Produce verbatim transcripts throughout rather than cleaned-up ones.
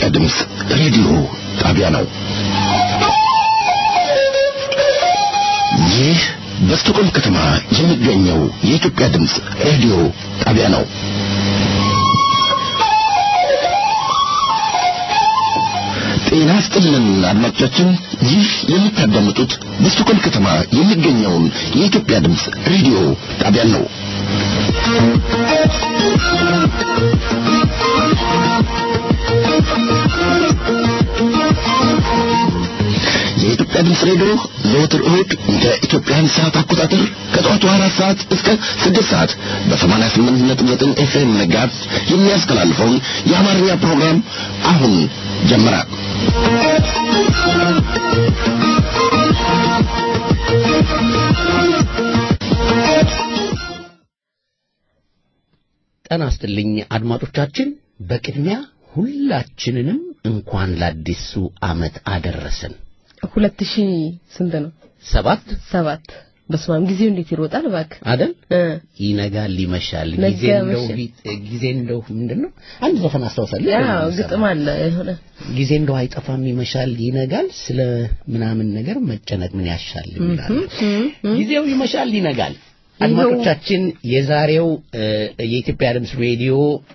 የኢትዮጵያ ድምጽ ሬዲዮ ጣቢያ ነው። ይህ በስቶኮልም ከተማ የሚገኘው የኢትዮጵያ ድምጽ ሬዲዮ ጣቢያ ነው። ጤና ይስጥልን አድማጮቻችን፣ ይህ የምታዳምጡት በስቶኮልም ከተማ የሚገኘውን የኢትዮጵያ ድምጽ ሬዲዮ ጣቢያ ነው። የኢትዮጵያ ድምጽ ሬዲዮ ዘወትር እሁድ እንደ ኢትዮጵያን ሰዓት አቆጣጠር ከጠዋቱ አራት ሰዓት እስከ ስድስት ሰዓት በሰማንያ ስምንት ነጥብ ዘጠኝ ኤፍኤም ጋር የሚያስተላልፈውን የአማርኛ ፕሮግራም አሁን ጀመረ። ጤና ይስጥልኝ አድማጮቻችን፣ በቅድሚያ ሁላችንንም እንኳን ለአዲሱ ዓመት አደረሰን። ሁለት ሺህ ስንት ነው? ሰባት ሰባት በስማም ጊዜው እንዴት ይሮጣል ባክ አይደል? ይነጋል ይመሻል። ጊዜ እንደው ጊዜ እንደው ምንድነው አንድ ዘፈን አስተዋውሳለሁ። ያው ግጥም አለ የሆነ ጊዜ እንደው አይጠፋም ይመሻል ይነጋል፣ ስለ ምናምን ነገር መጨነቅ ምን ያሻል ይላል። ጊዜው ይመሻል ይነጋል። አድማጮቻችን፣ የዛሬው የኢትዮጵያ ድምጽ ሬዲዮ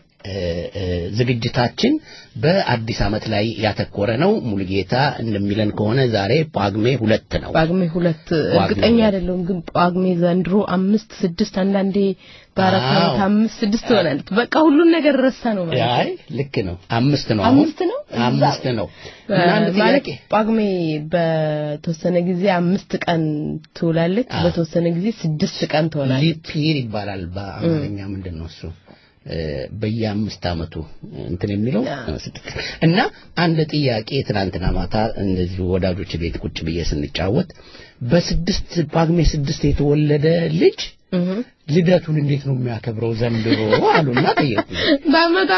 ዝግጅታችን በአዲስ ዓመት ላይ ያተኮረ ነው። ሙሉጌታ እንደሚለን ከሆነ ዛሬ ጳጉሜ ሁለት ነው። ጳጉሜ ሁለት እርግጠኛ አይደለሁም፣ ግን ጳጉሜ ዘንድሮ አምስት ስድስት አንዳንዴ በአራት ዓመት አምስት ስድስት ሆናል። በቃ ሁሉን ነገር ረሳ ነው ማለት። አይ ልክ ነው፣ አምስት ነው። አምስት ነው አምስት ነው። ማለት ጳጉሜ በተወሰነ ጊዜ አምስት ቀን ትውላለች፣ በተወሰነ ጊዜ ስድስት ቀን ትሆናለች። ሊፕ ይር ይባላል በአማርኛ። ምንድነው እሱ? በየአምስት አመቱ እንትን የሚለው እና አንድ ጥያቄ ትናንትና ማታ እንደዚህ ወዳጆች ቤት ቁጭ ብዬ ስንጫወት በስድስት ጳጉሜ ስድስት የተወለደ ልጅ ልደቱን እንዴት ነው የሚያከብረው ዘንድሮ አሉና ጠየቁ። ባመጣ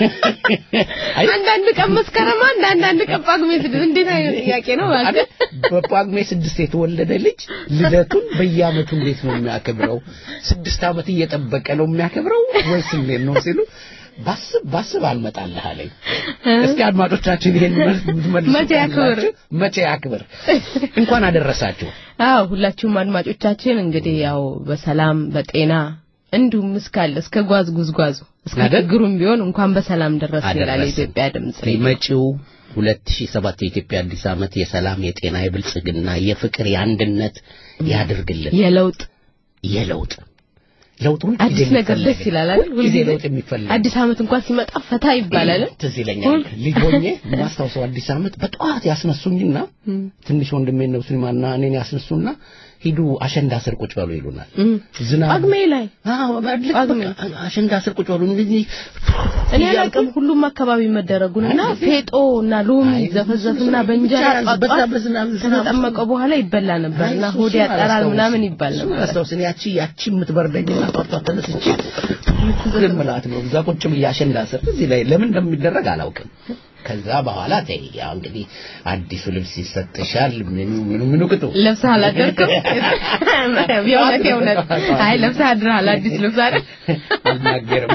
አንዳንድ ቀን መስከረም አንዳንድ ቀን ጳጉሜ ስድስት እንዴት አይነት ጥያቄ ነው ማለት? በጳጉሜ ስድስት የተወለደ ልጅ ልደቱን በየአመቱ እንዴት ነው የሚያከብረው? ስድስት አመት እየጠበቀ ነው የሚያከብረው ወይስ እንዴት ነው ሲሉ ባስብ ባስብ አልመጣልህ አለኝ። እስኪ አድማጮቻችን ይሄን መልስ መቼ ያክብር መቼ ያክብር እንኳን አደረሳችሁ። አዎ ሁላችሁም አድማጮቻችን እንግዲህ ያው በሰላም በጤና እንዲሁም እስካለ እስከ ጓዝ ጉዝጓዙ እስከ ግሩም ቢሆን እንኳን በሰላም ደረሰ ይላል የኢትዮጵያ ድምጽ። መጪው ሁለት ሺህ ሰባት የኢትዮጵያ አዲስ ዓመት የሰላም የጤና የብልጽግና የፍቅር የአንድነት ያድርግልን። የለውጥ የለውጥ ለውጡን አዲስ ነገር ደስ ይላል አይደል? ሁሉ ጊዜ ለውጥ የሚፈልግ አዲስ ዓመት እንኳን ሲመጣ ፈታ ይባላል። ትዝ ይለኛል ልጅ ሆኜ ማስታወሰው አዲስ ዓመት በጧት ያስነሱኝና ትንሽ ወንድሜ ነው ሲማና እኔን ያስነሱና ሂዱ አሸንዳ ስር ቁጭ በሉ ይሉናል። ዝናብ ጳጉሜ ላይ አዎ ጳጉሜ አሸንዳ ስር ቁጭ በሉ እንደዚህ እኔ አላውቅም ሁሉም አካባቢ መደረጉንና ፌጦና ሎሚ ዘፈዘፍና በእንጀራ ጣጣ ከተጠመቀ በኋላ ይበላ ነበርና ሆድ ያጠራል ምናምን ይባል ነበር። አስተውስን ያቺ ያቺ የምትበርደኝና ጧጧ ተነስቼ ዝምላት ነው እዛ ቁጭ ብዬ አሸንዳ ስር እዚህ ላይ ለምን እንደሚደረግ አላውቅም። ከዛ በኋላ ተይያ እንግዲህ አዲሱ ልብስ ይሰጥሻል ምን ምን ምን ቅጡ ለብሳ አላደርኩም ቢሆንት የሆነት አይ ለብሳ አድራል አዲስ ልብስ አይደል አልናገርም።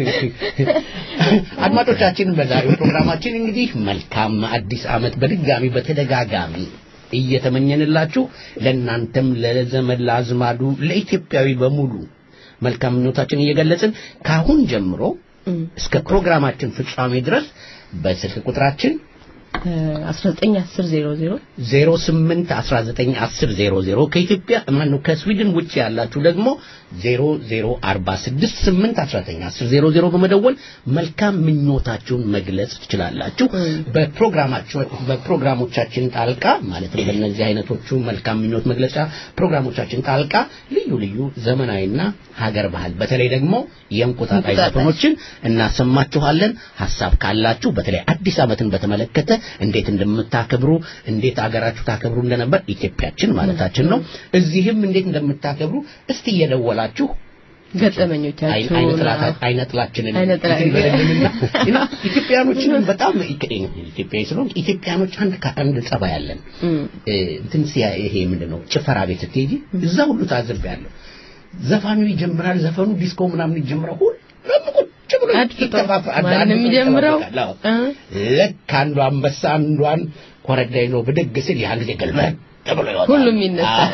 አድማጮቻችን በዛሬው ፕሮግራማችን እንግዲህ መልካም አዲስ ዓመት በድጋሚ በተደጋጋሚ እየተመኘንላችሁ ለእናንተም ለዘመድ ለአዝማዱ ለኢትዮጵያዊ በሙሉ መልካም ምኞታችን እየገለጽን ካሁን ጀምሮ እስከ ፕሮግራማችን ፍጻሜ ድረስ በስልክ ቁጥራችን አስራ ዘጠኝ አስር ዜሮ ዜሮ ዜሮ ስምንት አስራ ዘጠኝ አስር ዜሮ ዜሮ ከኢትዮጵያ ማን ነው ከስዊድን ውጪ ያላችሁ ደግሞ ዜሮ ዜሮ አርባ ስድስት ስምንት አስራ ዘጠኝ አስር ዜሮ ዜሮ በመደወል መልካም ምኞታችሁን መግለጽ ትችላላችሁ። በፕሮግራማችን በፕሮግራሞቻችን ጣልቃ ማለት ነው በእነዚህ አይነቶቹ መልካም ምኞት መግለጫ ፕሮግራሞቻችን ጣልቃ ልዩ ልዩ ዘመናዊና ሀገር ባህል በተለይ ደግሞ የእንቁጣጣሽ ዘፈኖችን እናሰማችኋለን። ሐሳብ ካላችሁ በተለይ አዲስ ዓመትን በተመለከተ እንዴት እንደምታከብሩ እንዴት አገራችሁ ታከብሩ እንደነበር ኢትዮጵያችን ማለታችን ነው እዚህም እንዴት እንደምታከብሩ እስቲ እየደወላችሁ ገጠመኞቻችሁ አይነጥላችንን እና ኢትዮጵያኖችን በጣም ኢትዮጵያዊ ስለሆነ ኢትዮጵያኖች አንድ ከአንድ ጸባይ ያለን እንትን ይሄ ምንድነው ጭፈራ ቤት ስትሄጂ እዛ ሁሉ ታዝብ ያለው ዘፋኑ ይጀምራል ዘፈኑ ዲስኮ ምናምን ይጀምራል ሁሉ ቁጭ ብሎ ማንም ጀምረው ለካ አንዱ አንበሳ አንዷን ኮረዳ ይዞ ብድግ ሲል ያን ጊዜ ገልበጥ ተብሎ ይወጣል ሁሉም ይነሳል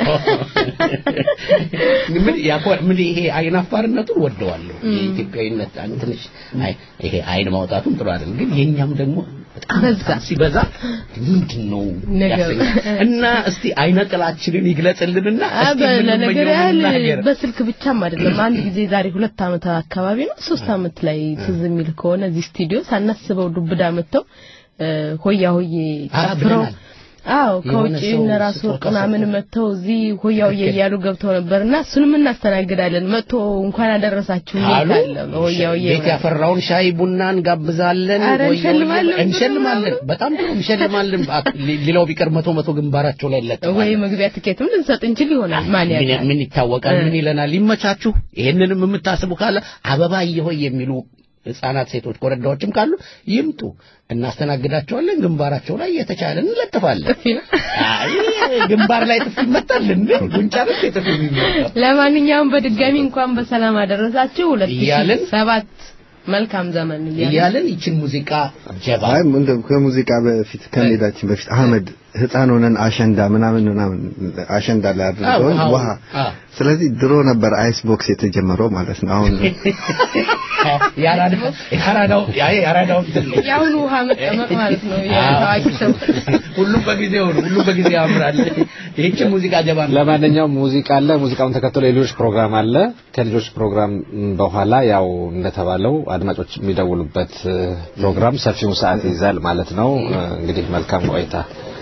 ምን ያቆር ምን ይሄ አይናፋርነቱን ወደዋለሁ የኢትዮጵያዊነት አንተንሽ አይ ይሄ አይን ማውጣቱን ጥሩ አይደል ግን የኛም ደግሞ በጣም ሲበዛ ምንድነው እና እስቲ አይነጥላችንን ይግለጽልንና እስቲ ምን ነገር በስልክ ብቻም አይደለም አንድ ጊዜ ዛሬ ሁለት አመት አካባቢ ነው ሶስት አመት ላይ ትዝ የሚል ከሆነ እዚህ ስቱዲዮ ሳናስበው ዱብዳ መተው ሆያ ሆዬ ጨፍረው አው ከውጪ እነራሱ ወርቅና ምን መተው እዚህ ሆያው ይያሉ ገብተው ነበርና እሱንም እናስተናግዳለን መቶ እንኳን አደረሳችሁ ይላል ሆያው ቤት ያፈራውን ሻይ ቡናን ጋብዛለን ሆያው እንሸልማለን በጣም ጥሩ እንሸልማለን ሌላው ቢቀር መቶ መቶ ግንባራቸው ላይ ለጠፋ ወይ መግቢያ ትኬትም ልንሰጥ እንችል ይሆናል ማን ያውቃል ምን ይታወቃል ምን ይለናል ይመቻችሁ ይሄንንም የምታስቡ ካለ አበባ ይሆይ የሚሉ ህፃናት ሴቶች ኮረዳዎችም ካሉ ይምጡ እናስተናግዳቸዋለን ግንባራቸው ላይ የተቻለን ለጥፋለን አይ ግንባር ላይ ጥፍ ይመጣል እንዴ ጉንጫ ላይ ጥፍ ይመጣል ለማንኛውም በድጋሚ እንኳን በሰላም አደረሳችሁ ሁለት ሺህ ሰባት መልካም ዘመን ይያለን ይችን ሙዚቃ ጀባ አይ ምንድነው ከሙዚቃ በፊት ከመሄዳችን በፊት አህመድ ህፃን ሆነን አሸንዳ ምናምን ምናምን አሸንዳ ላይ አድርገው ውሃ ስለዚህ ድሮ ነበር አይስ ቦክስ የተጀመረው ማለት ነው አሁን ያራዳው ያራዳው ያራዳው ያሁን ውሃ መጠመቅ ማለት ነው ያዋቂው ሁሉ በጊዜው ሁሉ በጊዜ ያምራል ይህች ሙዚቃ ጀባ ለማንኛውም ሙዚቃ አለ ሙዚቃውን ተከትሎ ሌሎች ፕሮግራም አለ ከሌሎች ፕሮግራም በኋላ ያው እንደተባለው አድማጮች የሚደውሉበት ፕሮግራም ሰፊው ሰዓት ይዛል ማለት ነው እንግዲህ መልካም ቆይታ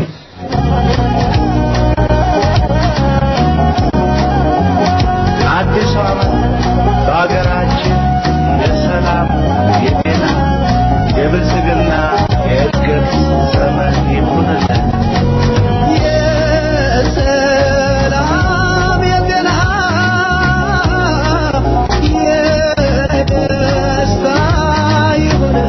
አዲስ አመት በአገራችን የሰላም የጤና የብልጽግና የእድገት ዘመን ይሁንልን የሰላም የጤና የደስታ ይሁንልን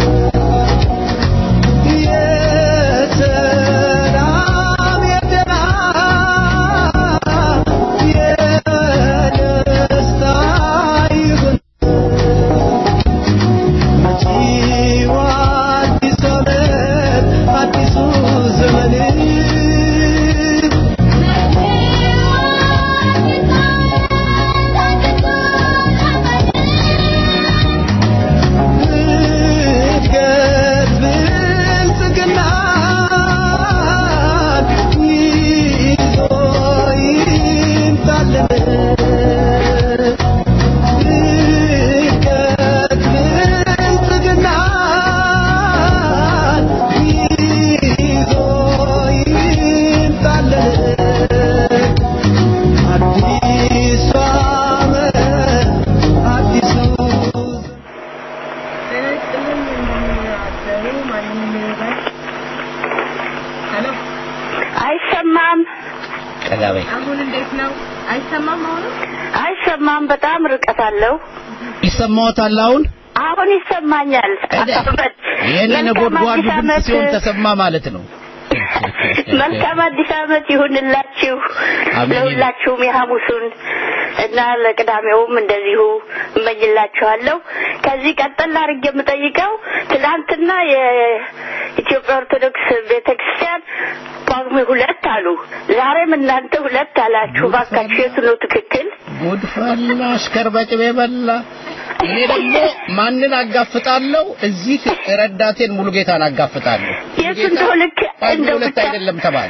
ይሰማዎታል አሁን አሁን ይሰማኛል የኔ ጎድጓዱ ድምጽ ሲሆን ተሰማ ማለት ነው መልካም አዲስ አመት ይሁንላችሁ ለሁላችሁም የሐሙሱን እና ለቅዳሜውም እንደዚሁ እመኝላችኋለሁ ከዚህ ቀጥላ አርገ የምጠይቀው ትላንትና የኢትዮጵያ ኦርቶዶክስ ቤተክርስቲያን ጳጉሜ ሁለት አሉ ዛሬም እናንተ ሁለት አላችሁ ባካችሁ የቱ ነው ትክክል ጉድፈላ አሽከርበጭ በበላ እኔ ደግሞ ማንን አጋፍጣለሁ እዚህ ረዳቴን ሙሉ ጌታን አጋፍጣለሁ የቱ ነው ልክ እንደው ሁለት አይደለም ተባለ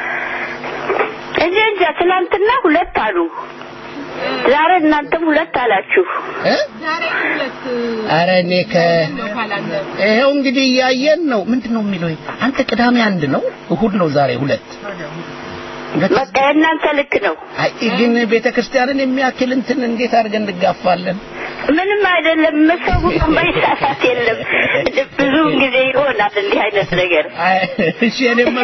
እኔ እንጃ ትላንትና ሁለት አሉ ዛሬ እናንተም ሁለት አላችሁ እ ዛሬ ሁለት አረኔ ከ ይሄው እንግዲህ ያየን ነው ምንድነው የሚለው አንተ ቅዳሜ አንድ ነው እሁድ ነው ዛሬ ሁለት በቃ እናንተ ልክ ነው አይ ግን ቤተክርስቲያንን የሚያክል እንትን እንዴት አድርገን እንጋፋለን ምንም አይደለም መሰቡ ማይሳሳት የለም ብዙ ጊዜ ይሆናል እንዲህ አይነት ነገር እሺ እኔም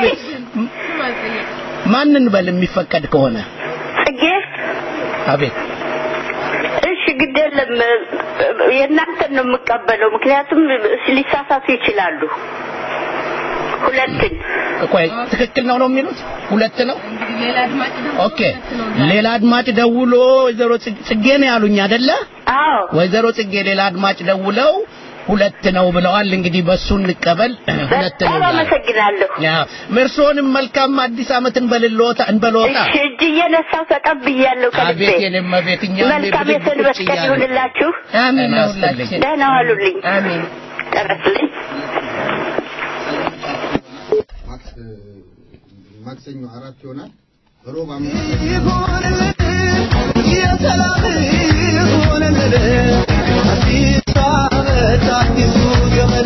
ማንን በል የሚፈቀድ ከሆነ ጽጌ አቤት እሺ ግዴለም የእናንተን ነው የምቀበለው ምክንያቱም ሊሳሳቱ ይችላሉ ሁለትን ቆይ ትክክል ነው ነው የሚሉት ሁለት ነው ሌላ አድማጭ ደውሎ ኦኬ ሌላ አድማጭ ደውሎ ዘሮ ጽጌ ነው ያሉኝ አይደለ አዎ ወይዘሮ ጽጌ ሌላ አድማጭ ደውለው ሁለት ነው ብለዋል እንግዲህ በሱ እንቀበል ሁለት ነው አመሰግናለሁ ያ ምርሶንም መልካም አዲስ አመትን በልሎታ እንበሎታ እሺ እጅ እየነሳው ተቀብያለሁ ከልቤ አቤት የኔም አቤትኛ መልካም የሰንበት ቀን ይሁንላችሁ አሜን ሁላችን ደህና ዋሉልኝ አሜን ተረስልኝ ማክሰኞ አራት ይሆናል ሮብ አምስት የሰላም ይሁንልን አዲስ አመት አዲሱ ዘመን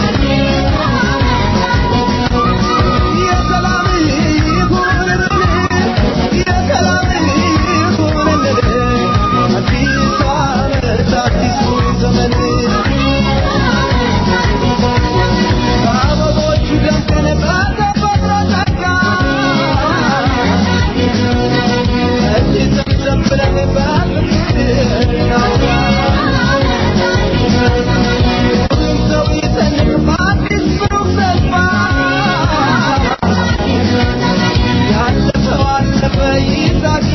የሰላም ይሁንልን የሰላም ይሁንልን አዲስ አመት አዲሱ ዘመን አበቦቹ ደምቀን በተፈጥሮ ጸጋ ዘምብለን በፍቅር እናውራ ሁሉም ሰው ይሰንቅ በአዲስ ብሩህ ተስፋ ያለፈው አለፈ ይሳቅ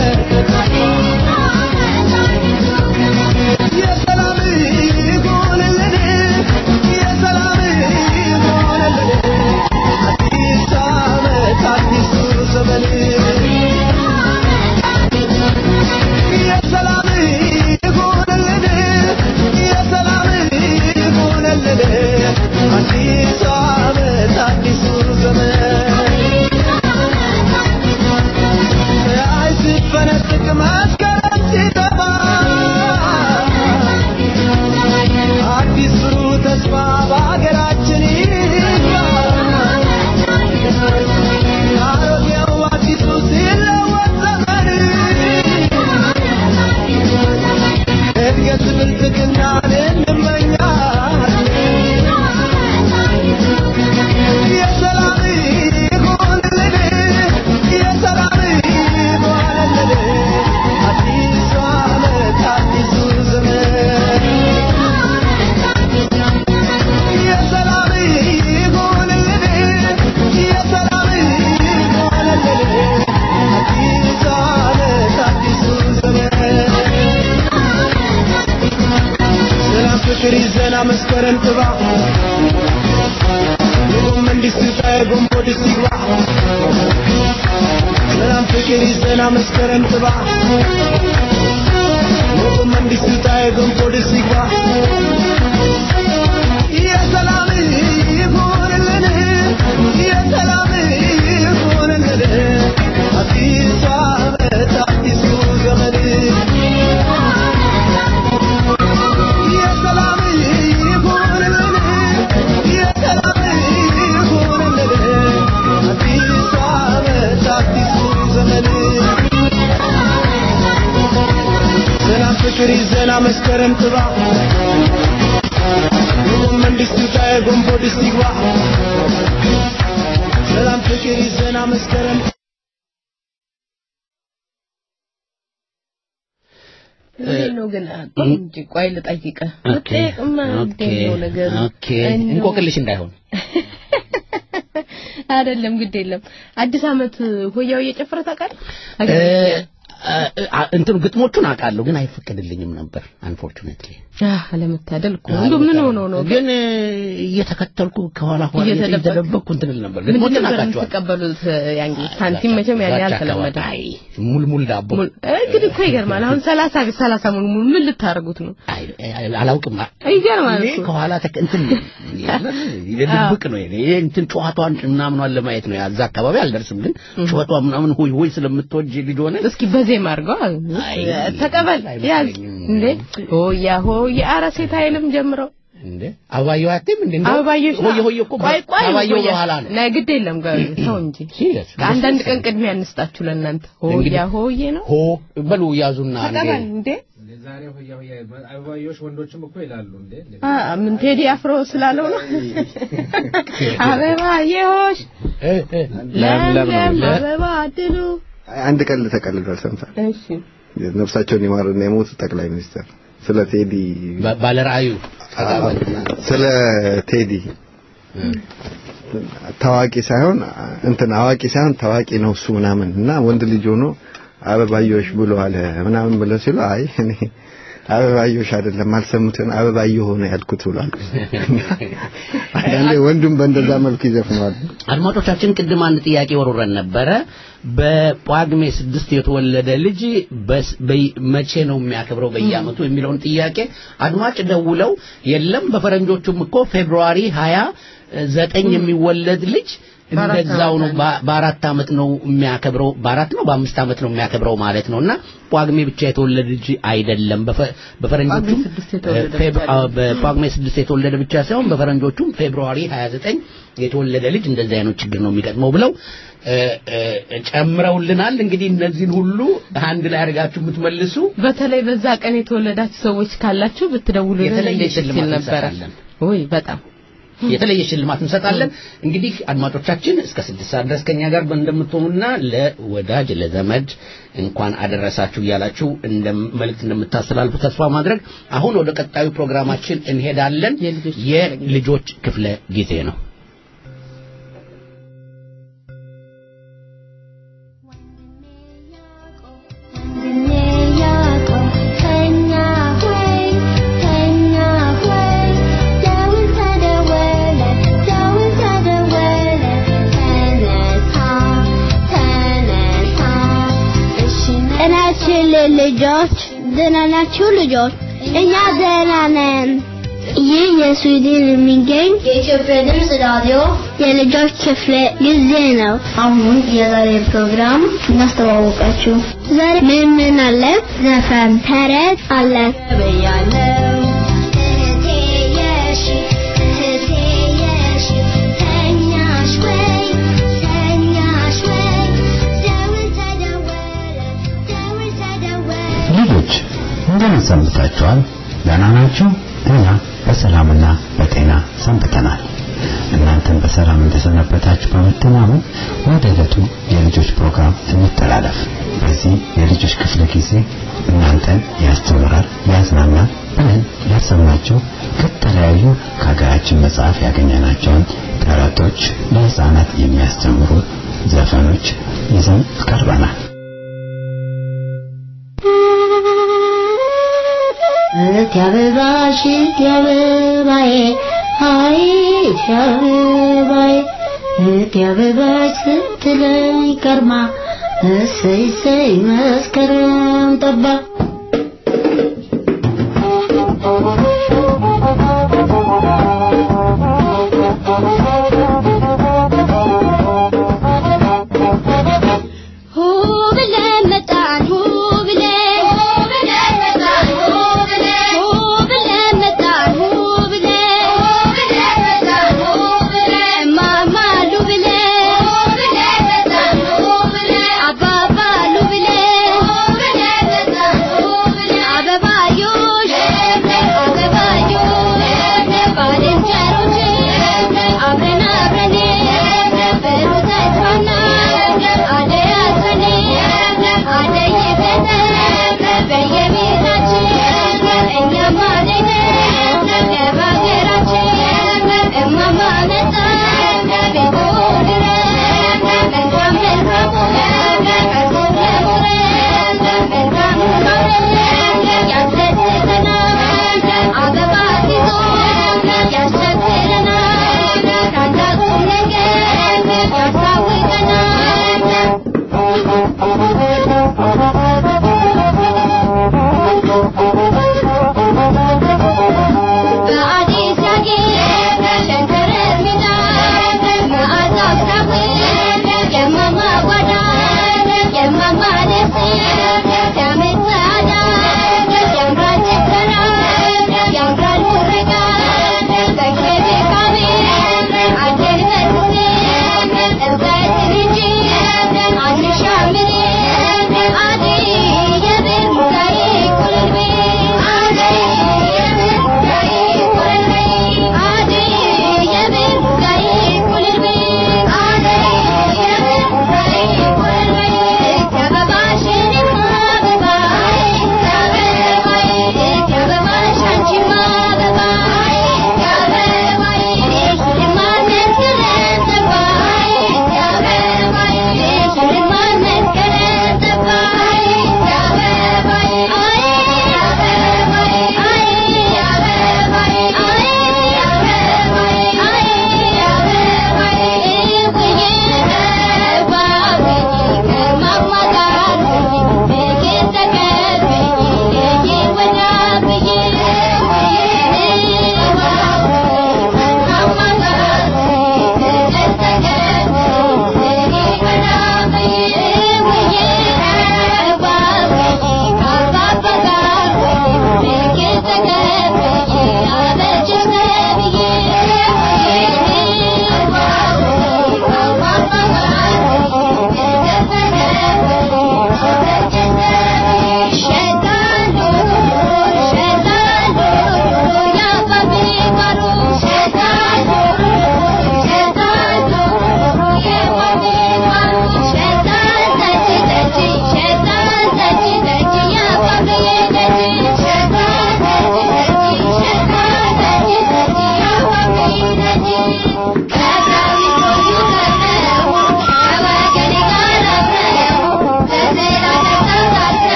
የሰላም ይሁንልን የሰላም ይሁንልን አዲስ ዓመት አዲሱ ዘመን የሰላም ይሁንልን የሰላም ይሁንልን አዲስ ዓመት አዲሱ ዘመን ፀሐይ ስትፈነጥቅ መስከረም ሲጠባ አዲስ ብሩህ ተስፋ በሀገራችን ይግባ አሮጌው አዲሱ ሲለወጥ ዘመን እድገት ብልጽግናን እንመኛለን የሰላም ይሁንልን የሰላም ይሁንልን አዲሱ ዓመት አዲሱ ዘመን የሰላም ይሁንልን የሰላም ይሁንልን አዲሱ ዓመት አዲሱ ዘመን ሰላም ፍቅር ይዘና መስከረም ጥባ የጎመን ድስት ጣይ ጎንቦ ድስት ይግባ ሰላም ፍቅር ይዘና መስከረም ጥባ የጎመን ድስት ጣይ ጎንቦ ድስት ይግባ የሰላም ይሁንልን የሰላም ይሁንልን አዲሱ ዓመት አዲሱ ዘመን የሰላም ይሁንልን የሰላም ይሁንልን አዲስ ዓመት አዲሱ ዘመን ሰላም ፍቅር ይዘና መስከረም ጥባ የጎመን ድስት ጣይ ጎንቦ ድስት ይግባ ሰላም ፍቅር ይዘና መስከረም ነው ግን እንጂ ቆይ ልጠይቀ ልጠይቅማ እንደው ነገር ኦኬ እንቆቅልሽ እንዳይሆን አይደለም ግድ የለም አዲስ አመት ሆያው እየጨፈረ ታውቃለህ እንትኑ ግጥሞቹን አቃለሁ ግን አይፈቀድልኝም ነበር አንፎርቹኔትሊ አህ አለመታደል እኮ እንደው ምን ሆኖ ነው ግን እየተከተልኩ ከኋላ ኋላ እየተደበቅኩ እንትን ነበር ግጥሞቹን አቃቸው ተቀበሉት ያንጊ ሳንቲም መቼም ያን ያልተለመደ አይ ሙልሙል ዳቦ እንግዲህ እኮ ይገርማል አሁን ሰላሳ ሰላሳ ሙልሙል ምን ልታረጉት ነው አይ አላውቅም ይገርማል እኮ ከኋላ እንትን ይደብቅ ነው ይሄ እንትን ጨዋታውን ምናምን ለማየት ነው ያዛ አካባቢ አልደርስም ግን ጨዋታው ምናምን ሆይ ሆይ ስለምትወጅ ልጅ ሆነ እስኪ በዜማ አርገው ተቀበል ያዝ እንዴ ሆያ ሆያ አራሴት አይልም ጀምረው እንዴ አባየው አትም እንዴ አባየው ሆየ ሆየ እኮ አባየው በኋላ ነው ናይ ግድ የለም ጋር ሰው እንጂ አንዳንድ ቀን ቅድሚያ እንስጣችሁ ለእናንተ ሆያ ሆየ ነው ሆ በሉ ያዙና ተቀበል እንዴ ዛሬ ሆያ ሆያ አባዮች ወንዶችም እኮ ይላሉ እንዴ አ ምን ቴዲ አፍሮ ስላለው ነው አበባዮሽ ለምለም አበባ አድሉ አንድ ቀን ተቀልዷል ሰምታ እሺ ነፍሳቸውን ይማርና የሞት ጠቅላይ ሚኒስትር ስለ ቴዲ ባለራዩ ስለ ቴዲ ታዋቂ ሳይሆን እንትን አዋቂ ሳይሆን ታዋቂ ነው እሱ ምናምን እና ወንድ ልጅ ሆኖ አበባዮሽ ብሎ አለ ምናምን ብለው ሲሉ አይ እኔ አበባዮሽ አይደለም አልሰሙትን አበባዮ ሆነ ያልኩት ብሏል አንዴ ወንዱም በእንደዛ መልኩ ይዘፍናል አድማጮቻችን ቅድም አንድ ጥያቄ ወሮረን ነበረ በጳጉሜ ስድስት የተወለደ ልጅ በመቼ ነው የሚያከብረው በየአመቱ የሚለውን ጥያቄ አድማጭ ደውለው የለም በፈረንጆቹም እኮ ፌብሩዋሪ ሃያ ዘጠኝ የሚወለድ ልጅ እንደዛው ነው በአራት አመት ነው የሚያከብረው በአራት ነው በአምስት አመት ነው የሚያከብረው ማለት ነውና ጳጉሜ ብቻ የተወለደ ልጅ አይደለም በፈረንጆቹ በጳጉሜ ስድስት የተወለደ ብቻ ሳይሆን በፈረንጆቹም ፌብሩዋሪ ሃያ ዘጠኝ የተወለደ ልጅ እንደዛ አይነት ችግር ነው የሚገጥመው ብለው ጨምረውልናል እንግዲህ እነዚህን ሁሉ አንድ ላይ አድርጋችሁ የምትመልሱ በተለይ በዛ ቀን የተወለዳችሁ ሰዎች ካላችሁ ብትደውሉልን እንደዚህ ነበር ወይ በጣም የተለየ ሽልማት እንሰጣለን እንግዲህ አድማጮቻችን እስከ ስድስት ሰዓት ድረስ ከኛ ጋር እንደምትሆኑና ለወዳጅ ለዘመድ እንኳን አደረሳችሁ ያላችሁ እንደመልእክት እንደምታስተላልፉ ተስፋ ማድረግ አሁን ወደ ቀጣዩ ፕሮግራማችን እንሄዳለን የልጆች ክፍለ ጊዜ ነው ልጆች ደህና ናችሁ ልጆች እኛ ደህና ነን ይህ የስዊድን የሚገኝ የኢትዮጵያ ድምፅ ራዲዮ የልጆች ክፍለ ጊዜ ነው አሁን የዛሬ ፕሮግራም እናስተዋወቃችሁ ዛሬ ምን ምን አለ ዘፈን ተረት አለ በያለው ልጆች እንደምን ሰንብታችኋል ደህና ናችሁ እኛ በሰላምና በጤና ሰንብተናል እናንተም በሰላም እንደሰነበታችሁ በመተማመን ወደ ዕለቱ የልጆች ፕሮግራም እንተላለፍ በዚህ የልጆች ክፍለ ጊዜ እናንተን ያስተምራል ያዝናናል ብለን ያሰብናቸው ከተለያዩ ከሀገራችን መጽሐፍ ያገኘናቸውን ተረቶች ለህፃናት የሚያስተምሩ ዘፈኖች ይዘን ቀርበናል ያበባሽ ያበባዬ አይ ያበባዬ ያበባሽ ስትለኝ ከርማ እሰይ እሰይ መስከረም ጠባ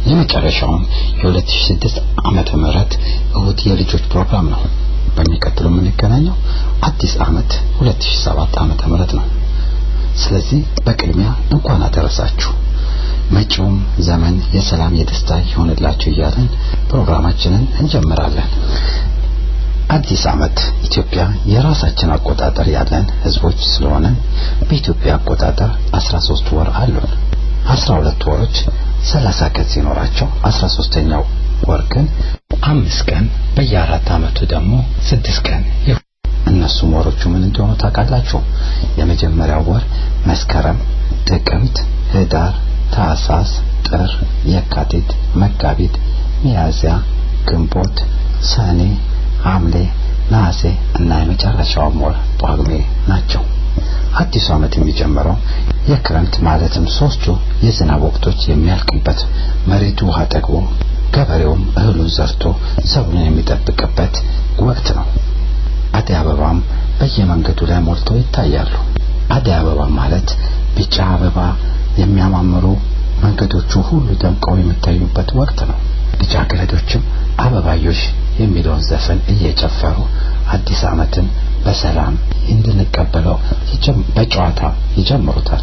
የመጨረሻው የ2006 ዓመተ ምህረት እሁድ የልጆች ፕሮግራም ነው። በሚቀጥለው የምንገናኘው አዲስ ዓመት ሁለት ሺህ ሰባት ዓመተ ምህረት ነው። ስለዚህ በቅድሚያ እንኳን አደረሳችሁ። መጪውም ዘመን የሰላም የደስታ ይሁንላችሁ እያልን ፕሮግራማችንን እንጀምራለን። አዲስ ዓመት ኢትዮጵያ የራሳችን አቆጣጠር ያለን ህዝቦች ስለሆነ በኢትዮጵያ አቆጣጠር አስራ ሶስት ወር አሉን። አስራ ሁለት ወሮች ሰላሳ ቀን ሲኖራቸው አስራ ሶስተኛው ወር ግን አምስት ቀን በየአራት ዓመቱ ደግሞ ስድስት ቀን። እነሱም ወሮቹ ምን እንደሆኑ ታውቃላችሁ? የመጀመሪያው ወር መስከረም፣ ጥቅምት፣ ህዳር፣ ታህሳስ፣ ጥር፣ የካቲት፣ መጋቢት፣ ሚያዝያ፣ ግንቦት፣ ሰኔ፣ ሐምሌ፣ ነሐሴ እና የመጨረሻው ወር ጳጉሜ ናቸው። አዲሱ ዓመት የሚጀምረው የክረምት ማለትም ሶስቱ የዝናብ ወቅቶች የሚያልቅበት መሬቱ ውሃ ጠግቦ ገበሬውም እህሉን ዘርቶ ሰብሉን የሚጠብቅበት ወቅት ነው። አደይ አበባም በየመንገዱ ላይ ሞልተው ይታያሉ። አደይ አበባ ማለት ቢጫ አበባ የሚያማምሩ መንገዶቹ ሁሉ ደምቀው የሚታዩበት ወቅት ነው። ልጃገረዶችም አበባዮሽ የሚለውን ዘፈን እየጨፈሩ አዲስ ዓመትን በሰላም እንድንቀበለው በጨዋታ ይጀምሩታል።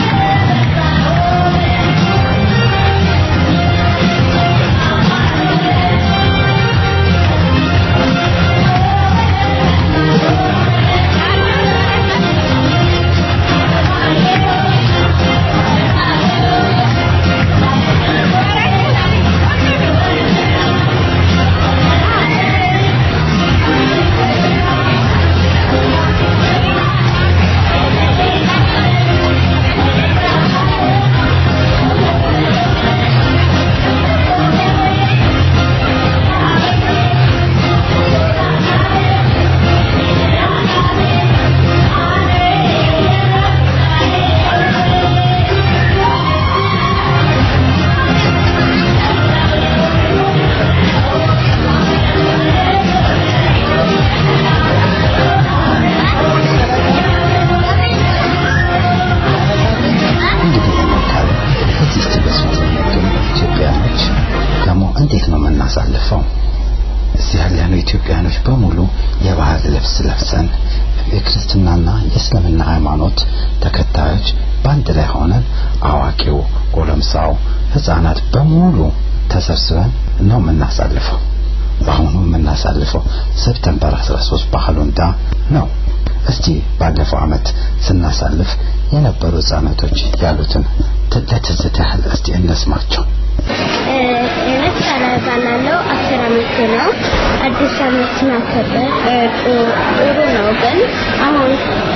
ኢትዮጵያኖች በሙሉ የባህል ልብስ ለብሰን የክርስትናና የእስልምና ሃይማኖት ተከታዮች ባንድ ላይ ሆነን አዋቂው፣ ጎረምሳው፣ ህፃናት በሙሉ ተሰብስበን ነው የምናሳልፈው። በአሁኑ የምናሳልፈው ሴፕቴምበር አስራ ሶስት ባህሉንዳ ነው። እስቲ ባለፈው ዓመት ስናሳልፍ የነበሩ ህፃናቶች ያሉትን ለትዝታ ያህል እስቲ እንስማቸው። እኔ ሰላዛናለው አስር ዓመት ነው። አዲስ ዓመት ማከበር ጥሩ ነው፣ ግን አሁን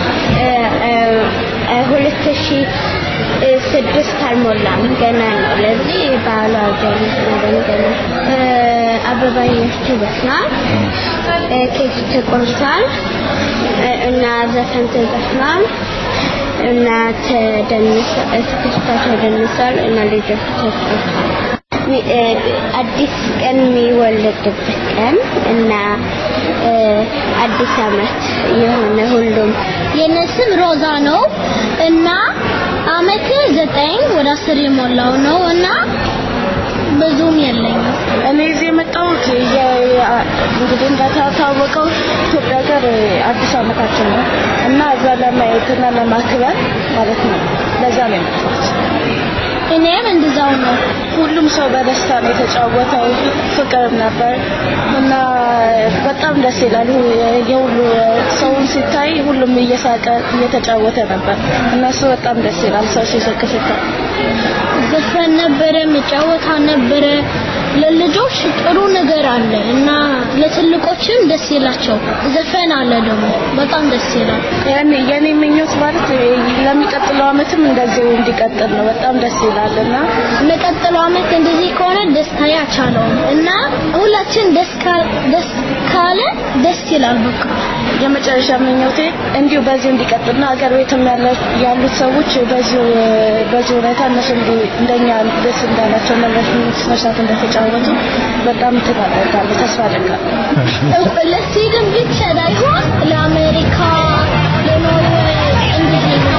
ሁለት ሺህ ስድስት አልሞላም ገና ነው። ለዚህ ባላ ጀምሮ ገና አበባዮች ተበስኗል፣ ኬክ ተቆርሷል እና ዘፈን ተዘፍኗል እና ተደንሷል፣ እስክስታ ተደንሷል እና ልጆች ተጫውተዋል። አዲስ ቀን የሚወለድበት ቀን እና አዲስ ዓመት የሆነ ሁሉም የነስም ሮዛ ነው እና ዓመት ዘጠኝ ወደ አስር የሞላው ነው እና ብዙም የለኝም። እኔ እዚህ የመጣሁት እንግዲህ እንደታወቀው ኢትዮጵያ ጋር አዲስ ዓመታችን ነው እና እዛ ለማየትና ለማክበር ማለት ነው። ለዛ ነው የመጣሁት። እኔም እንደዛው ነው። ሁሉም ሰው በደስታ ነው የተጫወተው፣ ፍቅር ነበር እና በጣም ደስ ይላል። የሁሉ ሰውን ሲታይ ሁሉም እየሳቀ እየተጫወተ ነበር እና እሱ በጣም ደስ ይላል። ሰው ሲስቅ ሲታይ ዘፈን ነበረ፣ መጫወታ ነበረ። ለልጆች ጥሩ ነገር አለ እና ለትልቆችም ደስ ይላቸው። ዘፈን አለ ደግሞ በጣም ደስ ይላል። ያኔ የኔ ምኞት ማለት ለሚቀጥለው ዓመትም እንደዚህ እንዲቀጥል ነው። በጣም ደስ ይላልና ለቀጥለው ዓመት እንደዚህ ከሆነ ደስታ ያቻለው እና ሁላችን ደስ ደስ ካለ ደስ ይላል። በቃ የመጨረሻ ምኞቴ እንዲሁ በዚህ እንዲቀጥልና አገር ቤትም ያሉት ሰዎች በዚህ በዚህ ሁኔታ እነሱ እንደኛ ደስ እንዳላቸው ማለት መስራት እንደተጫወቱ በጣም ተባረካለሁ፣ ተስፋ አደርጋለሁ። ለስዊድን ብቻ ሳይሆን ለአሜሪካ፣ ለኖርዌይ እንደዚህ ነው።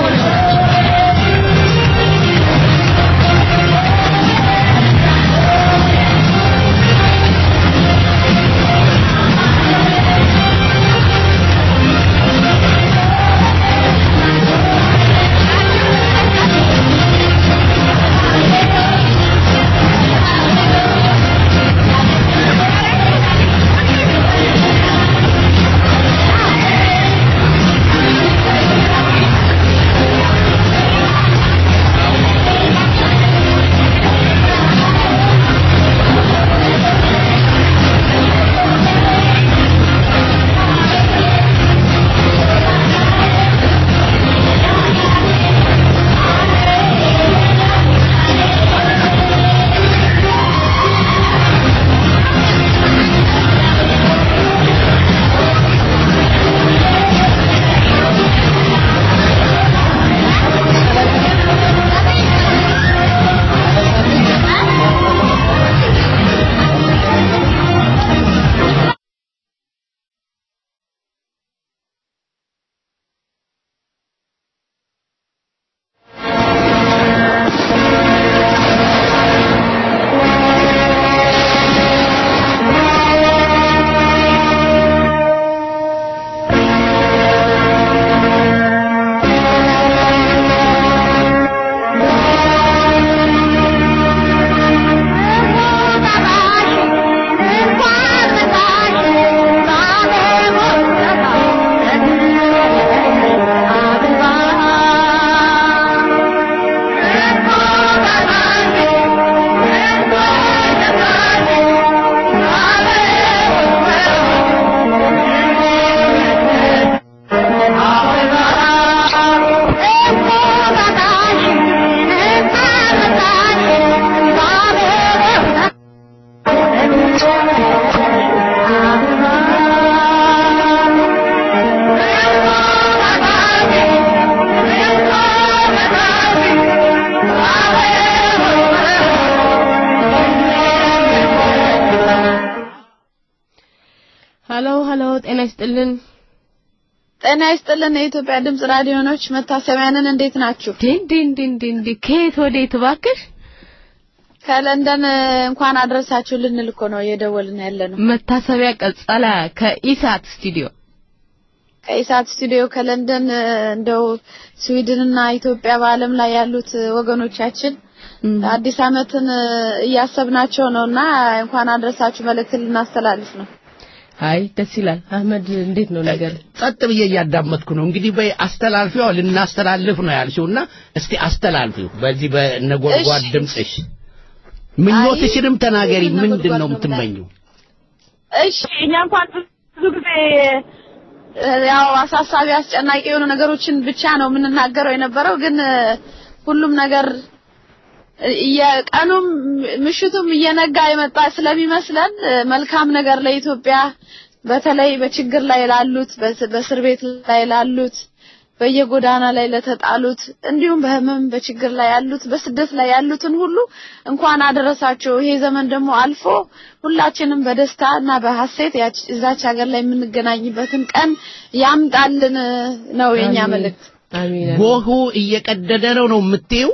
ሃሎ ሃሎ ጤና ይስጥልን ጤና ይስጥልን የኢትዮጵያ ድምጽ ራዲዮኖች መታሰቢያንን እንዴት ናችሁ ዲን ዲን ዲን ዲን ከየት ወዴት ባክሽ ከለንደን እንኳን አድረሳችሁ ልንል እኮ ነው እየደወልን ያለነው መታሰቢያ ቀጸላ ከኢሳት ስቱዲዮ ከኢሳት ስቱዲዮ ከለንደን እንደው ስዊድንና ኢትዮጵያ በአለም ላይ ያሉት ወገኖቻችን አዲስ አመትን እያሰብናቸው ነውና እንኳን አድረሳችሁ መልእክት ልናስተላልፍ ነው አይ ደስ ይላል አህመድ እንዴት ነው ነገር ጸጥ ብዬ ያዳመጥኩ ነው እንግዲህ በይ አስተላልፊው ልናስተላልፍ ነው ያልሽውና እስቲ አስተላልፊው በዚህ በነጎድጓድ ድምጽሽ ምኞትሽንም ተናገሪ ምንድነው የምትመኘው እሺ እኛ እንኳን ብዙ ጊዜ ያው አሳሳቢ አስጨናቂ የሆኑ ነገሮችን ብቻ ነው የምንናገረው የነበረው ግን ሁሉም ነገር የቀኑም ምሽቱም እየነጋ የመጣ ስለሚመስለን መልካም ነገር ለኢትዮጵያ በተለይ በችግር ላይ ላሉት በእስር ቤት ላይ ላሉት በየጎዳና ላይ ለተጣሉት እንዲሁም በህመም በችግር ላይ ያሉት በስደት ላይ ያሉትን ሁሉ እንኳን አደረሳችሁ ይሄ ዘመን ደግሞ አልፎ ሁላችንም በደስታና በሐሴት እዛች ሀገር ላይ የምንገናኝበትን ቀን ያምጣልን ነው የኛ መልእክት አሜን ጎሁ እየቀደደ ነው ነው የምትዩ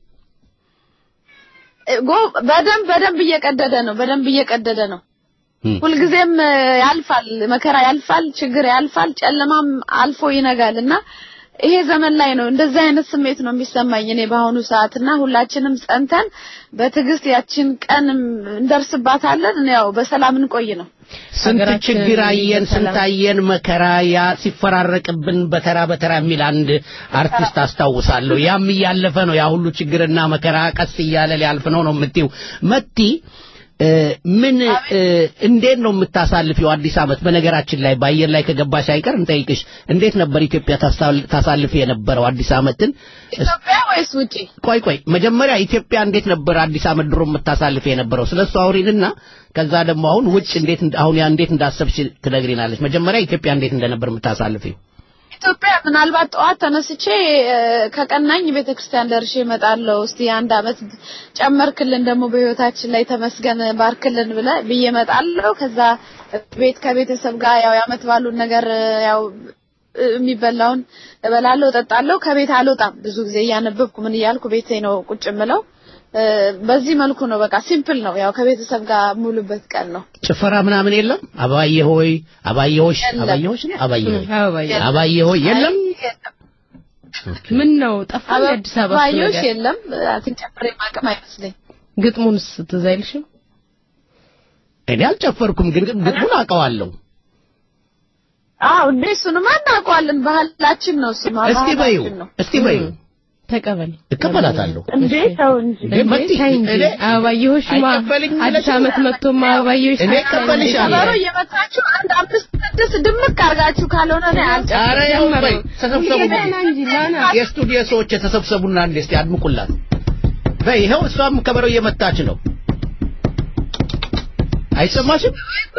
ጎ በደም በደም እየቀደደ ነው በደም እየቀደደ ነው ሁሉ ጊዜም ያልፋል መከራ ያልፋል ችግር ያልፋል ጨለማም አልፎ ይነጋልና ይሄ ዘመን ላይ ነው እንደዛ አይነት ስሜት ነው የሚሰማኝ እኔ በአሁኑ ሰዓትና ሁላችንም ጸንተን በትግስት ያችን ቀን እንደርስባታለን ያው በሰላም እንቆይ ነው ስንት ችግር አየን ስንታየን መከራ ያ ሲፈራረቅብን በተራ በተራ የሚል አንድ አርቲስት አስተዋውሳለሁ ያም ያለፈ ነው ያ ሁሉ ችግርና መከራ ቀስ ይያለ ሊያልፍ ነው ነው የምትዩ መቲ ምን እንዴት ነው የምታሳልፊው አዲስ አመት በነገራችን ላይ ባየር ላይ ከገባሽ አይቀር እንጠይቅሽ እንዴት ነበር ኢትዮጵያ ታሳልፍ የነበረው አዲስ አመትን ኢትዮጵያ ወይስ ውጪ ቆይ ቆይ መጀመሪያ ኢትዮጵያ እንዴት ነበር አዲስ አመት ድሮ የምታሳልፍ የነበረው ስለሱ አውሪንና ከዛ ደግሞ አሁን ውጭ እንዴት አሁን ያ እንዴት እንዳሰብሽ ትነግሪናለሽ መጀመሪያ ኢትዮጵያ እንዴት እንደነበር የምታሳልፊው ኢትዮጵያ ምናልባት ጧት ተነስቼ ከቀናኝ ቤተክርስቲያን ደርሼ እመጣለሁ እስቲ አንድ አመት ጨመርክልን ደግሞ በህይወታችን ላይ ተመስገን ባርክልን ብለ ብዬ እመጣለሁ ከዛ ቤት ከቤተሰብ ጋር ያው ያመት ባሉን ነገር ያው የሚበላውን እበላለሁ እጠጣለሁ ከቤት አልወጣም ብዙ ጊዜ ያነበብኩ ምን ይያልኩ ቤቴ ነው ቁጭ ምለው በዚህ መልኩ ነው በቃ ሲምፕል ነው ያው ከቤተሰብ ጋር ሙሉበት ቀን ነው ጭፈራ ምናምን የለም አባዬ ሆይ አባዬ ሆይ አባዬ ሆይ አባዬ ሆይ አባዬ ሆይ የለም ምን ነው ጠፋ አዲስ አበባ አባዬዎች የለም አትጨፍሬ ማቀም አይመስለኝ ግጥሙንስ ትዛይልሽም እኔ አልጨፈርኩም ግን ግጥሙን አውቀዋለሁ አው እንደሱንም አናውቀዋለን ባህላችን ነው እሱ ማለት እስቲ በዩ እስቲ በዩ ተቀበል እከበላታለሁ እንዴ ታው እንጂ መጥቲ እኔ አባዬዎች ማ አዲስ አመት መጥቶ ማ አባዬዎች እኔ እከበልሻለሁ አባሮ የመጣችሁ አንድ አምስት ስድስት ድምቅ አርጋችሁ ካልሆነ ነው አልጨ አረ ያው በይ ተሰብሰቡ የስቱዲዮ ሰዎች ተሰብሰቡና እንዴ እስቲ አድምቁላት በይ ይሄው እሷም ከበረው እየመጣች ነው አይሰማሽም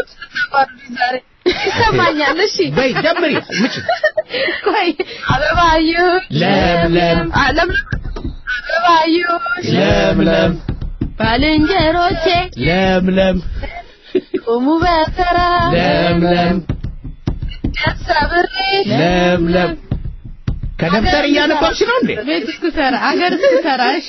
ይሰማኛል እሺ በይ ጀምሪ ምጭ ቆይ አበባዩ ለምለም ለምለም አበባዩ ለምለም ባልንጀሮቼ ለምለም ቁሙ በተራ ለምለም ያሳብሪ ለምለም ከደብተር እያነበብሽ ነው እንዴ ቤት ስኩተር አገር ስኩተር እሺ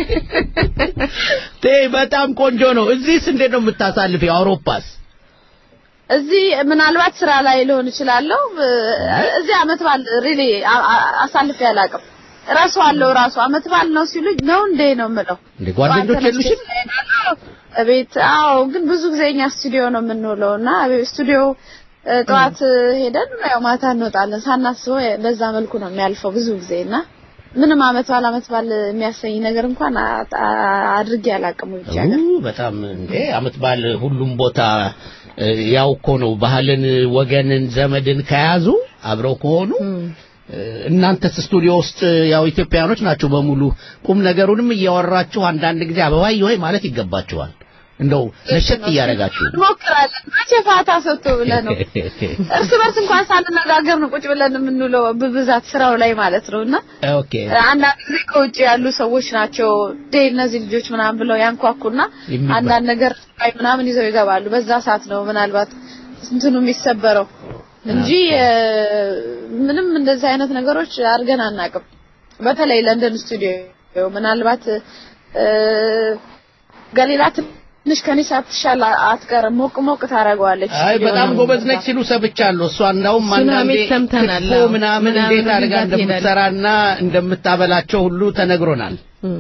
ተይ በጣም ቆንጆ ነው እዚህስ እንዴት ነው የምታሳልፊው አውሮፓስ እዚህ ምናልባት ስራ ላይ ሊሆን ይችላል እዚህ አመት ባል ሪሊ አሳልፍ ያላቀም ራሱ አለው ራሱ አመት ባል ነው ሲሉኝ ነው እንዴ ነው የምለው እንዴ ጓደኞች የሉሽም ቤት አዎ ግን ብዙ ጊዜኛ ስቱዲዮ ነው የምንውለውና ስቱዲዮ ጧት ሄደን ያው ማታ እንወጣለን ሳናስበው በዛ መልኩ ነው የሚያልፈው ብዙ ጊዜና ምንም አመት ባል አመት ባል የሚያሰኝ ነገር እንኳን አድርጌ ያላቀሙ ይቻላል በጣም እንዴ አመት ባል ሁሉም ቦታ ያው እኮ ነው ባህልን ወገንን ዘመድን ከያዙ አብረው ከሆኑ እናንተስ ስቱዲዮ ውስጥ ያው ኢትዮጵያኖች ናቸው በሙሉ ቁም ነገሩንም እያወራችሁ አንዳንድ ጊዜ አበባይ ወይ ማለት ይገባችኋል እንደው ለሸጥ ያረጋችሁ ሞክራለን መቼ ፋታ ሰጥቶ ብለን ነው እርስ በርስ እንኳን ሳንነጋገር ነው ቁጭ ብለን የምንውለው በብዛት ስራው ላይ ማለት ነውና ኦኬ አንዳንድ ጊዜ ከውጭ ያሉ ሰዎች ናቸው ዴ እነዚህ ልጆች ምናምን ብለው ያንኳኩና አንዳንድ ነገር አይ ምናምን ይዘው ይገባሉ በዛ ሰዓት ነው ምናልባት እንትኑ የሚሰበረው እንጂ ምንም እንደዚህ አይነት ነገሮች አድርገን አናውቅም። በተለይ ለንደን ስቱዲዮ ምናልባት ገሊላ ትንሽ ከኒሳ ትሻላ አትቀር ሞቅ ሞቅ ታረጋለች። አይ በጣም ጎበዝ ነች ሲሉ ሰብቻለሁ። እሷ እንዳውም አንዳንዴ ክትፎ ምናምን እንዴት አድርጋ እንደምትሰራና እንደምታበላቸው ሁሉ ተነግሮናል።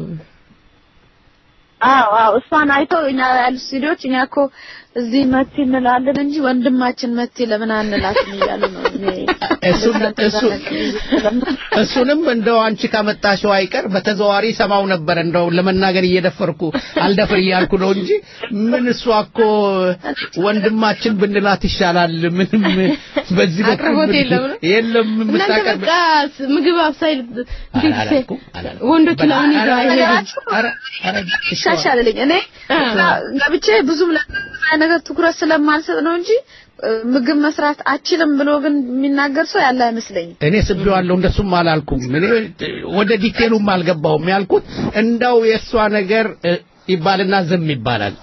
አዎ አዎ እሷን አይተው እኛ ያሉ ስቱዲዮች እኛ እኮ እዚህ መቲ እንላለን እንጂ ወንድማችን መቲ ለምን አንላትም እያሉ ነው። እሱን እሱ እሱንም እንደው አንቺ ካመጣሽው አይቀር በተዘዋሪ ሰማው ነበር። እንደው ለመናገር እየደፈርኩ አልደፍር እያልኩ ነው እንጂ ምን እሷ እኮ ወንድማችን ብንላት ይሻላል። ምንም በዚህ በኩል የለም ምሳቀር ምግብ አብሳይ እንዴት ወንዶች ለምን ይዛይሄዱ አረ አረ ይሻሻልልኝ እኔ ለብቻ ብዙም ነገር ትኩረት ስለማልሰጥ ነው እንጂ ምግብ መስራት አችልም ብሎ ግን የሚናገር ሰው ያለ አይመስለኝም። እኔ ስብየዋለሁ እንደሱም አላልኩም። እኔ ወደ ዲቴሉም አልገባውም ያልኩት እንዳው የሷ ነገር ይባልና ዝም ይባላል።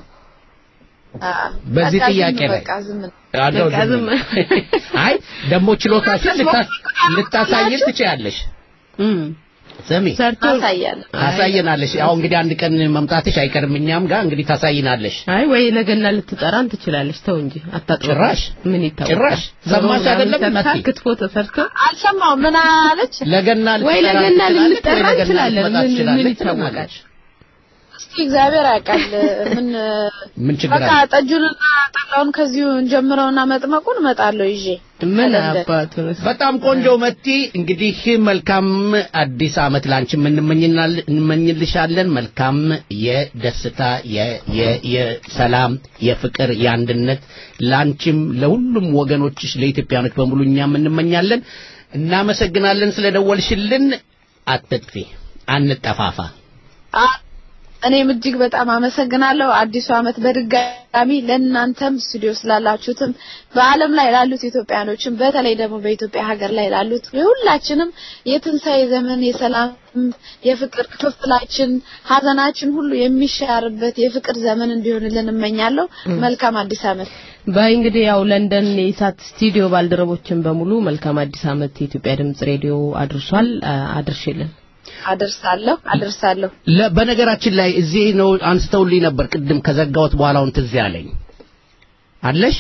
በዚህ ጥያቄ ላይ አዳው ዝም አይ ደሞ ችሎታሽን ልታሳይን ትችያለሽ። እም ሰሚ ሰርቶ ታሳየናለሽ። ያው እንግዲህ አንድ ቀን መምጣትሽ አይቀርም እኛም ጋር እንግዲህ ታሳይናለሽ። አይ ወይ ለገና ልትጠራን ትችላለሽ። ተው እንጂ አታጥሩ። ጭራሽ ምን ይታወቃል? ጭራሽ ሰማሽ አይደለም መጣ ክትፎ ተሰርቶ አልሰማው ምን አለች? ለገና ወይ ለገና ልንጠራ እንችላለን። ምን ይታወቃል? እስኪ እግዚአብሔር ያውቃል። ምን ምን ችግር አለ? በቃ ጠጁንና ጠላውን ከዚሁ እንጀምረውና መጥመቁን መጣለው ይዤ ምን አባቱ በጣም ቆንጆ መቲ። እንግዲህ መልካም አዲስ አመት ላንቺ እንመኝናል እንመኝልሻለን። መልካም የደስታ የሰላም የፍቅር የአንድነት ላንቺም ለሁሉም ወገኖችሽ ለኢትዮጵያኖች በሙሉ እኛም እንመኛለን። እናመሰግናለን ስለደወልሽልን። አትጥፊ አንጠፋፋ። እኔም እጅግ በጣም አመሰግናለሁ። አዲሱ አመት በድጋሚ ለእናንተም ስቱዲዮ ስላላችሁትም በአለም ላይ ላሉት ኢትዮጵያኖችም በተለይ ደግሞ በኢትዮጵያ ሀገር ላይ ላሉት ሁላችንም የትንሳኤ ዘመን የሰላም የፍቅር ክፍፍላችን ሀዘናችን ሁሉ የሚሻርበት የፍቅር ዘመን እንዲሆንልን እመኛለሁ። መልካም አዲስ አመት። ባይ እንግዲህ ያው ለንደን የኢሳት ስቱዲዮ ባልደረቦችን በሙሉ መልካም አዲስ አመት የኢትዮጵያ ድምጽ ሬዲዮ አድርሷል። አድርሽልን አደርሳለሁ አደርሳለሁ። በነገራችን ላይ እዚህ ነው አንስተውልኝ ነበር ቅድም ከዘጋውት በኋላውን ትዝ ያለኝ አለሽ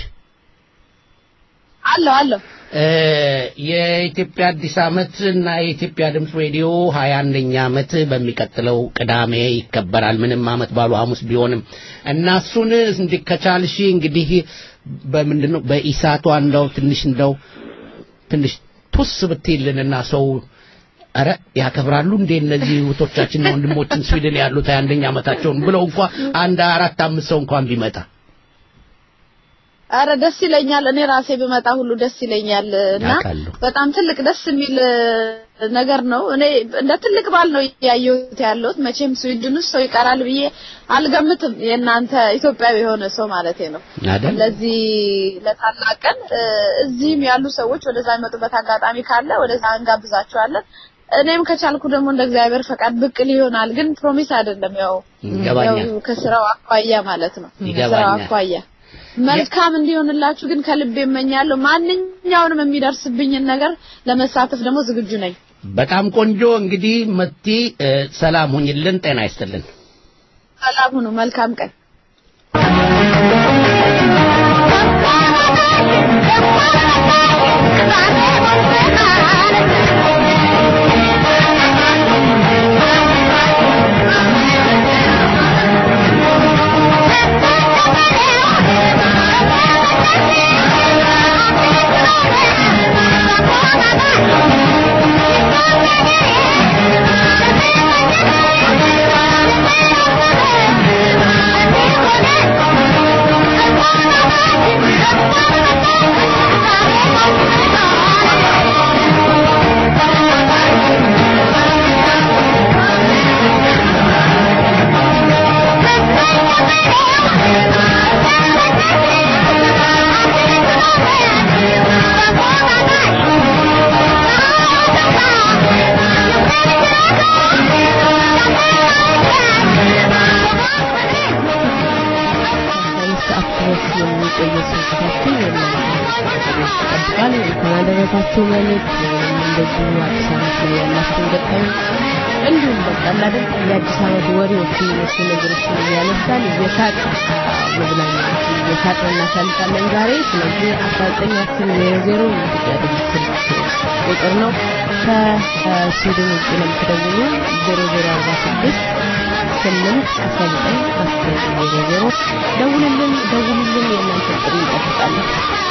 አለ አለ የኢትዮጵያ አዲስ አመት እና የኢትዮጵያ ድምጽ ሬዲዮ ሃያ አንደኛ አመት በሚቀጥለው ቅዳሜ ይከበራል። ምንም አመት ባሉ ሐሙስ ቢሆንም እና እሱን እንድከቻልሽ እንግዲህ በምንድነው በኢሳቷ እንደው ትንሽ እንደው ትንሽ ቱስ ብትይልንና ሰው አረ ያከብራሉ እንደ እነዚህ ውቶቻችን ነው ወንድሞችን ስዊድን ያሉት አንደኛ አመታቸውን ብለው እንኳን አንድ አራት አምስት ሰው እንኳን ቢመጣ አረ ደስ ይለኛል። እኔ ራሴ በመጣ ሁሉ ደስ ይለኛልና በጣም ትልቅ ደስ የሚል ነገር ነው። እኔ እንደ ትልቅ ባል ነው ያየሁት ያለሁት። መቼም ስዊድን ውስጥ ሰው ይቀራል ብዬ አልገምትም። የእናንተ ኢትዮጵያዊ የሆነ ሰው ማለቴ ነው። ለዚህ ለታላቀን እዚህም ያሉ ሰዎች ወደዛ ይመጡበት አጋጣሚ ካለ ወደዛ እንጋብዛቸዋለን። እኔም ከቻልኩ ደግሞ እንደ እግዚአብሔር ፈቃድ ብቅል ይሆናል። ግን ፕሮሚስ አይደለም። ያው ያው ከስራው አኳያ ማለት ነው። ከስራው አኳያ መልካም እንዲሆንላችሁ ግን ከልቤ እመኛለሁ። ማንኛውንም የሚደርስብኝን ነገር ለመሳተፍ ደግሞ ዝግጁ ነኝ። በጣም ቆንጆ። እንግዲህ መቲ ሰላም ሁኝልን። ጤና ይስጥልን። ሰላም ሁኑ። መልካም ቀን። Thank you. በየስልካችሁ ተቀብሏል ከማደረጋችሁ ማለት እንደዚህ አዲስ ዓመት ላይ ያላችሁ ገጠመኝ እንዲሁም በቃ አይደል የአዲስ ዓመት ወሬዎች የሚመስሉ ነገሮችን እያነሳን እየሳቅ መዝናኛዎችን እየሳቅን እናሳልፋለን ዛሬ። ስለዚህ አስራ ዘጠኝ አስር ዜሮ ዜሮ የኢትዮጵያ ድምፅ ቁጥር ነው። ከስዊድን ውጭ ለምትደውሉ ዜሮ ዜሮ አርባ ስድስት ስምንት አስራ ዘጠኝ አስር ዜሮ ዜሮ ደውሉልን ደውሉልን የእናንተ ጥሪ እንጠብቃለን።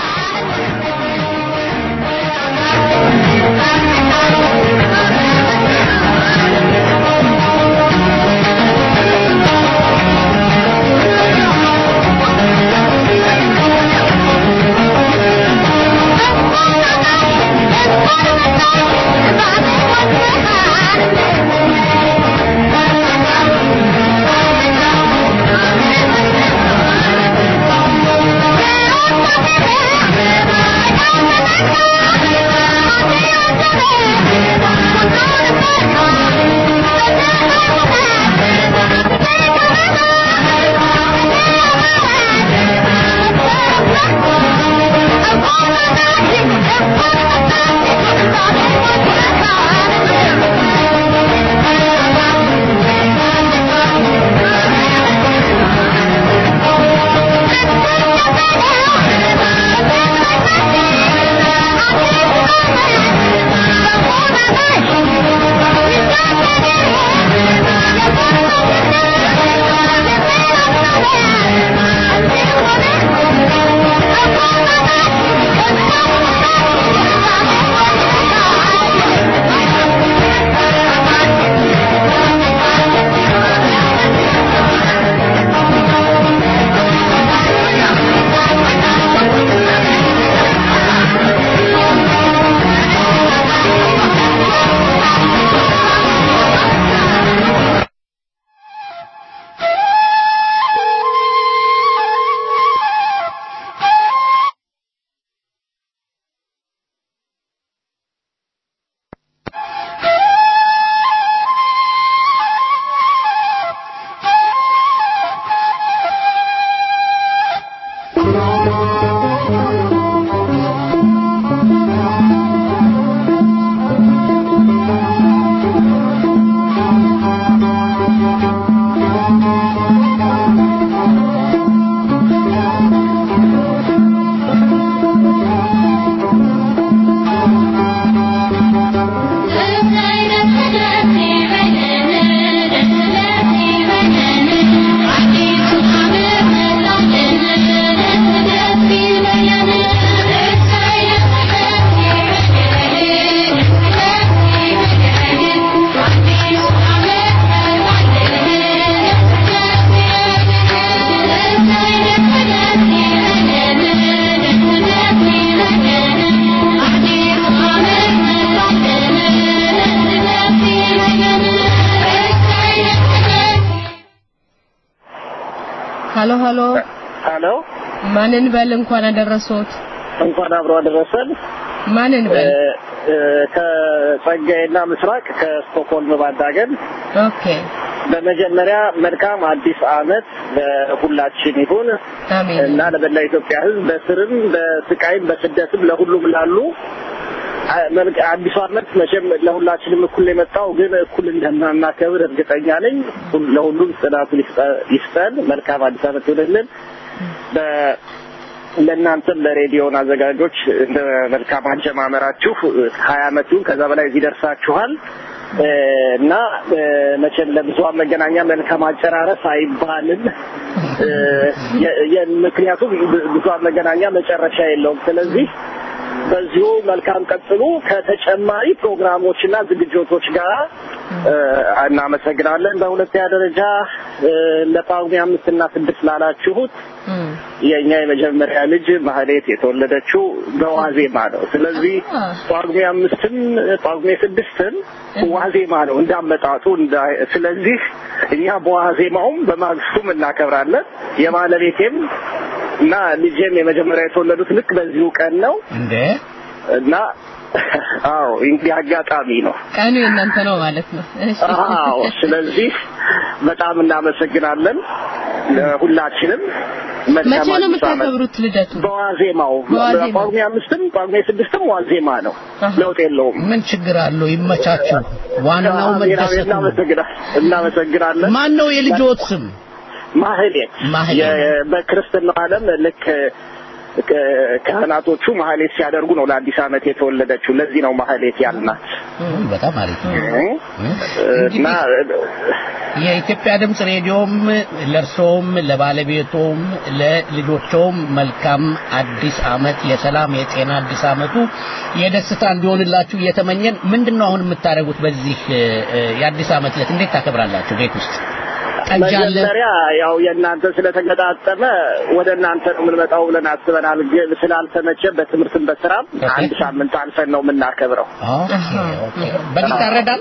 ሃሎ ሃሎ ሃሎ ማንን በል እንኳን አደረሰዎት። እንኳን አብሮ አደረሰን። ማንን በል ከጸጋይና ምስራቅ ከስቶክሆልም ባዳገን። ኦኬ በመጀመሪያ መልካም አዲስ ዓመት ለሁላችን ይሁን አሜን እና ለበላ ኢትዮጵያ ሕዝብ በስርም በስቃይም በስደትም ለሁሉም ላሉ አዲስ ዓመት መቼም ለሁላችንም እኩል የመጣው ግን እኩል እንደማናከብር እርግጠኛ ነኝ። ለሁሉም ጽናቱ ይስጠን። መልካም አዲስ ዓመት ይሁንልን። በ ለእናንተም ለሬዲዮን አዘጋጆች እንደ መልካም አጀማመራችሁ ሀያ ዓመቱን ከዛ በላይ እዚህ ደርሳችኋል እና መቼም ለብዙሃን መገናኛ መልካም አጨራረስ አይባልም። ምክንያቱም ብዙሃን መገናኛ መጨረሻ የለውም። ስለዚህ በዚሁ መልካም ቀጥሉ ከተጨማሪ ፕሮግራሞችና ዝግጅቶች ጋር እናመሰግናለን። በሁለተኛ ደረጃ ለጳጉሜ አምስት እና ስድስት ላላችሁት የኛ የመጀመሪያ ልጅ ማህሌት የተወለደችው በዋዜማ ነው። ስለዚህ ጳጉሜ አምስትም ጳጉሜ ስድስትም ዋዜማ ነው እንዳመጣጡ። ስለዚህ እኛ በዋዜማውም በማግስቱም እናከብራለን። የባለቤቴም እና ልጄም የመጀመሪያ የተወለዱት ልክ በዚሁ ቀን ነው እንዴ? እና አዎ እንግዲህ አጋጣሚ ነው ቀኑ የእናንተ ነው ማለት ነው። እሺ አዎ። ስለዚህ በጣም እናመሰግናለን። ለሁላችንም መቼ ነው የምታከብሩት ልደቱ? በዋዜማው ጳጉሜ አምስትም ጳጉሜ ስድስትም ዋዜማ ነው። ለውጥ የለውም። ምን ችግር አለው? ይመቻችሁ። ዋናው መደሰት ነው። እናመሰግናለን። ማን ነው የልጆት ስም? ማህሌት። በክርስትና ዓለም ልክ ካህናቶቹ ማህሌት ሲያደርጉ ነው ለአዲስ ዓመት የተወለደችው። ለዚህ ነው ማህሌት ያልናት። በጣም አሪፍ ነው። እና የኢትዮጵያ ድምጽ ሬዲዮም ለርሶም ለባለቤቶም ለልጆቹም መልካም አዲስ ዓመት የሰላም የጤና አዲስ ዓመቱ የደስታ እንዲሆንላችሁ እየተመኘን ምንድነው አሁን የምታደርጉት በዚህ የአዲስ ዓመት ዕለት እንዴት ታከብራላችሁ ቤት ውስጥ? መጀመሪያ ያው የእናንተ ስለተገጣጠመ ወደ እናንተ ነው የምንመጣው ብለን አስበናል። ግን ስላልተመቸ በትምህርትም በስራም አንድ ሳምንት አልፈን ነው የምናከብረው። ኦኬ ኦኬ። በሚታረዳል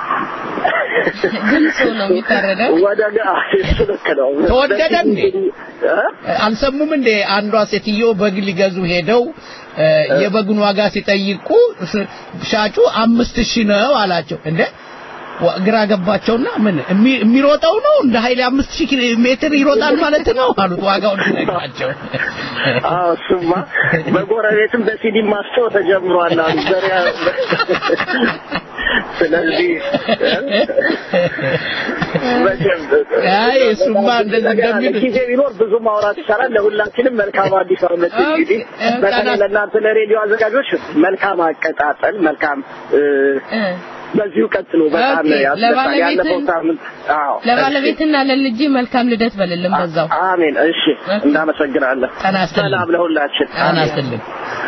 ግልጽ ነው የሚታረደው። ወደ እሱ ልክ ነው። ተወደደ እንዴ? አልሰሙም እንዴ? አንዷ ሴትዮ በግ ሊገዙ ሄደው የበጉን ዋጋ ሲጠይቁ ሻጩ አምስት ሺህ ነው አላቸው። እንዴ ግራ ገባቸውና ምን የሚሮጠው ነው እንደ ኃይሌ አምስት ሺህ ሜትር ይሮጣል ማለት ነው አሉት። ዋጋው እንደነገራቸው። አዎ እሱማ በጎረቤትም በሲዲ ማስተው ተጀምሯል አሉ። ዘሪያ ስለዚህ አይ እሱማ እንደዚህ እንደሚል ጊዜ ቢኖር ብዙ ማውራት ይችላል። ለሁላችንም መልካም አዲስ ዓመት እንግዲህ በተለይ ለእናንተ ለሬዲዮ አዘጋጆች መልካም አቀጣጠል መልካም በዚሁ ቀጥሉ። በጣም ያስፈልጋል። ያለፈው ሳምንት አዎ ለባለቤትና ለልጅ መልካም ልደት በልልም በዛው። አሜን። እሺ እናመሰግናለን። ሰላም ለሁላችን። አናስተልም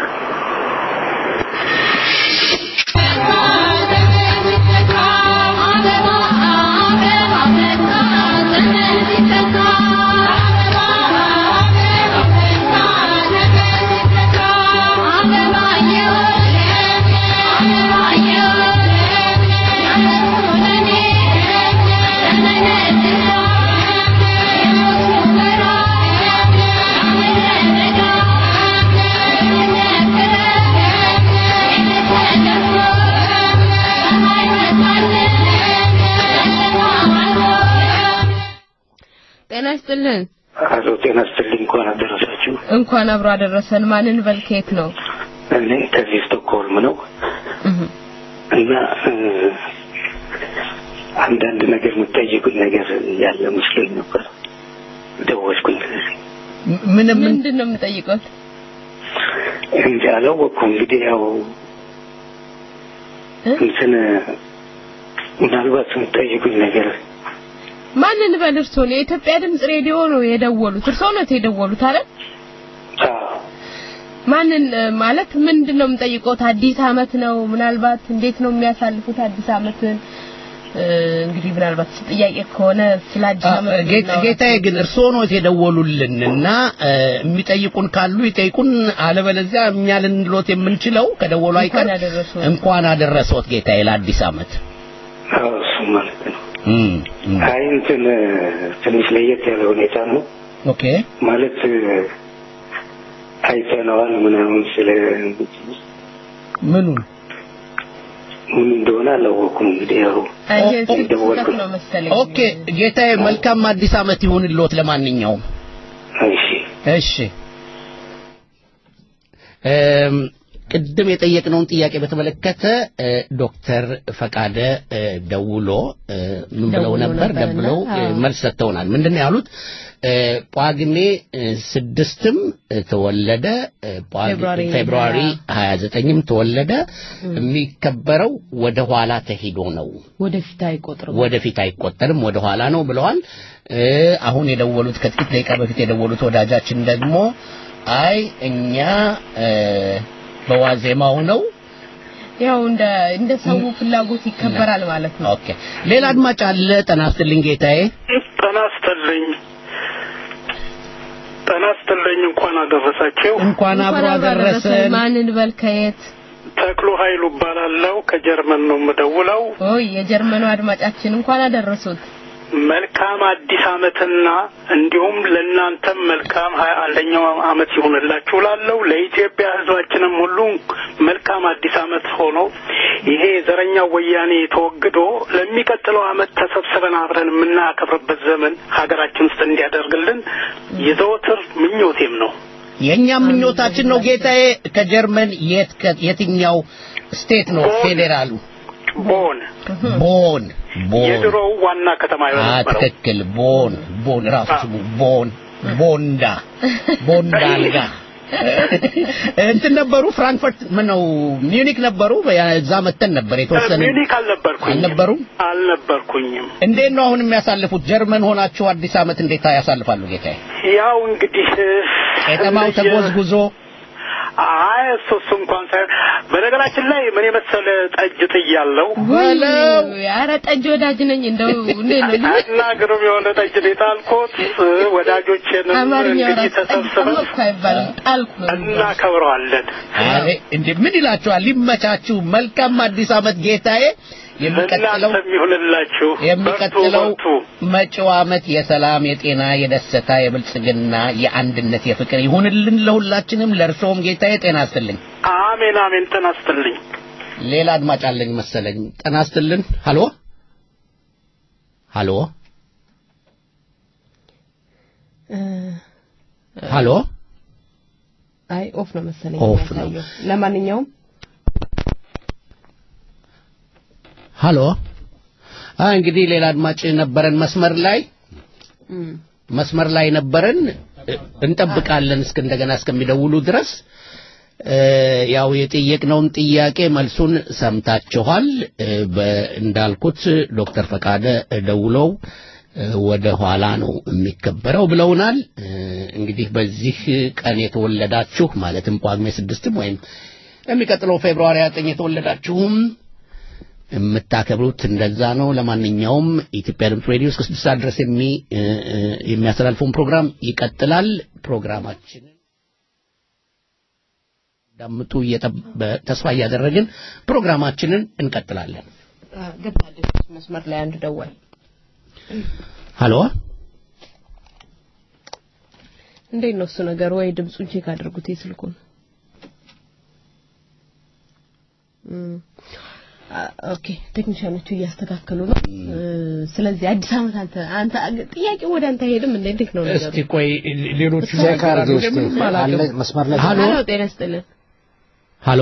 ጤና ይስጥልን። አሎ ጤና ይስጥልኝ። እንኳን አደረሳችሁ። እንኳን አብሮ አደረሰን። ማንን በልከት ነው? እኔ ከዚህ ስቶክሆልም ነው እና አንዳንድ ነገር የምትጠይቁኝ ነገር ያለ መስሎኝ ነበር ደወልኩኝ። ምን ምንድን ነው የምትጠይቁት? እንዴ አላወኩም። እንግዲህ ያው እንትን ምናልባት የምትጠይቁኝ ነገር ማንን በልርሶ ነው? የኢትዮጵያ ድምጽ ሬዲዮ ነው የደወሉት። እርሶ ነው የደወሉት አይደል? አዎ። ማንን ማለት ምንድነው የምጠይቀው? አዲስ ዓመት ነው። ምናልባት እንዴት ነው የሚያሳልፉት አዲስ ዓመትን? እንግዲህ ምናልባት ጥያቄ ከሆነ ስለ አዲስ ዓመት ጌታዬ ግን እርሶ ነው የደወሉልንና የሚጠይቁን ካሉ ይጠይቁን፣ አለበለዚያ እኛ ልንሎት የምንችለው ከደወሉ አይቀር እንኳን አደረሰዎት ጌታዬ ለአዲስ ዓመት። አዎ እሱ ማለት ነው። አይ እንትን ትንሽ ለየት ያለ ሁኔታ ነው። ኦኬ ማለት አይተነዋል ምናምን ስለ ምኑ ምን እንደሆነ አላወኩም። እንግዲህ ያው ኦኬ ጌታዬ መልካም አዲስ ዓመት ይሁንልዎት። ለማንኛውም እሺ እሺ እም ቅድም የጠየቅነውን ጥያቄ በተመለከተ ዶክተር ፈቃደ ደውሎ ምን ብለው ነበር? ደብለው መልስ ሰጥተውናል። ምንድነው ያሉት? ጳጉሜ ስድስትም ተወለደ፣ ፌብሩዋሪ ሃያ ዘጠኝም ተወለደ። የሚከበረው ወደ ኋላ ተሄዶ ነው፣ ወደፊት አይቆጥርም ወደፊት አይቆጠርም ወደ ኋላ ነው ብለዋል። አሁን የደወሉት ከጥቂት ደቂቃ በፊት የደወሉት ወዳጃችን ደግሞ አይ እኛ በዋዜማው ነው ያው እንደ እንደ ሰው ፍላጎት ይከበራል ማለት ነው። ኦኬ ሌላ አድማጭ አለ። ጤና ይስጥልኝ ጌታዬ። ጤና ይስጥልኝ። ጤና ይስጥልኝ። እንኳን አደረሳችሁ። እንኳን አብሮ አደረሰን። ማንን በልከየት? ተክሉ ኃይሉ እባላለሁ ከጀርመን ነው የምደውለው። ኦይ የጀርመኑ አድማጫችን እንኳን አደረሱት። መልካም አዲስ አመትና እንዲሁም ለእናንተም መልካም ሃያ አንደኛው አመት ይሁንላችሁ ላለው ለኢትዮጵያ ህዝባችንም ሁሉ መልካም አዲስ አመት ሆኖ ይሄ ዘረኛው ወያኔ ተወግዶ ለሚቀጥለው አመት ተሰብስበን አብረን የምናከብርበት ዘመን ሀገራችን ውስጥ እንዲያደርግልን የዘወትር ምኞቴም ነው። የኛም ምኞታችን ነው ጌታዬ። ከጀርመን የት የትኛው ስቴት ነው ፌዴራሉ? ቦን ቦን ቦን የድሮው ዋና ከተማ የነበረው ትክክል። ቦን ቦን ራሱ ቦን ቦንዳ ቦንዳ አልጋ እንትን ነበሩ። ፍራንክፈርት ምን ነው ሚዩኒክ ነበሩ። እዛ መተን ነበር የተወሰነ። ሚዩኒክ አልነበርኩኝ አልነበሩም አልነበርኩኝም። እንዴት ነው አሁን የሚያሳልፉት? ጀርመን ሆናችሁ አዲስ አመት እንዴት ያሳልፋሉ ጌታዬ? ያው እንግዲህ ከተማው ተጎዝጉዞ አይ እሱስ እንኳን ሳይሆን በነገራችን ላይ ምን የመሰለ ጠጅ ጥያለሁ። ወለው ያረ ጠጅ ወዳጅ ነኝ እንደው እንዴት ነው እና ግሩም የሆነ ጠጅ ጣልኩት። ወዳጆቼንም እንግዲህ ተሰብስበን እናከብረዋለን። አሬ እንዴ ምን ይላችኋል? ሊመቻችሁ። መልካም አዲስ አመት ጌታዬ። የሚቀጥለው የሚሆንላችሁ የሚቀጥለው መጪው አመት የሰላም የጤና የደስታ የብልጽግና የአንድነት የፍቅር ይሁንልን ለሁላችንም። ለርሶም ጌታዬ ጤና ይስጥልኝ። አሜን አሜን። ጤና ይስጥልኝ። ሌላ አድማጭ አለኝ መሰለኝ። ጤና ይስጥልን። ሃሎ ሃሎ ሃሎ አይ ኦፍ ነው መሰለኝ ኦፍ ነው። ለማንኛውም ሃሎ አ እንግዲህ ሌላ አድማጭ ነበረን መስመር ላይ መስመር ላይ ነበረን። እንጠብቃለን እስከ እንደገና እስከሚደውሉ ድረስ። ያው የጠየቅነውን ጥያቄ መልሱን ሰምታችኋል። እንዳልኩት ዶክተር ፈቃደ ደውለው ወደ ኋላ ነው የሚከበረው ብለውናል። እንግዲህ በዚህ ቀን የተወለዳችሁ ማለትም ጳጉሜ ስድስትም ወይም የሚቀጥለው ፌብሩዋሪ ዘጠኝ የተወለዳችሁም የምታከብሩት እንደዛ ነው። ለማንኛውም ኢትዮጵያ ድምፅ ሬዲዮ እስከ ስድስት ሰዓት ድረስ የሚ የሚያስተላልፈውን ፕሮግራም ይቀጥላል። ፕሮግራማችንን ዳምጡ ተስፋ እያደረግን ፕሮግራማችንን እንቀጥላለን። ገብታለች መስመር ላይ አንድ ደዋይ። ሃሎ እንዴት ነው እሱ ነገር? ወይ ድምጹን ቼክ አድርጉት የስልኩን። ኦኬ ቴክኒሻኖቹ እያስተካከሉ ነው። ስለዚህ አዲስ አመት አንተ አንተ ጥያቄ ወደ አንተ ሄድም እንዴ? እንዴት ነው ነገሩ? እስቲ ቆይ ሌሎቹ ቼካርጂ ውስጥ አለ መስመር ላይ። ሃሎ ጤና ይስጥልን። ሃሎ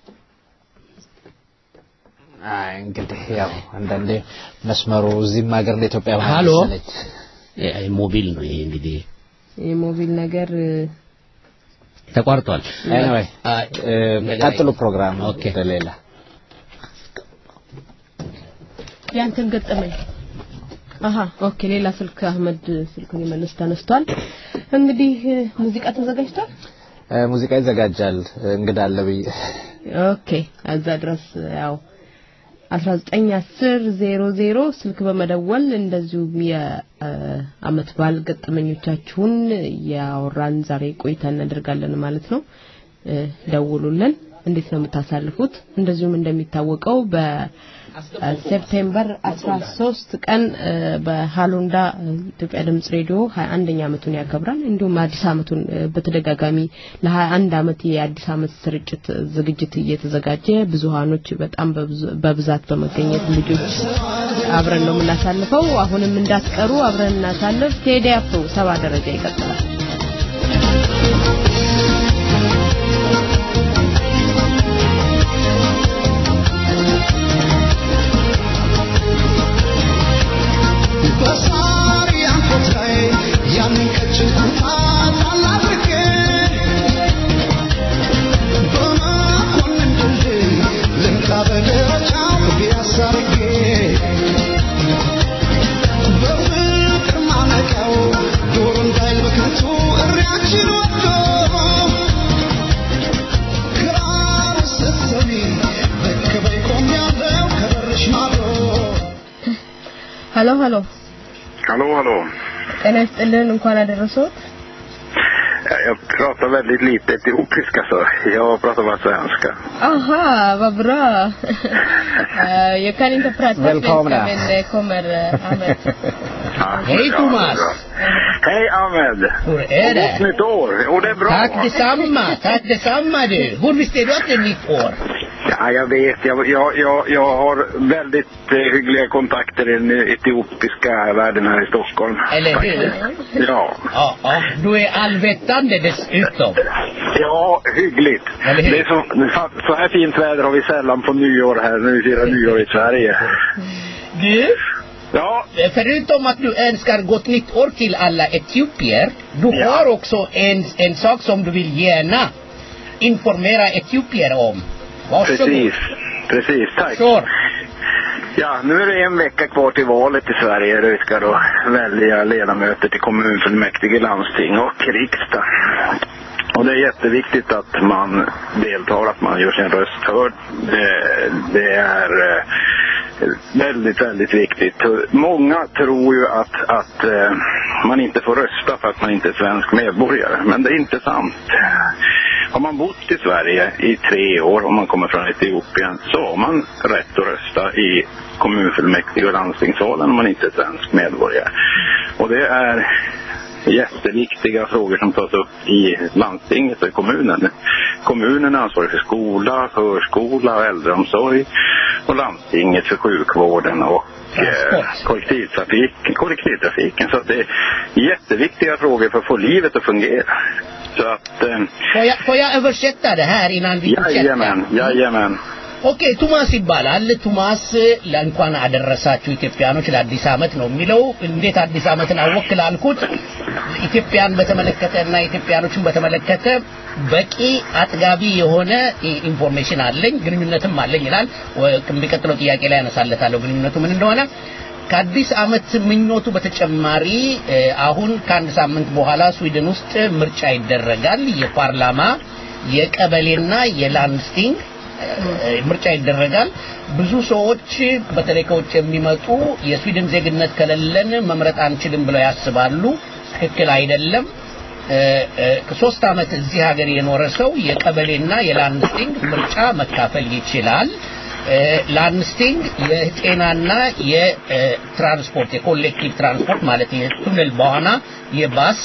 አይ እንግዲህ ያው አንዳንዴ መስመሩ እዚህም ሀገር እንደ ኢትዮጵያ ማለት ሃሎ ነው። አይ ሞቢል ነው ይሄ እንግዲህ የሞቢል ነገር ተቋርጧል። ኤኒዌይ ቀጥሉ ፕሮግራም ኦኬ ሌላ ያንተን ገጠመኝ። አሃ ኦኬ ሌላ ስልክ አህመድ ስልኩን ይመልስ ተነስቷል። እንግዲህ ሙዚቃ ተዘጋጅቷል። ሙዚቃ ይዘጋጃል። እንግዳ አለ ብዬ ኦኬ አዛ ድረስ ያው አስራ ዘጠኝ አስር ዜሮ ዜሮ ስልክ በመደወል እንደዚሁ የአመት በዓል ገጠመኞቻችሁን ያወራን ዛሬ ቆይታ እናደርጋለን ማለት ነው። ደውሉልን። እንዴት ነው የምታሳልፉት? እንደዚሁም እንደሚታወቀው በሴፕቴምበር አስራ ሶስት ቀን በሃሎንዳ ኢትዮጵያ ድምጽ ሬዲዮ ሃያ አንደኛ አመቱን ያከብራል። እንዲሁም አዲስ አመቱን በተደጋጋሚ ለ21 አመት የአዲስ አመት ስርጭት ዝግጅት እየተዘጋጀ ብዙሃኖች በጣም በብዛት በመገኘት ልጆች አብረን ነው የምናሳልፈው። አሁንም እንዳትቀሩ አብረን እናሳልፍ። ቴዲ አፍሮ ሰባ ደረጃ ይቀጥላል። Hallå hallå. Hallå hallå. Kan jag ställa እንኳን አደረሰዎት? Jag pratar väldigt lite etiopiska så jag pratar bara svenska. Aha, vad bra. Jag kan inte prata svenska men det kommer Ahmed. Ja, Hej ja, Thomas. bra. Hej Ahmed. Hur är det? Gott nytt år. Och det är bra. Tack detsamma, tack detsamma du. Hur visste du att det är nytt år? Ja, jag vet. Jag, jag, jag, jag har väldigt eh, hyggliga kontakter i den etiopiska världen här i Stockholm. Eller hur? Ja. Ja, ja. Du är allvetande dessutom. Ja, hyggligt. Det är så, så här fint väder har vi sällan på nyår här när vi firar nyår i Sverige. Du? Ja. Förutom att du önskar gott nytt år till alla etiopier, du Ja. har också en, en sak som du vill gärna informera etiopier om. Varsågod. Precis, precis, tack. Sure. Ja, nu är det en vecka kvar till valet i Sverige där vi ska då välja ledamöter till kommunfullmäktige, landsting och riksdag. Och det är jätteviktigt att man deltar, att man gör sin röst hörd. Det, det är eh, väldigt, väldigt viktigt. Många tror ju att, att eh, man inte får rösta för att man inte är svensk medborgare. Men det är inte sant. Har man bott i Sverige i tre år och man kommer från Etiopien så har man rätt att rösta i kommunfullmäktige och landstingsvalen om man inte är svensk medborgare. Och det är jätteviktiga frågor som tas upp i landstinget och i kommunen. Kommunen är ansvarig för skola, förskola och äldreomsorg och landstinget för sjukvården och eh, kollektivtrafik, kollektivtrafiken. Så att det är jätteviktiga frågor för att få livet att fungera. Så att, eh, får, jag, får jag översätta det här innan vi fortsätter? Jajamän, jajamän. ኦኬ ቶማስ ይባላል ቶማስ ለእንኳን አደረሳችሁ ኢትዮጵያኖች ለአዲስ አመት ነው የሚለው እንዴት አዲስ አመትን አወክል አልኩት ኢትዮጵያን በተመለከተና ኢትዮጵያኖችን በተመለከተ በቂ አጥጋቢ የሆነ ኢንፎርሜሽን አለኝ ግንኙነትም አለኝ ይላል ከሚቀጥለው ጥያቄ ላይ ያነሳለታለሁ ግንኙነቱ ምን እንደሆነ ከአዲስ አመት ምኞቱ በተጨማሪ አሁን ከአንድ ሳምንት በኋላ ስዊድን ውስጥ ምርጫ ይደረጋል የፓርላማ የቀበሌና የላንድስቲንግ ምርጫ ይደረጋል ብዙ ሰዎች በተለይ ከውጭ የሚመጡ የስዊድን ዜግነት ከሌለን መምረጥ አንችልም ብለው ያስባሉ ትክክል አይደለም ከሶስት አመት እዚህ ሀገር የኖረ ሰው የቀበሌና የላንድስቲንግ ምርጫ መካፈል ይችላል ላንድስቲንግ የጤናና የትራንስፖርት የኮሌክቲቭ ትራንስፖርት ማለት የቱነል በኋላ የባስ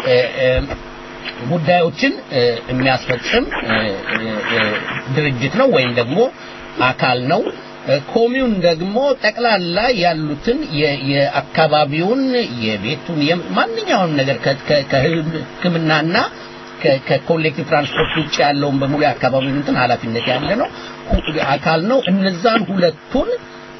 ጉዳዮችን የሚያስፈጽም ድርጅት ነው ወይም ደግሞ አካል ነው ኮሚዩን ደግሞ ጠቅላላ ያሉትን የአካባቢውን የቤቱን ማንኛውንም ነገር ከህክምናና ከኮሌክቲቭ ትራንስፖርት ውጭ ያለውን በሙሉ አካባቢውን እንትን ኃላፊነት ያለ ነው አካል ነው እነዛን ሁለቱን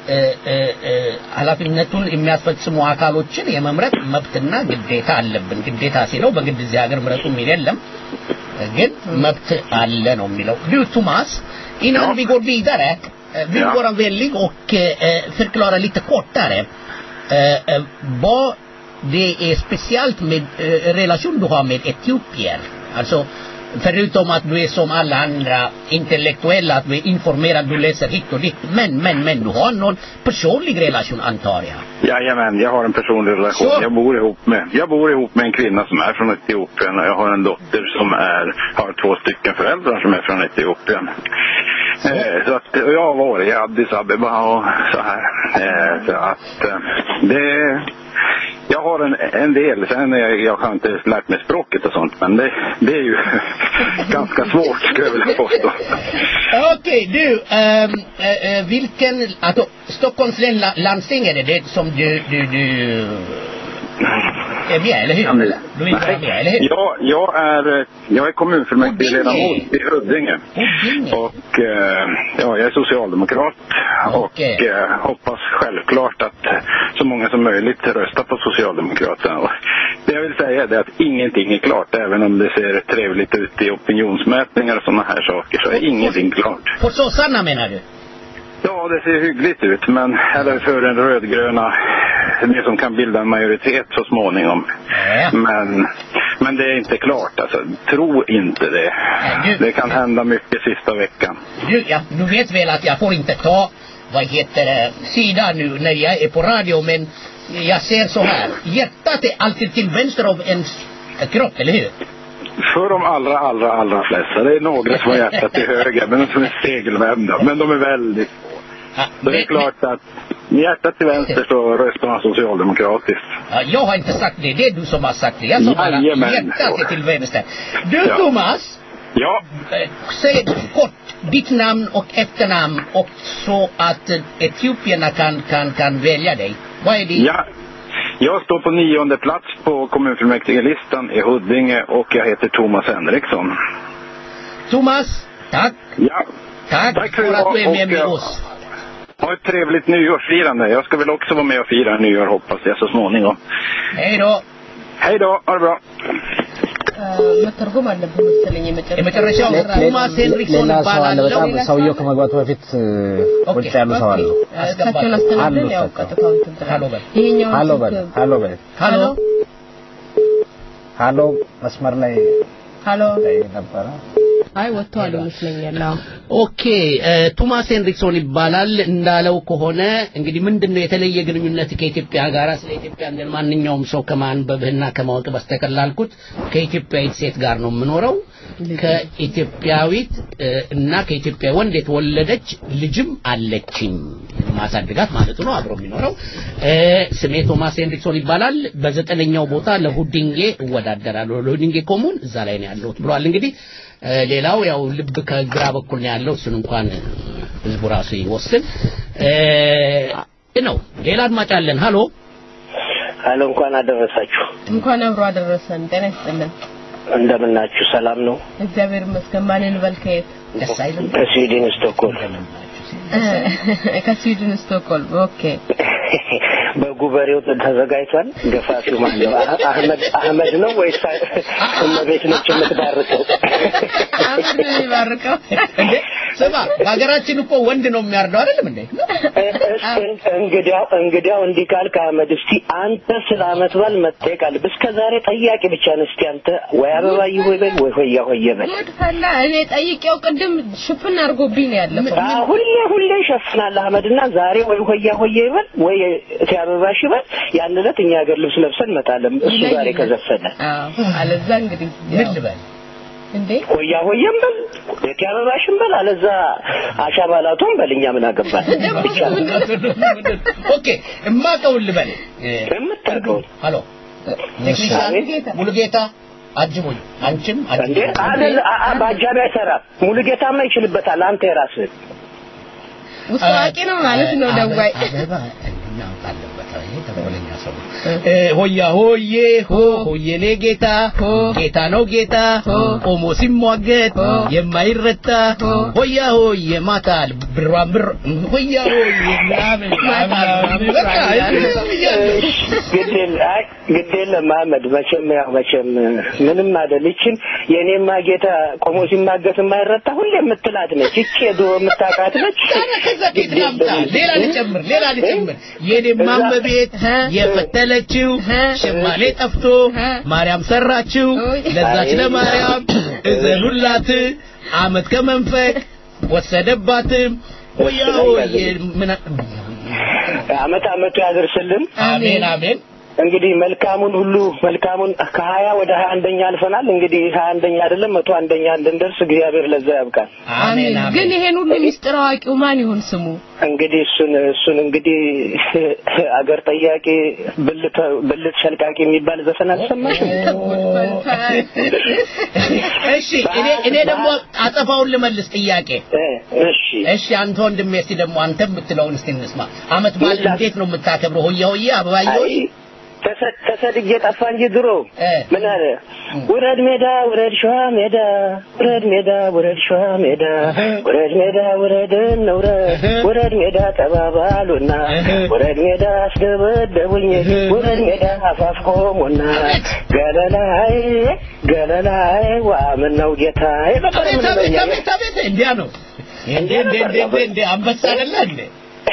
ኃላፊነቱን የሚያስፈጽሙ አካሎችን የመምረጥ መብትና ግዴታ አለብን ግዴታ ሲለው በግድ እዚህ ሀገር ምረጡ የሚል የለም ግን መብት አለ ነው የሚለው du Thomas innan vi går vidare vill du vara vänlig och förklara lite kortare vad det är speciellt med relation du har med etiopier alltså förutom att du är som alla andra intellektuella att du är informerad du läser hit och dit men men men du har någon personlig relation antar jag. Jajamän, jag har en personlig relation. Så. Jag bor ihop med jag bor ihop med en kvinna som är från Etiopien och jag har en dotter som är har två stycken föräldrar som är från Etiopien. Så, eh, så att jag har varit i Addis Abeba och så här eh, så att eh, det jag har en, en del, sen jag, jag har inte lärt mig språket och sånt, men det, det är ju ganska svårt skulle jag vilja påstå. Okej, okay, du, um, uh, vilken, alltså Stockholms län landsting är det, det som du, du, du är med, eller hur? Du vill vara med, eller hur? Ja, jag är, jag är kommunfullmäktigeledamot i Huddinge. Och eh, ja, jag är socialdemokrat okay. och eh, hoppas självklart att så många som möjligt röstar på Socialdemokraterna. Och det jag vill säga är att ingenting är klart, även om det ser trevligt ut i opinionsmätningar och sådana här saker, så är ingenting klart. På sossarna menar du? Ja, det ser hyggligt ut, men eller för den rödgröna, det som kan bilda en majoritet så småningom. Ja. Men, men det är inte klart, alltså. Tro inte det. Ja, du, det kan hända mycket sista veckan. Du, ja, du vet väl att jag får inte ta, vad heter det, sida nu när jag är på radio, men jag ser så här. Hjärtat är alltid till vänster av ens kropp, eller hur? För de allra, allra, allra flesta. Det är några som har hjärtat till höger, men de som är segelvända. Men de är väldigt... Ja, det är klart att Med hjärtat till vänster så röstar man socialdemokratiskt. Ja, jag har inte sagt det, det är du som har sagt det. Jag sa bara hjärtat är till vänster. Du ja. Thomas? Ja. Säg kort ditt namn och efternamn och så att etiopierna kan, kan, kan välja dig. Vad är det? Ja. Jag står på nionde plats på kommunfullmäktigelistan i Huddinge och jag heter Thomas Henriksson. Thomas, tack. Ja. Tack, tack för att du är med med oss. Ha ett trevligt nyårsfirande. Jag ska väl också vara med och fira nyår hoppas jag så småningom. Hej då. Hej då, ha det bra. መተርጎም አለብን መሰለኝ የመጨረሻው ቶማስ ሄንሪክሶን ይባላል በጣም ሰውየው ከመግባቱ በፊት ቁጭ ያሉ ሰው አሉ አስከተል አስተናገደ ያው ቀጥታው ሃሎ በል ይሄኛው ሃሎ በል ሃሎ በል ሃሎ ሃሎ መስመር ላይ ሃሎ ነበር አይ ወጥቷል ይመስለኛል ኦኬ ቶማስ ሄንሪክሶን ይባላል እንዳለው ከሆነ እንግዲህ ምንድነው የተለየ ግንኙነት ከኢትዮጵያ ጋር ስለ ኢትዮጵያ እንደ ማንኛውም ሰው ከማንበብና ከማወቅ በስተቀላልኩት ከኢትዮጵያዊት ሴት ጋር ነው የምኖረው ከኢትዮጵያዊት እና ከኢትዮጵያ ወንድ የተወለደች ልጅም አለችኝ ማሳደጋት ማለት ነው አብሮ የሚኖረው ስሜ ቶማስ ሄንሪክሶን ይባላል በዘጠነኛው ቦታ ለሁዲንጌ እወዳደራለሁ ለሁዲንጌ ኮሙን እዛ ላይ ነው ያለሁት ብሏል እንግዲህ ሌላው ያው ልብ ከግራ በኩል ነው ያለው እሱን እንኳን ህዝቡ ራሱ ይወስን ነው ሌላ አድማጭ አለን ሃሎ ሃሎ እንኳን አደረሳችሁ እንኳን አብሮ አደረሰን ጤና ይስጥልን እንደምናችሁ ሰላም ነው እግዚአብሔር ይመስገን ማንን በልከየት ደስ አይልም ከስዊድን ስቶክሆልም ከስዊድን ስቶክሆልም ኦኬ በጉበሬው ተዘጋጅቷል ገፋፊው ማን ነው አህመድ አህመድ ነው ወይስ እመቤት ነች የምትባርከው አህመድ ነው የሚባርከው እንዴ ሰባ ሀገራችን እኮ ወንድ ነው የሚያርደው አይደለም እንዴ እንግዲያው እንግዲያው እንዲካል ከአህመድ እስቲ አንተ ስለ አመት ባል መጠየቃል እስከዛሬ ጠያቂ ብቻ ነህ እስቲ አንተ ወይ አበባ ይሆይ በል ወይ ሆያ ሆየ በል ፈላ እኔ ጠይቄው ቅድም ሽፍን አርጎብኝ ነው ያለፈው ሁሌ ሁሌ ይሸፍናል አህመድና ዛሬ ወይ ሆያ ሆየ ይበል ወይ አበባሽ ይበል ያን ዕለት እኛ ሀገር ልብስ ለብሰን መጣለም እሱ ዛሬ ከዘፈነ አዎ አለዛ እንግዲህ ምን ልበል እንዴ ሆያ ሆየም በል የካበባሽም በል አለዛ አሻባላቱም በልኛ ምን አገባን ብቻ ኦኬ እማቀው ልበል እምታቀው ሃሎ ቴክኒሻን ሙሉጌታ አጅቡኝ አንቺም አንዴ አይደል ባጃቢ አይሰራ ሙሉጌታማ ይችልበታል አንተ የራስህ ውስጣቂ ነው ማለት ነው ደዋይ ነው ባለበት ይሄ ተቆለኛ ሰው ሆያ ሆዬ ሆ ሆዬኔ ጌታ ጌታ ነው ጌታ ቆሞ ሲሟገት የማይረታ ሆያ ሆዬ ማታል ብሯን ብር ሆያ ሆዬ ምናምን በቃ ግዴለ አይ ግዴለ ማመድ መቼም ያው መቼም ምንም አይደልችን የኔማ ጌታ ቆሞ ሲማገት የማይረታ ሁሌ የምትላት ነች እቺ ዶ የምታቃት ነች ሌላ ልጨምር ሌላ ልጨምር የኔ ማመቤት የፈተለችው ሸማኔ ጠፍቶ ማርያም ሰራችው ለዛች ለማርያም እዘኑላት አመት ከመንፈቅ ወሰደባት ወያው ምን አመት አመቱ ያደርስልን አሜን አሜን እንግዲህ መልካሙን ሁሉ መልካሙን ከሀያ ወደ ሀያ አንደኛ አልፈናል እንግዲህ ሀያ አንደኛ አይደለም መቶ አንደኛ እንድንደርስ እግዚአብሔር ለዛ ያብቃል አሜን ግን ይሄን ሁሉ ሚስጥር አዋቂው ማን ይሁን ስሙ እንግዲህ እሱን እሱን እንግዲህ አገር ጠያቂ ብልት ብልት ሸልቃቂ የሚባል ዘፈን አልሰማሽም እሺ እኔ እኔ ደግሞ አጠፋውን ልመልስ ጥያቄ እሺ እሺ አንተ ወንድሜ እስቲ ደግሞ አንተ የምትለውን እስቲ እንስማ አመት በዓል እንዴት ነው የምታከብረው ሆያ ሆያ አበባዮሽ ተሰድጄ ጠፋ እንጂ ድሮ ምን አለ ወረድ ሜዳ ወረድ ሸዋ ሜዳ ወረድ ሜዳ ወረድ ሸዋ ሜዳ ወረድ ሜዳ ወረድ ነውረ ወረድ ሜዳ ተባባሉና ወረድ ሜዳ አስደበደቡኝ ወረድ ሜዳ አፋፍቆሙና ገለላይ ገለላይ ዋምን ነው ጌታ እንዴ ነው እንዴ እንዴ እንዴ አንበሳ አይደለ እንዴ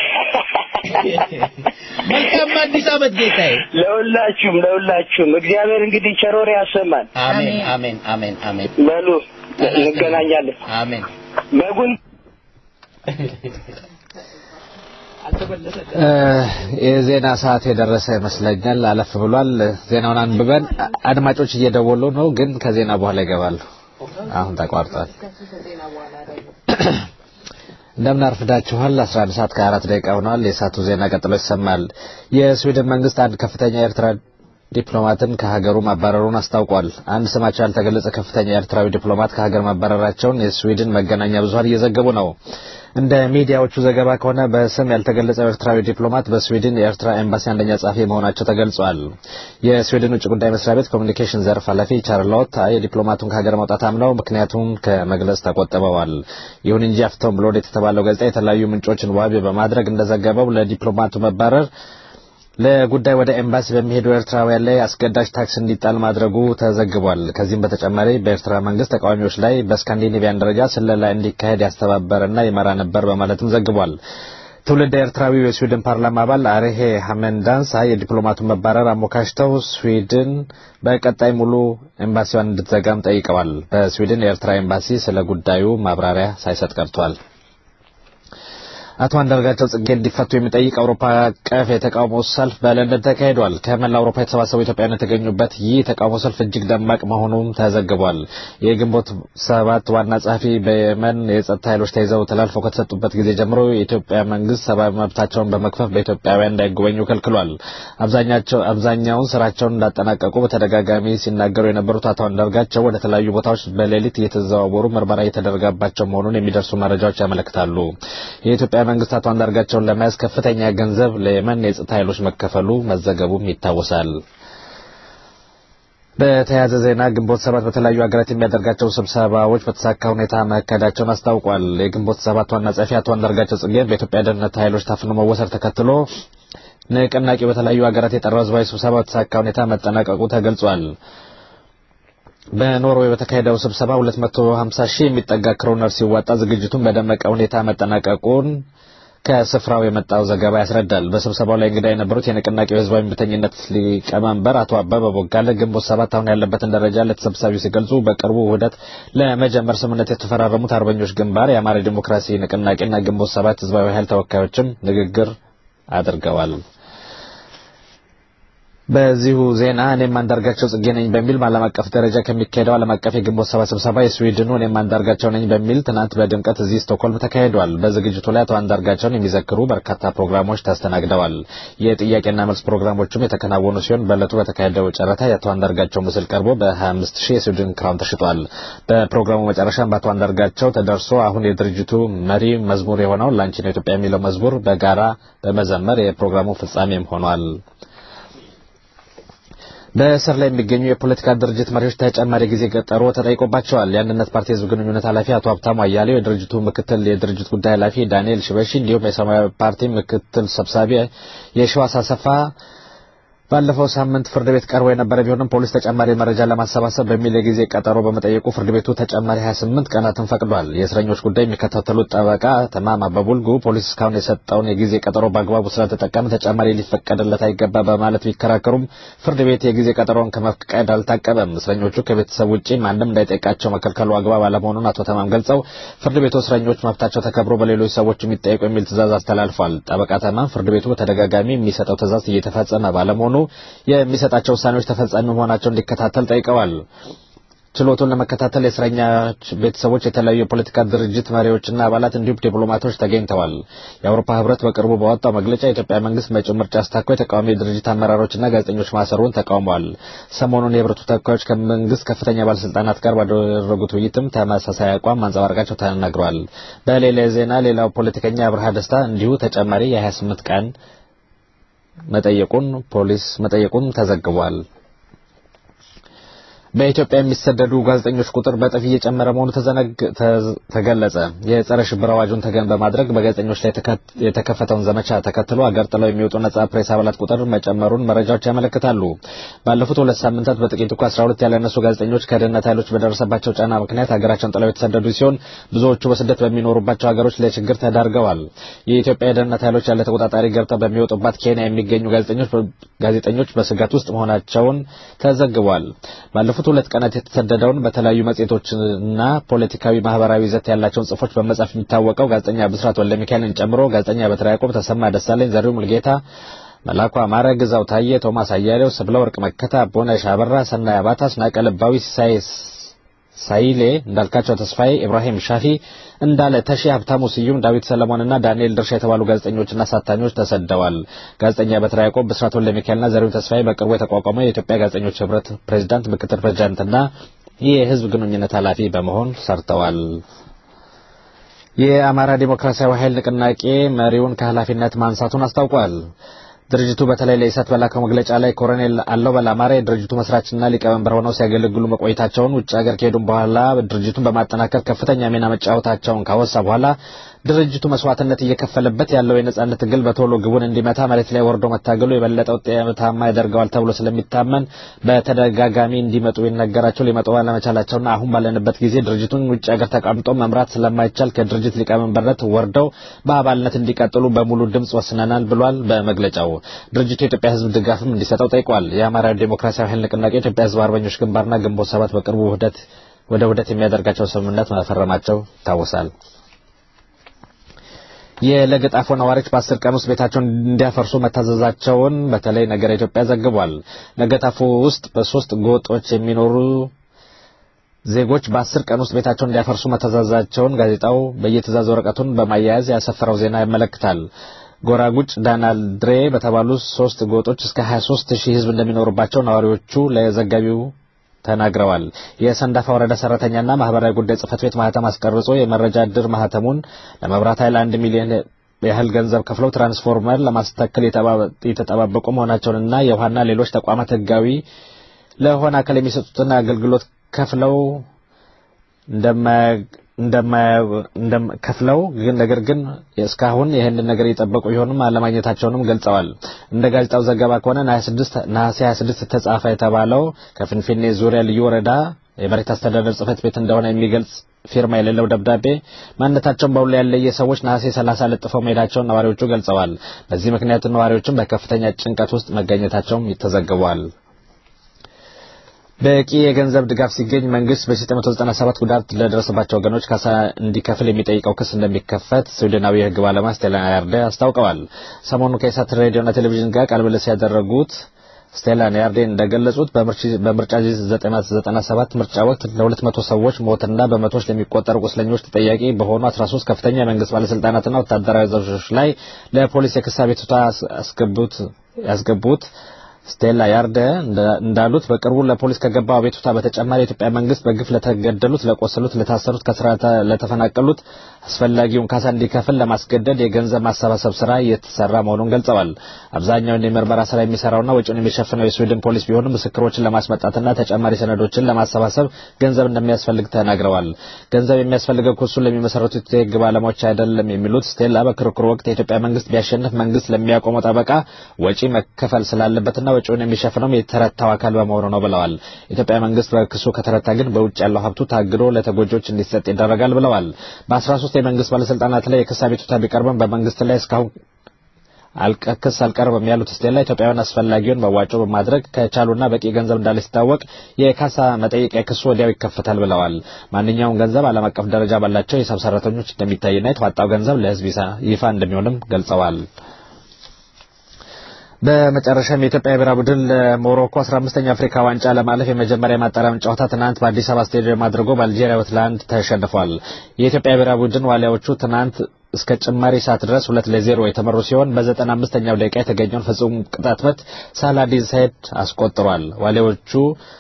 መልካም አዲስ አመት ጌታዬ ለሁላችሁም ለሁላችሁም እግዚአብሔር እንግዲህ ቸሮር ያሰማን አሜን አሜን አሜን አሜን በሉ እንገናኛለን አሜን በጉን የዜና ሰዓት የደረሰ ይመስለኛል አለፍ ብሏል ዜናውን አንብበን አድማጮች እየደወሉ ነው ግን ከዜና በኋላ ይገባሉ አሁን ተቋርጧል እንደምን አርፍዳችኋል። አስራ አንድ ሰዓት ከአራት ደቂቃ ሆኗል። የሰዓቱ ዜና ቀጥሎ ይሰማል። የስዊድን መንግስት አንድ ከፍተኛ የኤርትራ ዲፕሎማትን ከሀገሩ ማባረሩን አስታውቋል። አንድ ስማቸው ያልተገለጸ ከፍተኛ ኤርትራዊ ዲፕሎማት ከሀገር ማባረራቸውን የስዊድን መገናኛ ብዙሃን እየዘገቡ ነው። እንደ ሚዲያዎቹ ዘገባ ከሆነ በስም ያልተገለጸው ኤርትራዊ ዲፕሎማት በስዊድን የኤርትራ ኤምባሲ አንደኛ ጸሐፊ መሆናቸው ተገልጿል። የስዊድን ውጭ ጉዳይ መስሪያ ቤት ኮሚኒኬሽን ዘርፍ ኃላፊ ቻርሎት የዲፕሎማቱን ከሀገር መውጣት አምነው ምክንያቱን ከመግለጽ ተቆጥበዋል። ይሁን እንጂ አፍቶንብላድ የተባለው ጋዜጣ የተለያዩ ምንጮችን ዋቢ በማድረግ እንደዘገበው ለዲፕሎማቱ መባረር ለጉዳይ ወደ ኤምባሲ በሚሄዱ ኤርትራውያን ላይ አስገዳጅ ታክስ እንዲጣል ማድረጉ ተዘግቧል። ከዚህም በተጨማሪ በኤርትራ መንግስት ተቃዋሚዎች ላይ በስካንዲኔቪያን ደረጃ ስለላ እንዲካሄድ ያስተባበረና ይመራ ነበር በማለትም ዘግቧል። ትውልደ ኤርትራዊው የስዊድን ፓርላማ አባል አሬሄ ሐመንዳንሳ የዲፕሎማቱን መባረር አሞካሽተው ስዊድን በቀጣይ ሙሉ ኤምባሲዋን እንድትዘጋም ጠይቀዋል። በስዊድን የኤርትራ ኤምባሲ ስለ ጉዳዩ ማብራሪያ ሳይሰጥ ቀርቷል። አቶ አንዳርጋቸው ጽጌ እንዲፈቱ የሚጠይቅ አውሮፓ አቀፍ የተቃውሞ ሰልፍ በለንደን ተካሂዷል። ከመላ አውሮፓ የተሰባሰቡ ኢትዮጵያውያን የተገኙበት ይህ የተቃውሞ ሰልፍ እጅግ ደማቅ መሆኑም ተዘግቧል። የግንቦት ሰባት ዋና ጸሐፊ በየመን የጸጥታ ኃይሎች ተይዘው ተላልፈው ከተሰጡበት ጊዜ ጀምሮ የኢትዮጵያ መንግስት ሰብአዊ መብታቸውን በመክፈፍ በኢትዮጵያውያን እንዳይጎበኙ ከልክሏል። አብዛኛቸው አብዛኛውን ስራቸውን እንዳጠናቀቁ በተደጋጋሚ ሲናገሩ የነበሩት አቶ አንዳርጋቸው ወደ ተለያዩ ቦታዎች በሌሊት እየተዘዋወሩ ምርመራ እየተደረገባቸው መሆኑን የሚደርሱ መረጃዎች ያመለክታሉ። የኢትዮጵያ መንግስት አቶ አንዳርጋቸውን ለመያዝ ከፍተኛ ገንዘብ ለየመን የጸጥታ ኃይሎች መከፈሉ መዘገቡም ይታወሳል። በተያያዘ ዜና ግንቦት ሰባት በተለያዩ ሀገራት የሚያደርጋቸው ስብሰባዎች በተሳካ ሁኔታ መካሄዳቸውን አስታውቋል። የግንቦት ሰባት ዋና ጸሐፊ አቶ አንዳርጋቸው ጽጌ በኢትዮጵያ ደህንነት ኃይሎች ታፍኖ መወሰድ ተከትሎ ንቅናቄው በተለያዩ ሀገራት የጠራው ህዝባዊ ስብሰባ በተሳካ ሁኔታ መጠናቀቁ ተገልጿል። በኖርዌይ በተካሄደው ስብሰባ ሁለት መቶ ሀምሳ ሺህ የሚጠጋ ክሮነር ሲዋጣ ዝግጅቱን በደመቀ ሁኔታ መጠናቀቁን ከስፍራው የመጣው ዘገባ ያስረዳል። በስብሰባው ላይ እንግዳ የነበሩት የንቅናቄው ህዝባዊ እምቢተኝነት ሊቀመንበር አቶ አበበ ቦጋለ ግንቦት ሰባት አሁን ያለበትን ደረጃ ለተሰብሳቢው ሲገልጹ በቅርቡ ውህደት ለመጀመር ስምምነት የተፈራረሙት አርበኞች ግንባር፣ የአማራ ዲሞክራሲ ንቅናቄና ግንቦት ሰባት ህዝባዊ ኃይል ተወካዮችም ንግግር አድርገዋል። በዚሁ ዜና እኔም አንዳርጋቸው ጽጌ ነኝ በሚል ዓለም አቀፍ ደረጃ ከሚካሄደው ዓለም አቀፍ የግንቦት ሰባት ስብሰባ የስዊድኑ እኔም አንዳርጋቸው ነኝ በሚል ትናንት በድምቀት እዚህ ስቶክሆልም ተካሂዷል። በዝግጅቱ ላይ አቶ አንዳርጋቸውን የሚዘክሩ በርካታ ፕሮግራሞች ተስተናግደዋል። የጥያቄና መልስ ፕሮግራሞችም የተከናወኑ ሲሆን በዕለቱ በተካሄደው ጨረታ የአቶ አንዳርጋቸው ምስል ቀርቦ በሀያ አምስት ሺህ የስዊድን ክራውን ተሽጧል። በፕሮግራሙ መጨረሻም በአቶ አንዳርጋቸው ተደርሶ አሁን የድርጅቱ መሪ መዝሙር የሆነው ላንቺ ነው ኢትዮጵያ የሚለው መዝሙር በጋራ በመዘመር የፕሮግራሙ ፍጻሜም ሆኗል። በእስር ላይ የሚገኙ የፖለቲካ ድርጅት መሪዎች ተጨማሪ ጊዜ ቀጠሮ ተጠይቆባቸዋል። የአንድነት ፓርቲ ህዝብ ግንኙነት ኃላፊ አቶ ሀብታሙ አያሌው፣ የድርጅቱ ምክትል የድርጅት ጉዳይ ኃላፊ ዳንኤል ሽበሺ እንዲሁም የሰማያዊ ፓርቲ ምክትል ሰብሳቢ የሺዋስ አሰፋ ባለፈው ሳምንት ፍርድ ቤት ቀርቦ የነበረ ቢሆንም ፖሊስ ተጨማሪ መረጃ ለማሰባሰብ በሚል የጊዜ ቀጠሮ በመጠየቁ ፍርድ ቤቱ ተጨማሪ ሀያ ስምንት ቀናትን ፈቅዷል። የእስረኞች ጉዳይ የሚከታተሉት ጠበቃ ተማም አበቡልጉ ፖሊስ እስካሁን የሰጠውን የጊዜ ቀጠሮ በአግባቡ ስላልተጠቀመ ተጨማሪ ሊፈቀድለት አይገባ በማለት ቢከራከሩም ፍርድ ቤት የጊዜ ቀጠሮውን ከመፍቀድ አልታቀበም። እስረኞቹ ከቤተሰብ ውጪ ማንም እንዳይጠይቃቸው መከልከሉ አግባብ አለመሆኑን አቶ ተማም ገልጸው ፍርድ ቤቱ እስረኞች መብታቸው ተከብሮ በሌሎች ሰዎች የሚጠይቁ የሚል ትዕዛዝ አስተላልፏል። ጠበቃ ተማም ፍርድ ቤቱ በተደጋጋሚ የሚሰጠው ትዕዛዝ እየተፈጸመ ባለመሆኑ የሚሰጣቸው ውሳኔዎች ተፈጻሚ መሆናቸውን እንዲከታተል ጠይቀዋል። ችሎቱን ለመከታተል የእስረኞች ቤተሰቦች፣ የተለያዩ የፖለቲካ ድርጅት መሪዎችና አባላት እንዲሁም ዲፕሎማቶች ተገኝተዋል። የአውሮፓ ህብረት በቅርቡ ባወጣው መግለጫ የኢትዮጵያ መንግስት መጪው ምርጫ አስታኮ የተቃዋሚ ድርጅት አመራሮችና ጋዜጠኞች ማሰሩን ተቃውመዋል። ሰሞኑን የህብረቱ ተወካዮች ከመንግስት ከፍተኛ ባለስልጣናት ጋር ባደረጉት ውይይትም ተመሳሳይ አቋም ማንጸባረቃቸው ተናግረዋል። በሌላ ዜና ሌላው ፖለቲከኛ አብርሃ ደስታ እንዲሁ ተጨማሪ የሀያ ስምንት ቀን መጠየቁን ፖሊስ መጠየቁን ተዘግቧል። በኢትዮጵያ የሚሰደዱ ጋዜጠኞች ቁጥር በጥፍ እየጨመረ መሆኑ ተገለጸ። የጸረ ሽብር አዋጁን ተገን በማድረግ በጋዜጠኞች ላይ የተከፈተውን ዘመቻ ተከትሎ አገር ጥለው የሚወጡ ነጻ ፕሬስ አባላት ቁጥር መጨመሩን መረጃዎች ያመለክታሉ። ባለፉት ሁለት ሳምንታት በጥቂቱ ከአስራ ሁለት ያላነሱ ጋዜጠኞች ከደህንነት ኃይሎች በደረሰባቸው ጫና ምክንያት ሀገራቸውን ጥለው የተሰደዱ ሲሆን ብዙዎቹ በስደት በሚኖሩባቸው ሀገሮች ለችግር ተዳርገዋል። የኢትዮጵያ የደህንነት ኃይሎች ያለ ተቆጣጣሪ ገብተው በሚወጡባት ኬንያ የሚገኙ ጋዜጠኞች ጋዜጠኞች በስጋት ውስጥ መሆናቸውን ተዘግቧል። ባለፉት ሁለት ቀናት የተሰደደውን በተለያዩ መጽሔቶችና ፖለቲካዊ ማህበራዊ ይዘት ያላቸውን ጽሑፎች በመጻፍ የሚታወቀው ጋዜጠኛ ብስራት ወልደሚካኤልን ጨምሮ ጋዜጠኛ በትረ ያዕቆብ፣ ተሰማ ደሳለኝ፣ ዘሪው ሙልጌታ፣ መላኩ አማረ፣ ግዛው ታዬ፣ ቶማስ አያሌው፣ ስብለ ወርቅ መከታ፣ ቦነሽ አበራ፣ ሰናይ አባታ፣ አስናቀ ልባዊ፣ ሲሳይ ሳይሌ እንዳልካቸው ተስፋዬ ኢብራሂም ሻፊ እንዳለ ተሺ ሀብታሙ ስዩም ዳዊት ሰለሞንና ዳንኤል ድርሻ የተባሉ ጋዜጠኞችና ሳታኞች ተሰደዋል ጋዜጠኛ በትራ ያዕቆብ ብስራት ወልደ ሚካኤልና ዘሪሁን ተስፋዬ በቅርቡ የተቋቋመው የኢትዮጵያ ጋዜጠኞች ህብረት ፕሬዝዳንት ምክትል ፕሬዝዳንትና የህዝብ ግንኙነት ኃላፊ በመሆን ሰርተዋል የአማራ ዲሞክራሲያዊ ኃይል ንቅናቄ መሪውን ከኃላፊነት ማንሳቱን አስታውቋል ድርጅቱ በተለይ ለኢሳት በላከው መግለጫ ላይ ኮሎኔል አለው በላማረ ድርጅቱ መስራችና ሊቀመንበር ሆነው ሲያገለግሉ መቆየታቸውን ውጭ ሀገር ከሄዱም በኋላ ድርጅቱን በማጠናከር ከፍተኛ ሚና መጫወታቸውን ካወሳ በኋላ ድርጅቱ መስዋዕትነት እየከፈለበት ያለው የነጻነት ትግል በቶሎ ግቡን እንዲመታ መሬት ላይ ወርዶ መታገሉ የበለጠ ውጤታማ ያደርገዋል ተብሎ ስለሚታመን በተደጋጋሚ እንዲመጡ ይነገራቸው ሊመጡ ባለመቻላቸውና አሁን ባለንበት ጊዜ ድርጅቱን ውጭ ሀገር ተቀምጦ መምራት ስለማይቻል ከድርጅት ሊቀመንበርነት ወርደው በአባልነት እንዲቀጥሉ በሙሉ ድምጽ ወስነናል ብሏል በመግለጫው ድርጅቱ የኢትዮጵያ ህዝብ ድጋፍም እንዲሰጠው ጠይቋል የአማራ ዲሞክራሲያዊ ኃይል ንቅናቄ የኢትዮጵያ ህዝብ አርበኞች ግንባርና ግንቦት ሰባት በቅርቡ ውህደት ወደ ውህደት የሚያደርጋቸው ስምምነት መፈረማቸው ይታወሳል የለገጣፎ ነዋሪዎች በአስር ቀን ውስጥ ቤታቸውን እንዲያፈርሱ መታዘዛቸውን በተለይ ነገር ኢትዮጵያ ዘግቧል ለገጣፎ ውስጥ በሶስት ጎጦች የሚኖሩ ዜጎች በአስር ቀን ውስጥ ቤታቸውን እንዲያፈርሱ መታዘዛቸውን ጋዜጣው በየትዕዛዝ ወረቀቱን በማያያዝ ያሰፈረው ዜና ያመለክታል ጎራጉጭ ዳናልድሬ በተባሉ ሶስት ጎጦች እስከ ሀያ ሶስት ሺህ ህዝብ እንደሚኖርባቸው ነዋሪዎቹ ለዘጋቢው ተናግረዋል የሰንዳፋ ወረዳ ሰራተኛና ማህበራዊ ጉዳይ ጽፈት ቤት ማህተም አስቀርጾ የመረጃ ድር ማህተሙን ለመብራት ኃይል አንድ ሚሊዮን ያህል ገንዘብ ከፍለው ትራንስፎርመር ለማስተካከል የተጠባበቁ መሆናቸውንና የውሃና ሌሎች ተቋማት ህጋዊ ለሆነ አካል የሚሰጡትን አገልግሎት ከፍለው እንደማያ እንደም ከፍለው ግን ነገር ግን እስካሁን ይሄንን ነገር እየጠበቁ ቢሆንም አለማግኘታቸውንም ገልጸዋል እንደ ጋዜጣው ዘገባ ከሆነ ነሐሴ ሀያ ስድስት ተጻፈ የተባለው ከፍንፍኔ ዙሪያ ልዩ ወረዳ የመሬት አስተዳደር ጽፈት ቤት እንደሆነ የሚገልጽ ፊርማ የሌለው ደብዳቤ ማንነታቸውን በውል ያለየ ሰዎች ነሐሴ ሰላሳ ለጥፈው መሄዳቸውን ነዋሪዎቹ ገልጸዋል በዚህ ምክንያት ነዋሪዎችም በከፍተኛ ጭንቀት ውስጥ መገኘታቸውም ተዘግቧል በቂ የገንዘብ ድጋፍ ሲገኝ መንግስት በ1997 ጉዳት ለደረሰባቸው ወገኖች ካሳ እንዲከፍል የሚጠይቀው ክስ እንደሚከፈት ስዊድናዊ የህግ ባለሙያ ስቴላን ያርደ አስታውቀዋል ሰሞኑን ከኢሳት ሬዲዮና ቴሌቪዥን ጋር ቃለ ምልልስ ያደረጉት ስቴላን ያርደ እንደገለጹት በምርጫ ዘጠኝ መቶ ዘጠና ሰባት ምርጫ ወቅት ለሁለት መቶ ሰዎች ሞትና በመቶዎች ለሚቆጠሩ ቁስለኞች ተጠያቂ በሆኑ አስራ ሶስት ከፍተኛ የመንግስት ባለስልጣናትና ወታደራዊ አዛዦች ላይ ለፖሊስ የክስ አቤቱታ ያስገቡት ያስገቡት ስቴላ ያርደ እንዳሉት በቅርቡ ለፖሊስ ከገባው አቤቱታ በተጨማሪ የኢትዮጵያ መንግስት በግፍ ለተገደሉት ለቆሰሉት ለታሰሩት ከስራ ለተፈናቀሉት አስፈላጊውን ካሳ እንዲከፍል ለማስገደድ የገንዘብ ማሰባሰብ ስራ እየተሰራ መሆኑን ገልጸዋል አብዛኛውን የምርመራ ስራ የሚሰራውና ወጪውን የሚሸፍነው የስዊድን ፖሊስ ቢሆንም ምስክሮችን ለማስመጣትና ተጨማሪ ሰነዶችን ለማሰባሰብ ገንዘብ እንደሚያስፈልግ ተናግረዋል ገንዘብ የሚያስፈልገው ክሱን ለሚመሰረቱት የህግ ባለሙያዎች አይደለም የሚሉት ስቴላ በክርክሩ ወቅት የኢትዮጵያ መንግስት ቢያሸንፍ መንግስት ለሚያቆመው ጠበቃ ወጪ መከፈል ስላለበትና ወጪውን የሚሸፍነው የተረታው አካል በመሆኑ ነው ብለዋል ኢትዮጵያ መንግስት በክሱ ከተረታ ግን በውጭ ያለው ሀብቱ ታግዶ ለተጎጆች እንዲሰጥ ይደረጋል ብለዋል በ13 የመንግስት ባለስልጣናት ላይ የክስ አቤቱታ ቢቀርብም በመንግስት ላይ እስካሁን አልቀክስ አልቀርብም ያሉት ስቴላ ኢትዮጵያውያን አስፈላጊውን መዋጮ በማድረግ ከቻሉና በቂ ገንዘብ እንዳለ ሲታወቅ የካሳ መጠየቂያ ክሱ ወዲያው ይከፈታል ብለዋል ማንኛውም ገንዘብ ዓለም አቀፍ ደረጃ ባላቸው የሂሳብ ሰራተኞች እንደሚታይና የተዋጣው ገንዘብ ለህዝብ ይፋ እንደሚሆንም ገልጸዋል በመጨረሻም የኢትዮጵያ ብሔራዊ ቡድን ለሞሮኮ አስራ አምስተኛ አፍሪካ ዋንጫ ለማለፍ የመጀመሪያ ማጣሪያ ጨዋታ ትናንት በአዲስ አበባ ስቴዲየም አድርጎ በአልጄሪያ ሁለት ተሸንፏል የኢትዮጵያ ብሔራዊ ቡድን ዋሊያዎቹ ትናንት እስከ ጭማሪ ሰዓት ድረስ ሁለት ለዜሮ የተመሩ ሲሆን በዘጠና አምስተኛው ደቂቃ የተገኘውን ፍጹም ቅጣት ምት ሳላዲን ሰይድ አስቆጥሯል ዋሊያዎቹ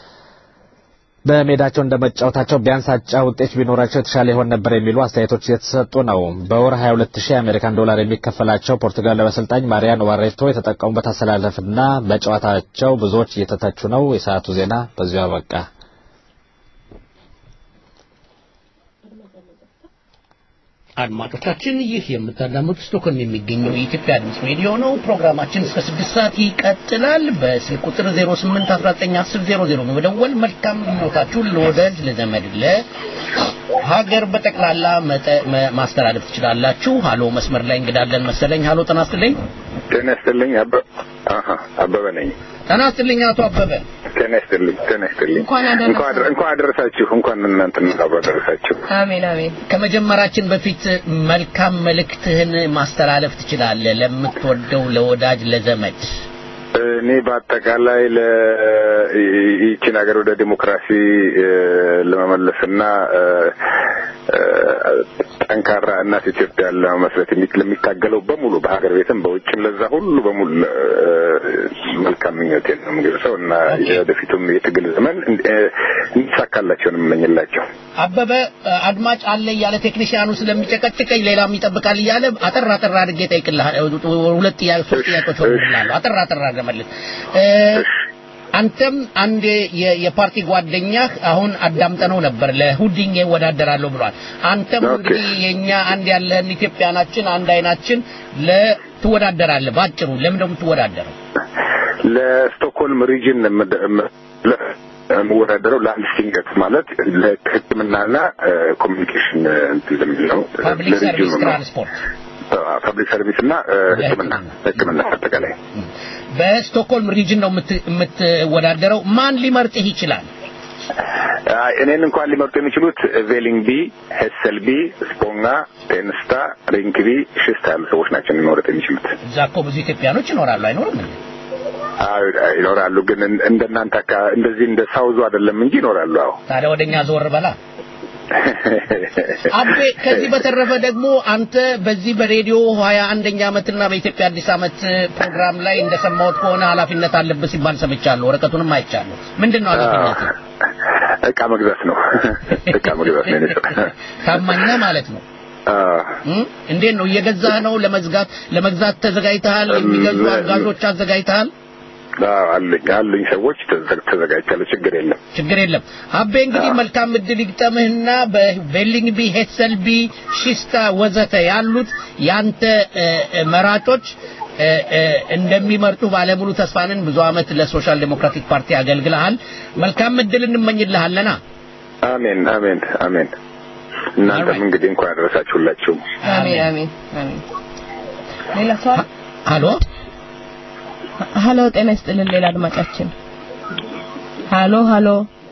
በሜዳቸው እንደመጫወታቸው ቢያንስ አቻ ውጤት ቢኖራቸው የተሻለ ይሆን ነበር የሚሉ አስተያየቶች እየተሰጡ ነው በወር ሀያ ሁለት ሺህ አሜሪካን ዶላር የሚከፈላቸው ፖርቱጋል አሰልጣኝ ማሪያኖ ባሬቶ የተጠቀሙበት አሰላለፍና በጨዋታቸው ብዙዎች እየተተቹ ነው የሰዓቱ ዜና በዚሁ አበቃ አድማጮቻችን ይህ የምታዳምጡት ስቶክሆልም የሚገኘው የኢትዮጵያ ድምጽ ሬዲዮ ነው ፕሮግራማችን እስከ ስድስት ሰዓት ይቀጥላል በስልክ ቁጥር ዜሮ ስምንት አስራ ዘጠኝ አስር ዜሮ ዜሮ በመደወል መልካም ምኞታችሁን ለወዳጅ ለዘመድ ለሀገር በጠቅላላ ማስተላለፍ ትችላላችሁ ሃሎ መስመር ላይ እንግዳለን መሰለኝ ሃሎ ጤና ይስጥልኝ ጤና ይስጥልኝ አበበ አሃ አበበ ነኝ ጤና ይስጥልኝ አቶ አበበ ጤና ይስጥልኝ ጤና ይስጥልኝ እንኳን እንኳን አደረሳችሁ እንኳን እናንተን አደረሳችሁ አሜን አሜን ከመጀመራችን በፊት መልካም መልእክትህን ማስተላለፍ ትችላለህ ለምትወደው ለወዳጅ ለዘመድ እኔ በአጠቃላይ ለኢቺን ሀገር ወደ ዲሞክራሲ ለመመለስና ጠንካራ እናት ኢትዮጵያ ለመመስረት የሚታገለው በሙሉ በሀገር ቤትም በውጭም ለዛ ሁሉ በሙሉ መልካም ምኞቴን ነው የምገልጸው እና የወደፊቱም የትግል ዘመን እንዲሳካላቸው ነው የምመኝላቸው። አበበ አድማጭ አለ ያለ ቴክኒሻኑ ስለሚጨቀጭቀኝ ሌላም ይጠብቃል ይያለ አጠራ አጠራ አድርጌ ጠይቅልሃለሁ። ሁለት ያ ሶስት ጥያቄዎች ሆነልኝ። አጠራ አጠራ አድርገመልስ አንተም አንድ የፓርቲ ጓደኛህ አሁን አዳምጠነው ነበር ለሁዲኝ ይወዳደራለሁ ብሏል። አንተም እንግዲህ የኛ አንድ ያለህን ኢትዮጵያናችን አንድ አይናችን ለትወዳደራለህ ባጭሩ ለምን ደም ትወዳደረው? ለስቶክሆልም ሪጅን ለምወዳደረው ለአንስቲንገት ማለት ለሕክምናና ኮሚኒኬሽን እንደሚለው ፐብሊክ ሰርቪስ ትራንስፖርት ፐብሊክ ሰርቪስ እና ሕክምና ሕክምና አጠቃላይ በስቶክሆልም ሪጅን ነው የምትወዳደረው። ማን ሊመርጥህ ይችላል? እኔን እንኳን ሊመርጡ የሚችሉት ቬሊንግቢ፣ ሄሰልቢ፣ ስፖንጋ፣ ቴንስታ፣ ሪንክቢ፣ ሽስታ ያሉ ሰዎች ናቸው ሊመርጡ የሚችሉት። እዛ እኮ ብዙ ኢትዮጵያኖች ይኖራሉ አይኖርም? አዎ ይኖራሉ፣ ግን እንደናንተ እንደዚህ እንደ ሳውዙ አይደለም እንጂ ይኖራሉ። አዎ ታዲያ ወደኛ ዞር በላ አቤ። ከዚህ በተረፈ ደግሞ አንተ በዚህ በሬዲዮ ሃያ አንደኛ ዓመትና በኢትዮጵያ አዲስ ዓመት ፕሮግራም ላይ እንደሰማሁት ከሆነ ኃላፊነት አለበት ሲባል ሰምቻለሁ። ወረቀቱንም አይቻለሁ። ምንድነው ኃላፊነቱ? እቃ መግዛት ነው። እቃ መግዛት ነው። ታማኝ ማለት ነው። እንዴት ነው እየገዛህ ነው? ለመዝጋት ለመግዛት ተዘጋጅተሃል? የሚገዙ አጋዦች አዘጋጅተሃል? አለኝ አለኝ ሰዎች ተዘጋጅተዋል። ችግር የለም ችግር የለም። አቤ እንግዲህ መልካም እድል ይግጠምህና በቬሊንግቢ፣ ሄሰልቢ፣ ሽስታ ወዘተ ያሉት ያንተ መራጮች እንደሚመርጡ ባለሙሉ ተስፋንን ብዙ አመት ለሶሻል ዲሞክራቲክ ፓርቲ አገልግለሃል። መልካም እድል እንመኝልሃለና። አሜን አሜን አሜን። እናንተም እንግዲህ እንኳን አደረሳችሁላችሁ። አሜን አሜን አሜን። ሌላ ሰው አሎ ሃሎ ጤና ይስጥልን። ሌላ አድማጫችን ሃሎ ሃሎ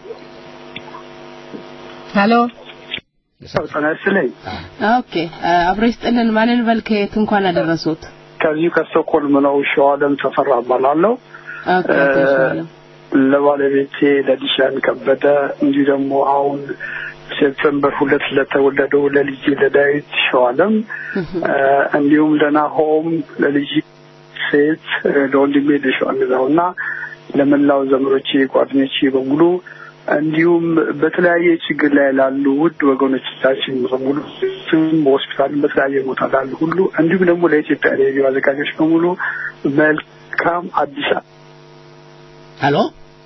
ሃሎ ጤና ይስጥልኝ። ኦኬ አብሮ ይስጥልን። ማንን በልከየት እንኳን አደረሱት? ከዚህ ከስቶክሆልም ነው። ሸዋለም ተፈራ እባላለሁ። ኦኬ ለባለቤቴ ለዲሻን ከበደ እንዲሁ ደግሞ አሁን ሴፕቴምበር ሁለት ለተወለደው ለልጅ ለዳዊት ሸዋለም እንዲሁም ለናሆም ለልጅ ሴት ለወንድሜ ለሸዋንዛውና ለመላው ዘመዶቼ ጓደኞቼ በሙሉ እንዲሁም በተለያየ ችግር ላይ ላሉ ውድ ወገኖቻችን በሙሉ በሆስፒታል በተለያየ ቦታ ላሉ ሁሉ እንዲሁም ደግሞ ለኢትዮጵያ ሬዲዮ አዘጋጆች በሙሉ መልካም አዲስ ዓመት። ሃሎ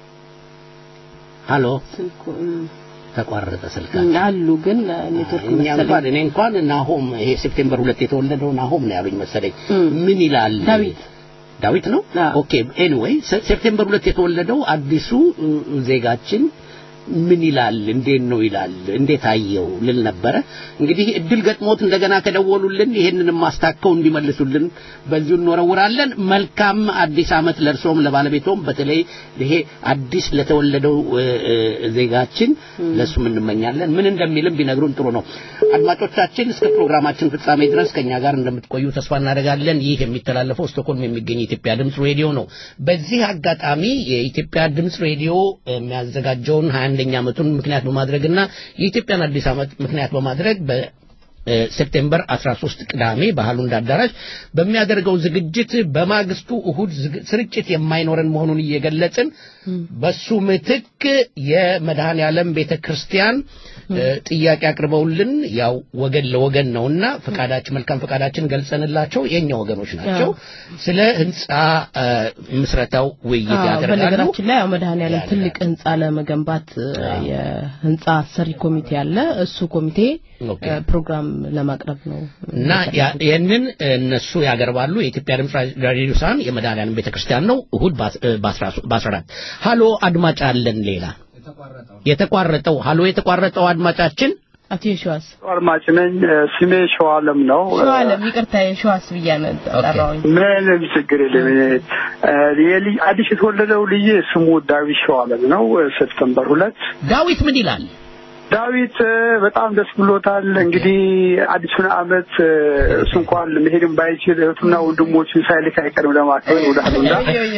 ሃሎ ተቋረጠ ስልካችን አሉ ግን ኔትወርክ መሰለኝ። እኔ እንኳን ናሆም ይሄ ሴፕቴምበር ሁለት የተወለደው ናሆም ነው ያሉኝ መሰለኝ። ምን ይላል? ዳዊት ዳዊት ነው። ኦኬ ኤኒዌይ ሴፕቴምበር ሁለት የተወለደው አዲሱ ዜጋችን ምን ይላል? እንዴት ነው ይላል? እንዴት አየው ልል ነበር። እንግዲህ እድል ገጥሞት እንደገና ከደወሉልን ይሄንንም ማስተካከው እንዲመልሱልን በዚሁ እንወረውራለን። መልካም አዲስ ዓመት ለርሶም ለባለቤቶም በተለይ ይሄ አዲስ ለተወለደው ዜጋችን ለሱም እንመኛለን። ምን እንደሚልም ቢነግሩን ጥሩ ነው። አድማጮቻችን እስከ ፕሮግራማችን ፍጻሜ ድረስ ከኛ ጋር እንደምትቆዩ ተስፋ እናደርጋለን። ይህ የሚተላለፈው ስቶክሆልም የሚገኝ የኢትዮጵያ ድምጽ ሬዲዮ ነው። በዚህ አጋጣሚ የኢትዮጵያ ድምጽ ሬዲዮ የሚያዘጋጀውን ሃያ አንደኛ ዓመቱን ምክንያት በማድረግና የኢትዮጵያን አዲስ ዓመት ምክንያት በማድረግ በሴፕቴምበር አስራ ሶስት ቅዳሜ በሃሉንዳ አዳራሽ በሚያደርገው ዝግጅት በማግስቱ እሁድ ስርጭት የማይኖረን መሆኑን እየገለጽን በሱ ምትክ የመድኃኔ ዓለም ቤተክርስቲያን ጥያቄ አቅርበውልን ያው ወገን ለወገን ነውና ፈቃዳችን መልካም ፈቃዳችን ገልጸንላቸው የኛ ወገኖች ናቸው ስለ ህንጻ ምስረታው ውይይት ያደርጋሉ። በነገራችን ላይ ያው መድኃኔ ዓለም ትልቅ ህንጻ ለመገንባት የህንጻ አሰሪ ኮሚቴ አለ። እሱ ኮሚቴ ፕሮግራም ለማቅረብ ነው እና ያንን እነሱ ያቀርባሉ። የኢትዮጵያ ድምጽ ሬዲዮ ሳን የመድኃኔ ዓለም ቤተክርስቲያን ነው እሁድ በአስራ አራት ሃሎ አድማጭ አለን ሌላ የተቋረጠው ሃሎ የተቋረጠው አድማጫችን አቶ ሸዋስ አድማጭ ነኝ። ስሜ ሸዋለም ነው። ሸዋለም ይቅርታ ሸዋስ ብያነ ተጠራውኝ። ምንም ችግር የለም። የልጅ አዲስ የተወለደው ልጅ ስሙ ዳዊት ሸዋለም ነው። ሴፕቴምበር ሁለት ዳዊት ምን ይላል? ዳዊት በጣም ደስ ብሎታል። እንግዲህ አዲሱን አመት እሱ እንኳን መሄድም ባይችል እህቱና ወንድሞቹ ሳይልክ አይቀርም ለማክበር ወደ አሉና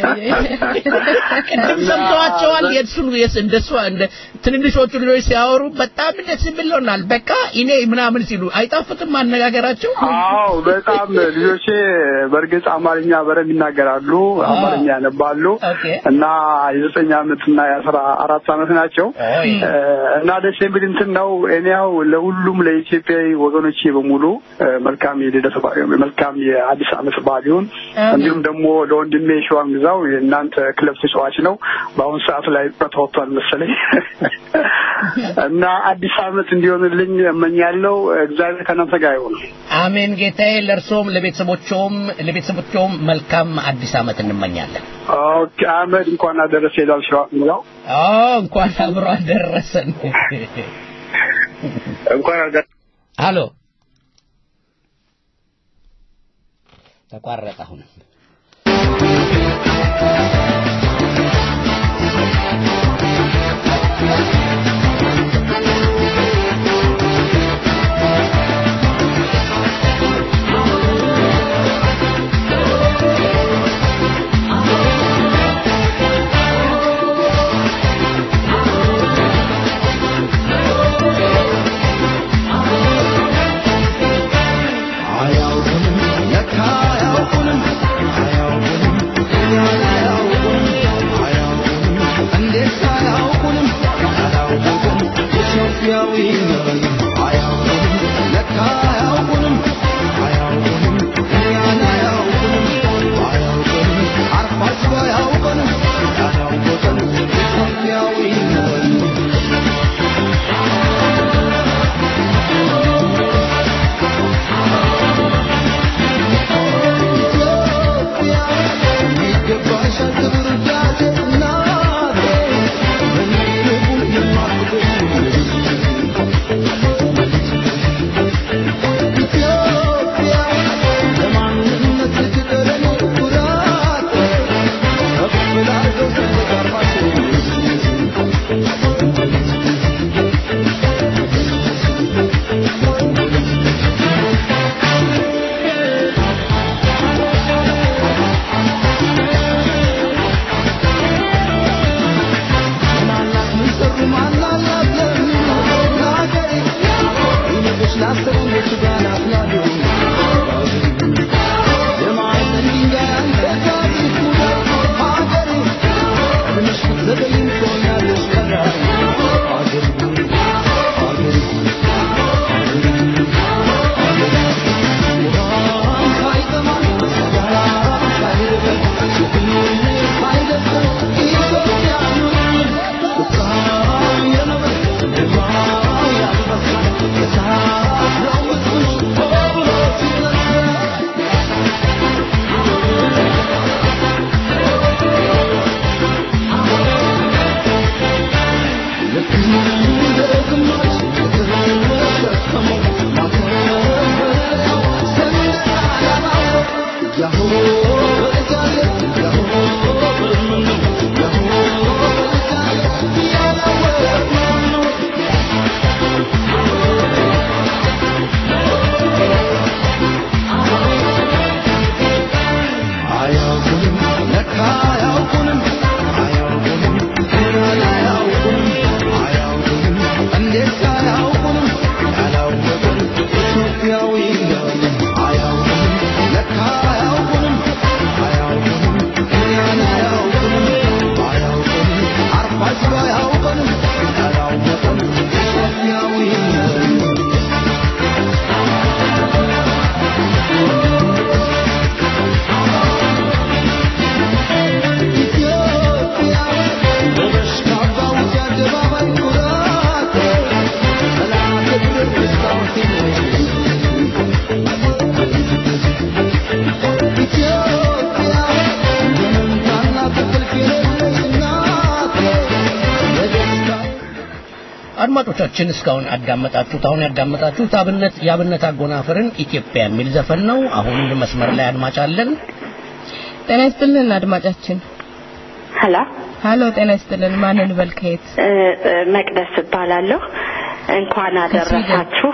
ቅድም ሰምተዋቸዋል። የእሱን እንደሱ እንደ ትንንሾቹ ልጆች ሲያወሩ በጣም ደስ ብሎናል። በቃ እኔ ምናምን ሲሉ አይጣፍጥም ማነጋገራቸው? አዎ በጣም ልጆቼ በርግጥ አማርኛ በረም ይናገራሉ፣ አማርኛ ያነባሉ እና የዘጠኝ አመትና የአስራ አራት አመት ናቸው እና ደስ የሚል እንትን ነው። እኔው ለሁሉም ለኢትዮጵያዊ ወገኖቼ በሙሉ መልካም የልደት መልካም የአዲስ አመት በዓል ይሁን። እንዲሁም ደግሞ ለወንድሜ ሸዋም ግዛው የእናንተ ክለብ ተጫዋች ነው፣ በአሁን ሰዓት ላይ ተወጥቷል መሰለኝ እና አዲስ አመት እንዲሆንልኝ እመኛለሁ። እግዚአብሔር ከእናንተ ጋር ይሁን። አሜን ጌታዬ። ለእርሶም ለቤተሰቦችዎም ለቤተሰቦችዎም መልካም አዲስ አመት እንመኛለን። ኦኬ አመድ እንኳን አደረሰ ይላል ሸዋም ግዛው። አዎ እንኳን አብሮ አደረሰን። እንኳን አደረሰ። አሎ ተቋረጠ አሁን። አድማጮቻችን እስካሁን አዳመጣችሁት አሁን ያዳመጣችሁት አብነት ያብነት አጎናፍርን ኢትዮጵያ የሚል ዘፈን ነው። አሁን መስመር ላይ አድማጭ አለን። ጤና ይስጥልን አድማጫችን። ሄሎ ሄሎ ጤና ይስጥልን። ማንን በልከይት? መቅደስ እባላለሁ። እንኳን አደረሳችሁ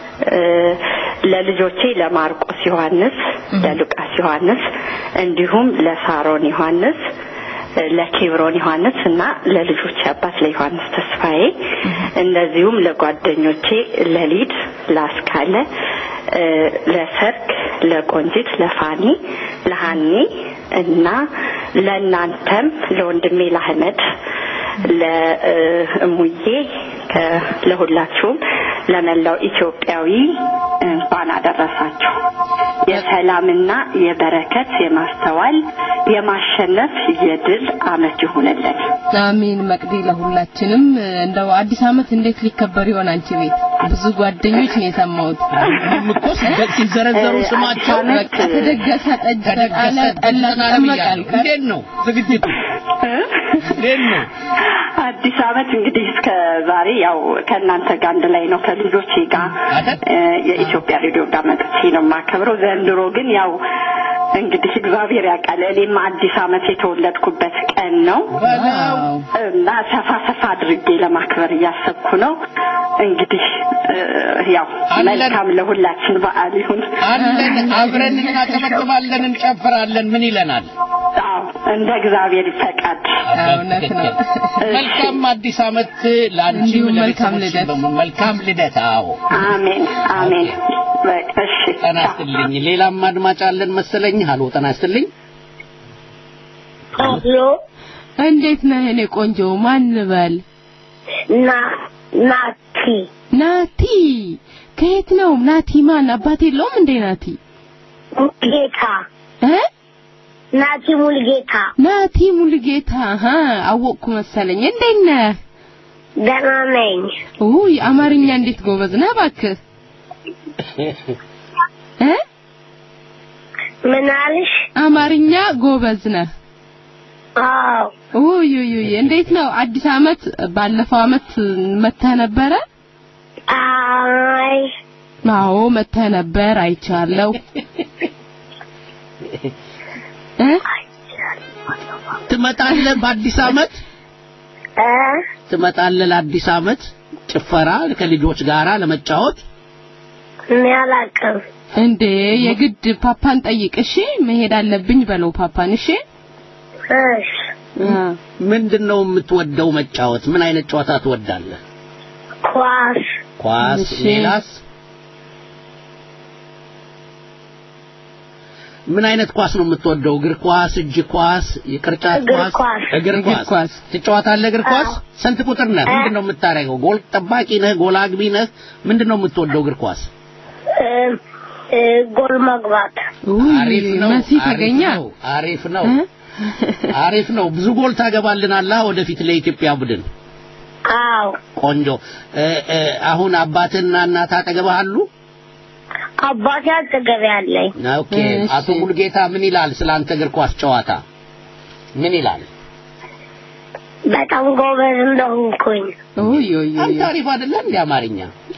ለልጆቼ ለማርቆስ ዮሐንስ ለሉቃስ ዮሐንስ እንዲሁም ለሳሮን ዮሐንስ ለኬብሮን ዮሐንስ እና ለልጆቼ አባት ለዮሐንስ ተስፋዬ እንደዚሁም ለጓደኞቼ ለሊድ ላስካለ ለሰርክ ለቆንጂት ለፋኒ ለሃኒ እና ለናንተም ለወንድሜ ለአህመድ ለእሙዬ ለሁላችሁም ለመላው ኢትዮጵያዊ እንኳን አደረሳችሁ የሰላምና የበረከት የማስተዋል የማሸነፍ የድል አመት ይሁንልን አሜን መቅዲ ለሁላችንም እንደው አዲስ አመት እንዴት ሊከበር ይሆን አንቺ ቤት ብዙ ጓደኞች ነው የሰማሁት ምቆስ ሲዘረዘሩ ስማቸው በቃ ተደገሰ ጠጅ ተቃለ ጠላቀመቃል እንዴት ነው ዝግጅቱ እንዴት ነው አዲስ አመት እንግዲህ እስከ ዛሬ ያው ከናንተ ጋር አንድ ላይ ነው ከልጆቼ ጋር የኢትዮጵያ ሬዲዮ ጋር መጥቼ ነው ማከብረው ዘንድሮ ግን ያው እንግዲህ እግዚአብሔር ያውቃል እኔም አዲስ አመት የተወለድኩበት ቀን ነው እና ሰፋ ሰፋ አድርጌ ለማክበር እያሰብኩ ነው እንግዲህ ያው መልካም ለሁላችን በዓል ይሁን አለን አብረን እናጨበጭባለን እንጨፍራለን ምን ይለናል አዎ እንደ እግዚአብሔር ፈቃድ እውነት ነው መልካም አዲስ አመት ላንቺ መልካም ልደት መልካም ልደት አዎ አሜን አሜን እሺ ተናስተልኝ ሌላም አድማጭ አለን መሰለኝ ሃሎ ተናስተልኝ ሃሎ እንዴት ነህ እኔ ቆንጆ ማን በል ና ናቲ ናቲ ከየት ነው ናቲ ማን አባቴ የለውም እንዴ ናቲ ሙልጌታ እ ናቲ ሙልጌታ ናቲ ሙልጌታ ሀ አወቅኩ መሰለኝ እንዴት ነህ ደህና ነኝ ኡይ አማርኛ እንዴት ጎበዝ ነህ እባክህ እ ምን አልሽ አማርኛ ጎበዝ ነህ አዎ ኡይ ኡይ ኡይ እንዴት ነው አዲስ አመት ባለፈው አመት መተህ ነበረ አይ አዎ መተህ ነበር አይቻለሁ እ ትመጣለህ በአዲስ አመት እ ትመጣለህ ለአዲስ አመት ጭፈራ ከልጆች ጋራ ለመጫወት ሚያላቀም እንዴ የግድ ፓፓን ጠይቅ እሺ መሄድ አለብኝ በለው ፓፓን እሺ እሺ ምንድነው የምትወደው መጫወት ምን አይነት ጨዋታ ትወዳለህ ኳስ ኳስ ሌላስ ምን አይነት ኳስ ነው የምትወደው እግር ኳስ እጅ ኳስ የቅርጫት ኳስ እግር ኳስ ትጫወታለህ እግር ኳስ ስንት ቁጥር ነህ ምንድነው የምታረገው ጎል ጠባቂ ነህ ጎል አግቢ ነህ ምንድነው የምትወደው እግር ኳስ ጎል መግባት አሪፍ ነው መሲ ተገኛ አሪፍ ነው አሪፍ ነው ብዙ ጎል ታገባልናለህ ወደፊት ለኢትዮጵያ ቡድን አው ቆንጆ አሁን አባትና እናት አጠገብህ አሉ አባቴ አጠገብ ያለኝ ኦኬ አቶ ሙሉጌታ ምን ይላል ስላንተ እግር ኳስ ጨዋታ ምን ይላል በጣም ጎበዝ እንደሆንኩኝ ኦይ ኦይ አንተ አሪፍ አይደለም እንደ አማርኛ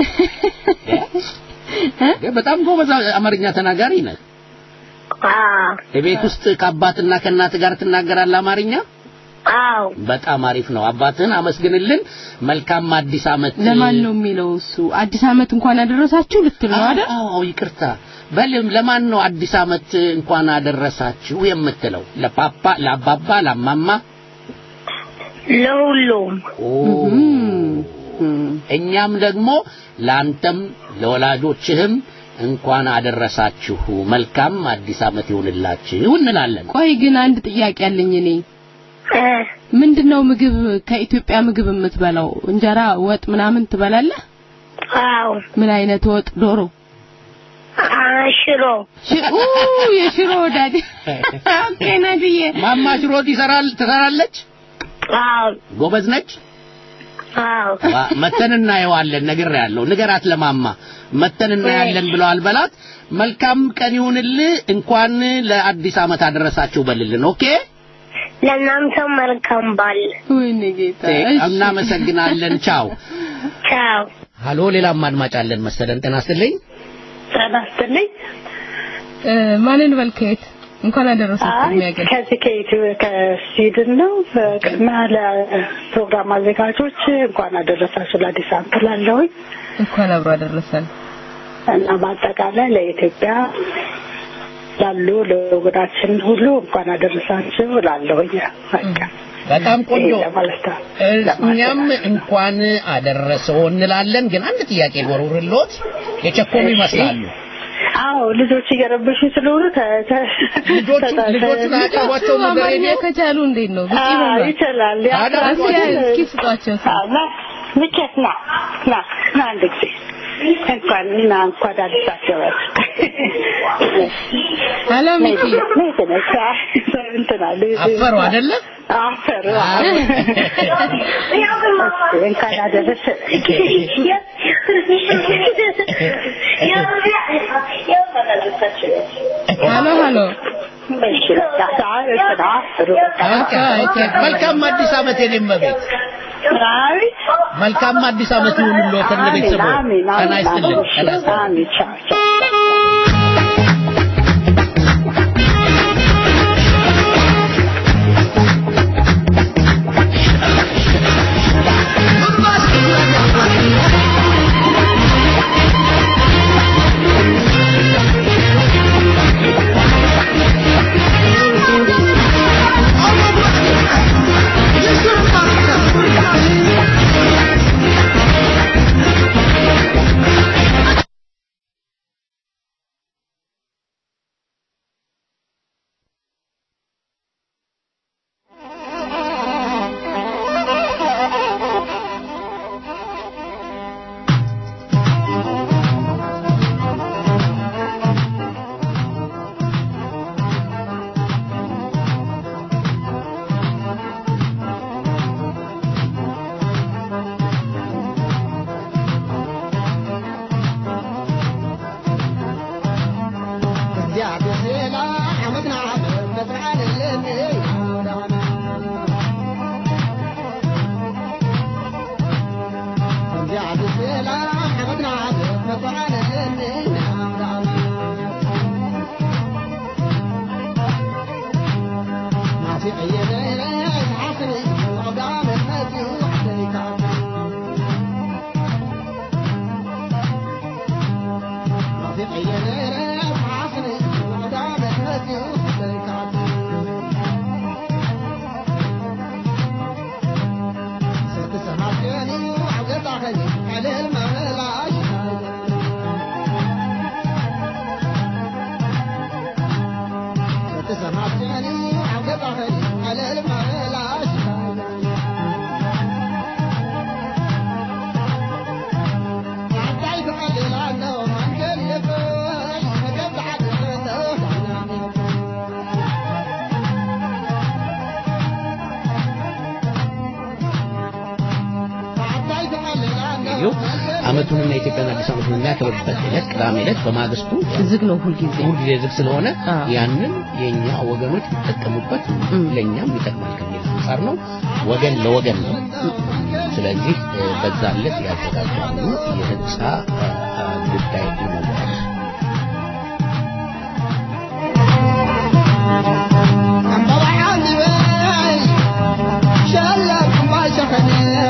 በጣም ጎበዝ አማርኛ ተናጋሪ ነህ አዎ እቤት ውስጥ ከአባትና ከእናት ጋር ትናገራለህ አማርኛ አው በጣም አሪፍ ነው አባትህን አመስግንልን መልካም አዲስ አመት ለማን ነው የሚለው እሱ አዲስ አመት እንኳን አደረሳችሁ ልትል ነው አይደል አዎ ይቅርታ በልም ለማን ነው አዲስ አመት እንኳን አደረሳችሁ የምትለው ለፓፓ ለአባባ ለማማ ለሁሉም እኛም ደግሞ ላንተም ለወላጆችህም እንኳን አደረሳችሁ መልካም አዲስ አመት ይሁንላችሁ እንላለን ቆይ ግን አንድ ጥያቄ አለኝ እኔ ምንድነው ምግብ ከኢትዮጵያ ምግብ የምትበላው እንጀራ ወጥ ምናምን ትበላለህ አው ምን አይነት ወጥ ዶሮ ሽሮ ኡ የሽሮ ዳዲ ኦኬ ናዲዬ ማማ ሽሮ ትሰራል ትሰራለች አው ጎበዝ ነች አው መተን እናየዋለን ነገር ያለው ንገራት ለማማ መተን እናያለን ብለዋል በላት መልካም ቀን ይሁንልህ እንኳን ለአዲስ አመት አደረሳችሁ በልልን ኦኬ ለናንተ መልካም ባል ወይኔ ጌታ እናመሰግናለን ቻው ቻው ሃሎ ሌላም አድማጭ አለን መሰለን ተናስተልኝ ተናስተልኝ ማንን በልከት እንኳን አደረሳችሁ የሚያገኝ ከዚህ ከኢትዮጵያ ከስዊድን ነው ማለ ፕሮግራም አዘጋጆች እንኳን አደረሳችሁ ለአዲስ ዓመት ላለሁኝ እንኳን አብሮ አደረሰን እና ማጠቃለያ ለኢትዮጵያ ላሉ ለወገናችን ሁሉ እንኳን አደረሳችሁ ላለሁኝ በቃ በጣም ቆንጆ እኛም እንኳን አደረሰው እንላለን ግን አንድ ጥያቄ ወሩርሎት የቸኮሉ ይመስላሉ አዎ ልጆች እየረበሹ ስለሆነ ልጆች ልጆች ናቸው ነገር እኔ ከቻሉ እንዴት ነው ብቻ ነው ይችላል ያ እስኪ ስጧቸው አላ ምከትና ና ና እንደዚህ እንኳን ና እንኳን አደረሳችሁ ሄሎ ሚኪ እንትና አፈሩ አይደለ አፈሩ እንኳን አደረሰ ሄሎ ሄሎ መልካም አዲስ ዓመት የኔም ቤት መልካም አዲስ ዓመት ይሁንልዎት ለቤተሰቦ ተናይስልኝ አሜን ቻው አመቱንና የኢትዮጵያን አዲስ ዓመቱን የሚያከብርበት ዕለት ቅዳሜ ዕለት በማግስቱ ዝግ ነው ሁልጊዜ ሁልጊዜ ዝግ ስለሆነ ያንን የኛ ወገኖች ተጠቀሙበት ለኛም ይጠቅማል ከሚል አንፃር ነው ወገን ለወገን ነው ስለዚህ በዛ ዕለት ያዘጋጃሉ የህንጻ ጉዳይ ይኖራል አምባባያን ይበይ ሸላም ማሸኸኔ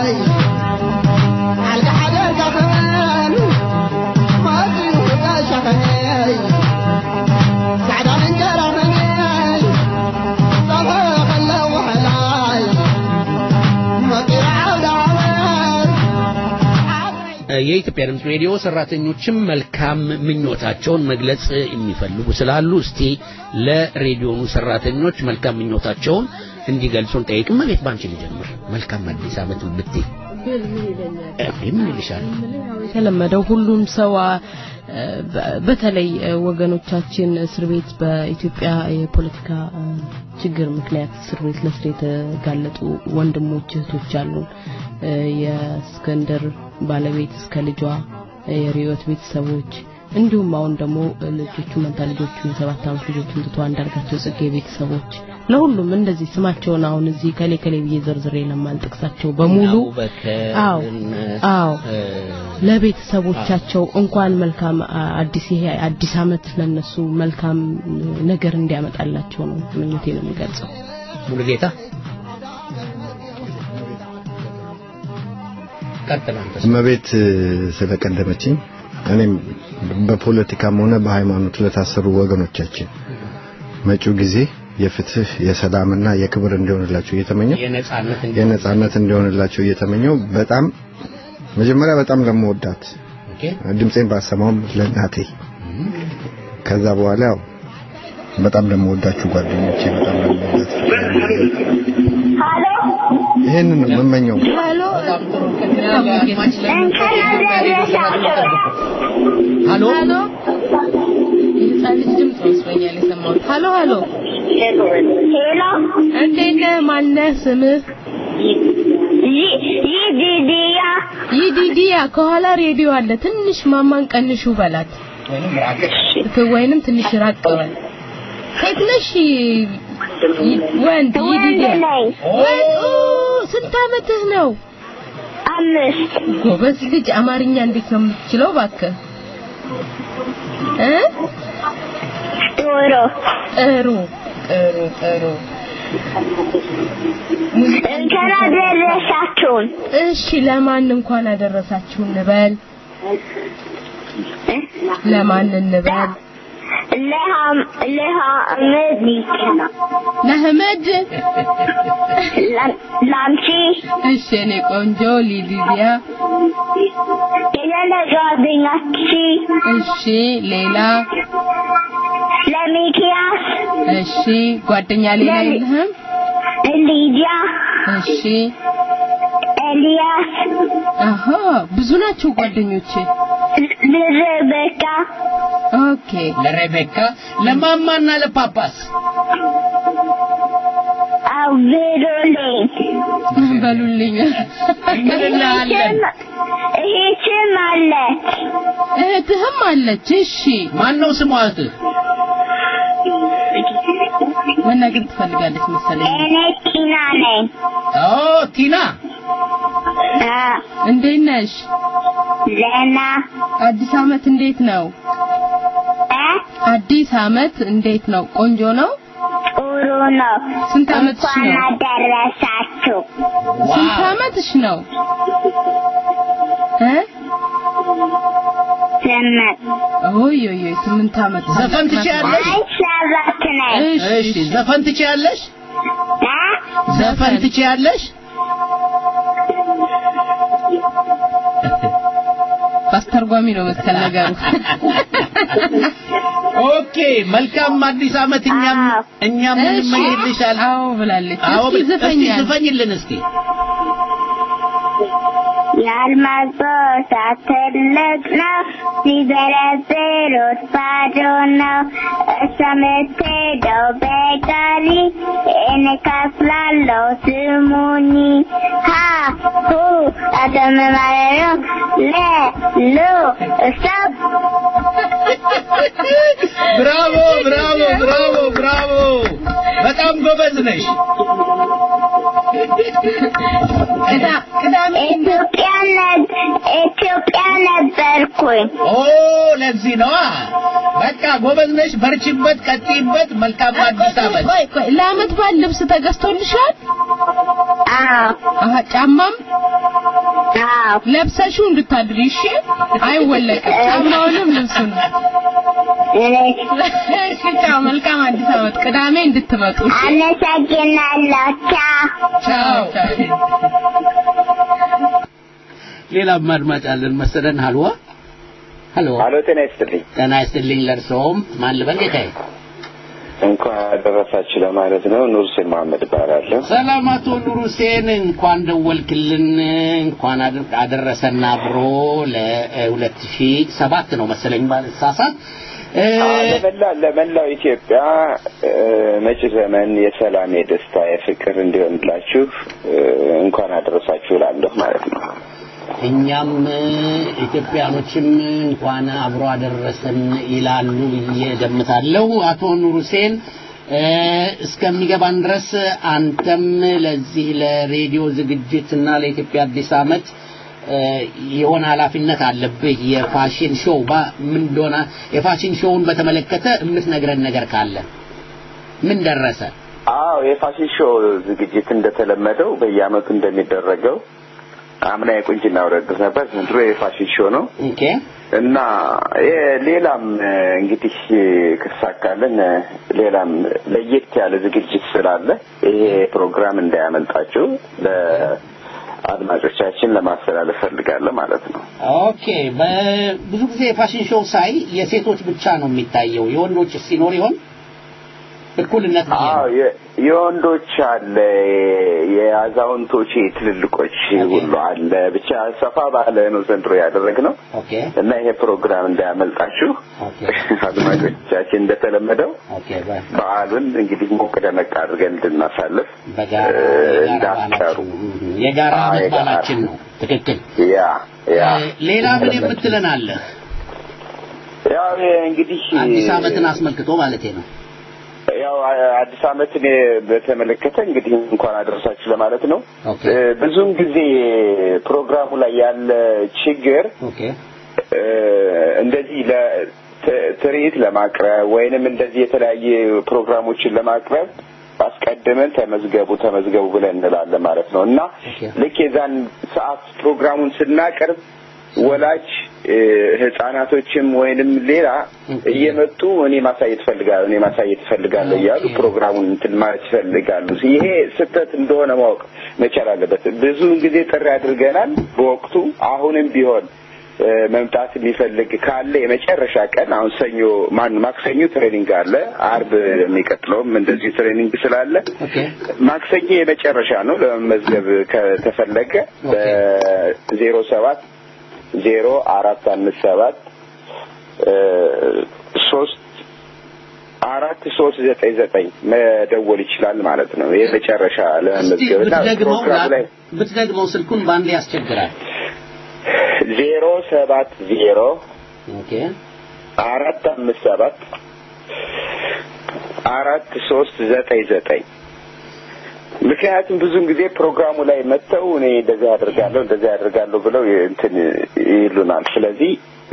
የኢትዮጵያ ድምጽ ሬዲዮ ሰራተኞችም መልካም ምኞታቸውን መግለጽ የሚፈልጉ ስላሉ እስቲ ለሬዲዮኑ ሰራተኞች መልካም ምኞታቸውን እንዲገልጹን ጠይቅም ማለት ባንቺ ልጀምር መልካም አዲስ ዓመት ብትይ ምን ይልሻል የተለመደው ሁሉም ሰው በተለይ ወገኖቻችን እስር ቤት በኢትዮጵያ የፖለቲካ ችግር ምክንያት እስር ቤት ለስር የተጋለጡ ወንድሞች እህቶች አሉ የእስክንድር ባለቤት እስከ ልጇ የሪዮት ቤተሰቦች እንዲሁም አሁን ደግሞ ልጆቹ መንታ ልጆቹ የሰባት ዓመት ልጆቹን ትቶ አንዳርጋቸው ጽጌ ቤተሰቦች ለሁሉም እንደዚህ ስማቸውን አሁን እዚህ ከሌ ከሌ ብዬ ዘርዝሬ ለማልጠቅሳቸው በሙሉ አዎ አዎ ለቤተሰቦቻቸው እንኳን መልካም አዲስ ይሄ አዲስ አመት ለነሱ መልካም ነገር እንዲያመጣላቸው ነው ምኞቴን የምገልጸው። ሙሉ ጌታ ቀጥላንተስ መቤት ስለቀደመችኝ እኔም በፖለቲካም ሆነ በሃይማኖት ለታሰሩ ወገኖቻችን መጪው ጊዜ የፍትህ የሰላምና የክብር እንዲሆንላቸው እየተመኘው የነጻነት የነጻነት እንዲሆንላቸው እየተመኘው በጣም መጀመሪያ በጣም ለምወዳት ድምጼን ባሰማውም ለናቴ ከዛ በኋላ ያው በጣም ለምወዳችሁ ጓደኞቼ በጣም ለምወዳት ሃሎ ይሄንን ነው የምመኘው። ሃሎ ሃሎ ሃሎ የጻልጅ ድምጽ ወስኛል የሰማው ሃሎ ሃሎ ሄሎ እንዴት ነህ ማነህ ስምህ? ይዲዲያ ይዲዲያ ከኋላ ሬዲዮ አለ ትንሽ ማማን ቀንሹ በላት ወይንም ራቀሽ ወይንም ትንሽ ራቅ በል ሴት ነሽ ወንድ ይዲዲያ ስንት አመትህ ነው? አምስት ጎበዝ ልጅ አማርኛ እንዴት ነው የምትችለው እባክህ? እ ጥሩ ጥሩ ጥሩ ጥሩ እንኳን አደረሳችሁ። እሺ ለማን እንኳን አደረሳችሁ እንበል? ለማን እንበል? ለሃም ለሃመድ ለህመድ ላንቺ እሺ እኔ ቆንጆ ሊዲያ የሌላ ጓደኛቺ እሺ ሌላ ለሚኪያስ እሺ ጓደኛ ሌላ የለህም? ሊዲያ እሺ ኤልያስ አሃ ብዙ ናቸው ጓደኞቼ። ለሬቤካ ኦኬ ለሬቤካ ለማማና ለፓፓስ አብዱልኝ በሉልኝ እንግዲህ እህትም አለች እህትህም አለች እሺ ማን ነው ስሟ እህትህ? መናገር ትፈልጋለች መሰለኝ። እኔ ቲና ነኝ። ኦ ቲና እንዴት ነሽ? ደህና። አዲስ አመት እንዴት ነው? አዲስ አመት እንዴት ነው? ቆንጆ ነው? ጥሩ ነው። ስንት አመትሽ ነው? እንኳን አደረሳችሁ። ስንት አመትሽ ነው? እ ስምንት ኦይ ኦይ ኦይ ስምንት አመት ዘፈን ትችያለሽ? አይ ሰባት ነኝ። እሺ ዘፈን ትችያለሽ? ዘፈን ትችያለሽ? አስተርጓሚ ነው መሰል ነገሩ። ኦኬ መልካም አዲስ አመት እኛም እኛም እንመኝልሻለን። አዎ ብላለች። አዎ እስኪ ዘፈኝልን እስኪ ያልማዞ ሳትልቅ ነው ሲዘረዝሩት ባዶ ነው እሰምትሄደው በጋሪ እኔ ከፍላለሁ ስሙኒ ሀ ሁ አደመማረሮ ለ ሉ እሰብ ብራቮ ብራቮ ብራቮ ብራቮ በጣም ጎበዝ ነሽ። ቅዳ ቅዳሜ ኢትዮጵያ ኢትዮጵያ ነበርኩኝ። ኦ ለዚህ ነው በቃ ጎበዝ ነሽ። በርቺበት፣ ቀጥይበት። መልካም አዲስ አመት። ቆይ ቆይ ለአመት በዓል ልብስ ተገዝቶልሻል? አዎ። አሃ ጫማም? አዎ። ለብሰሽው እንድታድሪ እሺ? አይወለቅም ጫማውንም ልብሱን። እሺ ቻው። መልካም አዲስ አመት። ቅዳሜ እንድትመጡ እሺ? አመሰግናለሁ። ቻው ቻው። ሌላም አድማጭ አለን መሰለን። ሀልዋ ሀሎ ሀሎ ጤና ይስጥልኝ። ጤና ይስጥልኝ። ለርሶም ማን ልበል ጌታዬ? እንኳን አደረሳችሁ ለማለት ነው። ኑር ሁሴን መሐመድ እባላለሁ። ሰላም አቶ ኑር ሁሴን እንኳን ደወልክልን። እንኳን አደረሰና አብሮ ለሁለት ሺህ ሰባት ነው መሰለኝ ባልሳሳት። ለመላ ለመላው ኢትዮጵያ መጪ ዘመን የሰላም፣ የደስታ፣ የፍቅር እንዲሆንላችሁ እንኳን አደረሳችሁ እላለሁ ማለት ነው። እኛም ኢትዮጵያኖችም እንኳን አብሮ አደረሰን ይላሉ ብዬ ገምታለሁ። አቶ ኑር ሁሴን እስከሚገባን ድረስ አንተም ለዚህ ለሬዲዮ ዝግጅትና ለኢትዮጵያ አዲስ ዓመት የሆነ ኃላፊነት አለብህ የፋሽን ሾው ምን እንደሆነ የፋሽን ሾውን በተመለከተ የምትነግረን ነገር ካለ ምን ደረሰ? አዎ የፋሽን ሾው ዝግጅት እንደተለመደው በየዓመቱ እንደሚደረገው አምና የቁንጅና ውድድር ነበር ዘንድሮ የፋሽን ሾው ነው ኦኬ እና ሌላም እንግዲህ ከተሳካልን ሌላም ለየት ያለ ዝግጅት ስላለ ይሄ ፕሮግራም እንዳያመልጣችሁ ለአድማጮቻችን ለማስተላለፍ ፈልጋለሁ ማለት ነው። ኦኬ በብዙ ጊዜ የፋሽን ሾው ሳይ የሴቶች ብቻ ነው የሚታየው የወንዶች ሲኖር ይሆን? እኩልነት ነው አዎ የወንዶች አለ የአዛውንቶች ትልልቆች ሁሉ አለ ብቻ ሰፋ ባለ ነው ዘንድሮ ያደረግነው ኦኬ እና ይሄ ፕሮግራም እንዳያመልጣችሁ አድማጮቻችን እንደተለመደው ኦኬ በዓሉን እንግዲህ ሞቅ ደመቅ አድርገን እንድናሳልፍ እንዳትቀሩ የጋራ በዓላችን ነው ትክክል ያ ያ ሌላ ምን የምትለን አለ? ያው እንግዲህ አዲስ ዓመትን አስመልክቶ ማለት ነው ያው አዲስ ዓመትን በተመለከተ እንግዲህ እንኳን አደረሳችሁ ለማለት ነው ብዙም ጊዜ ፕሮግራሙ ላይ ያለ ችግር ኦኬ እንደዚህ ለትርኢት ለማቅረብ ወይንም እንደዚህ የተለያየ ፕሮግራሞችን ለማቅረብ አስቀድመን ተመዝገቡ ተመዝገቡ ብለን እንላለን ማለት ነው እና ልክ የዛን ሰዓት ፕሮግራሙን ስናቀርብ ወላጅ ህፃናቶችም ወይንም ሌላ እየመጡ እኔ ማሳየት ፈልጋለሁ እኔ ማሳየት ፈልጋለሁ ያሉ ፕሮግራሙን እንትን ማለት ፈልጋሉ ይሄ ስህተት እንደሆነ ማወቅ መቻል አለበት ብዙ ጊዜ ጥሪ አድርገናል በወቅቱ አሁንም ቢሆን መምጣት የሚፈልግ ካለ የመጨረሻ ቀን አሁን ሰኞ ማን ማክሰኞ ትሬኒንግ አለ አርብ የሚቀጥለውም እንደዚህ ትሬኒንግ ስላለ ማክሰኞ የመጨረሻ ነው ለመመዝገብ ከተፈለገ በዜሮ ሰባት ዜሮ አራት አምስት ሰባት ሶስት አራት ሶስት ዘጠኝ ዘጠኝ መደወል ይችላል ማለት ነው የመጨረሻ ለመመዝገብና ፕሮግራም ላይ ብትደግመው ስልኩን ባንዴ ያስቸግራል ዜሮ ሰባት ዜሮ ኦኬ አራት አምስት ሰባት አራት ሶስት ዘጠኝ ዘጠኝ ምክንያቱም ብዙን ጊዜ ፕሮግራሙ ላይ መተው እኔ እንደዚህ አደርጋለሁ እንደዚህ አደርጋለሁ ብለው እንትን ይሉናል ስለዚህ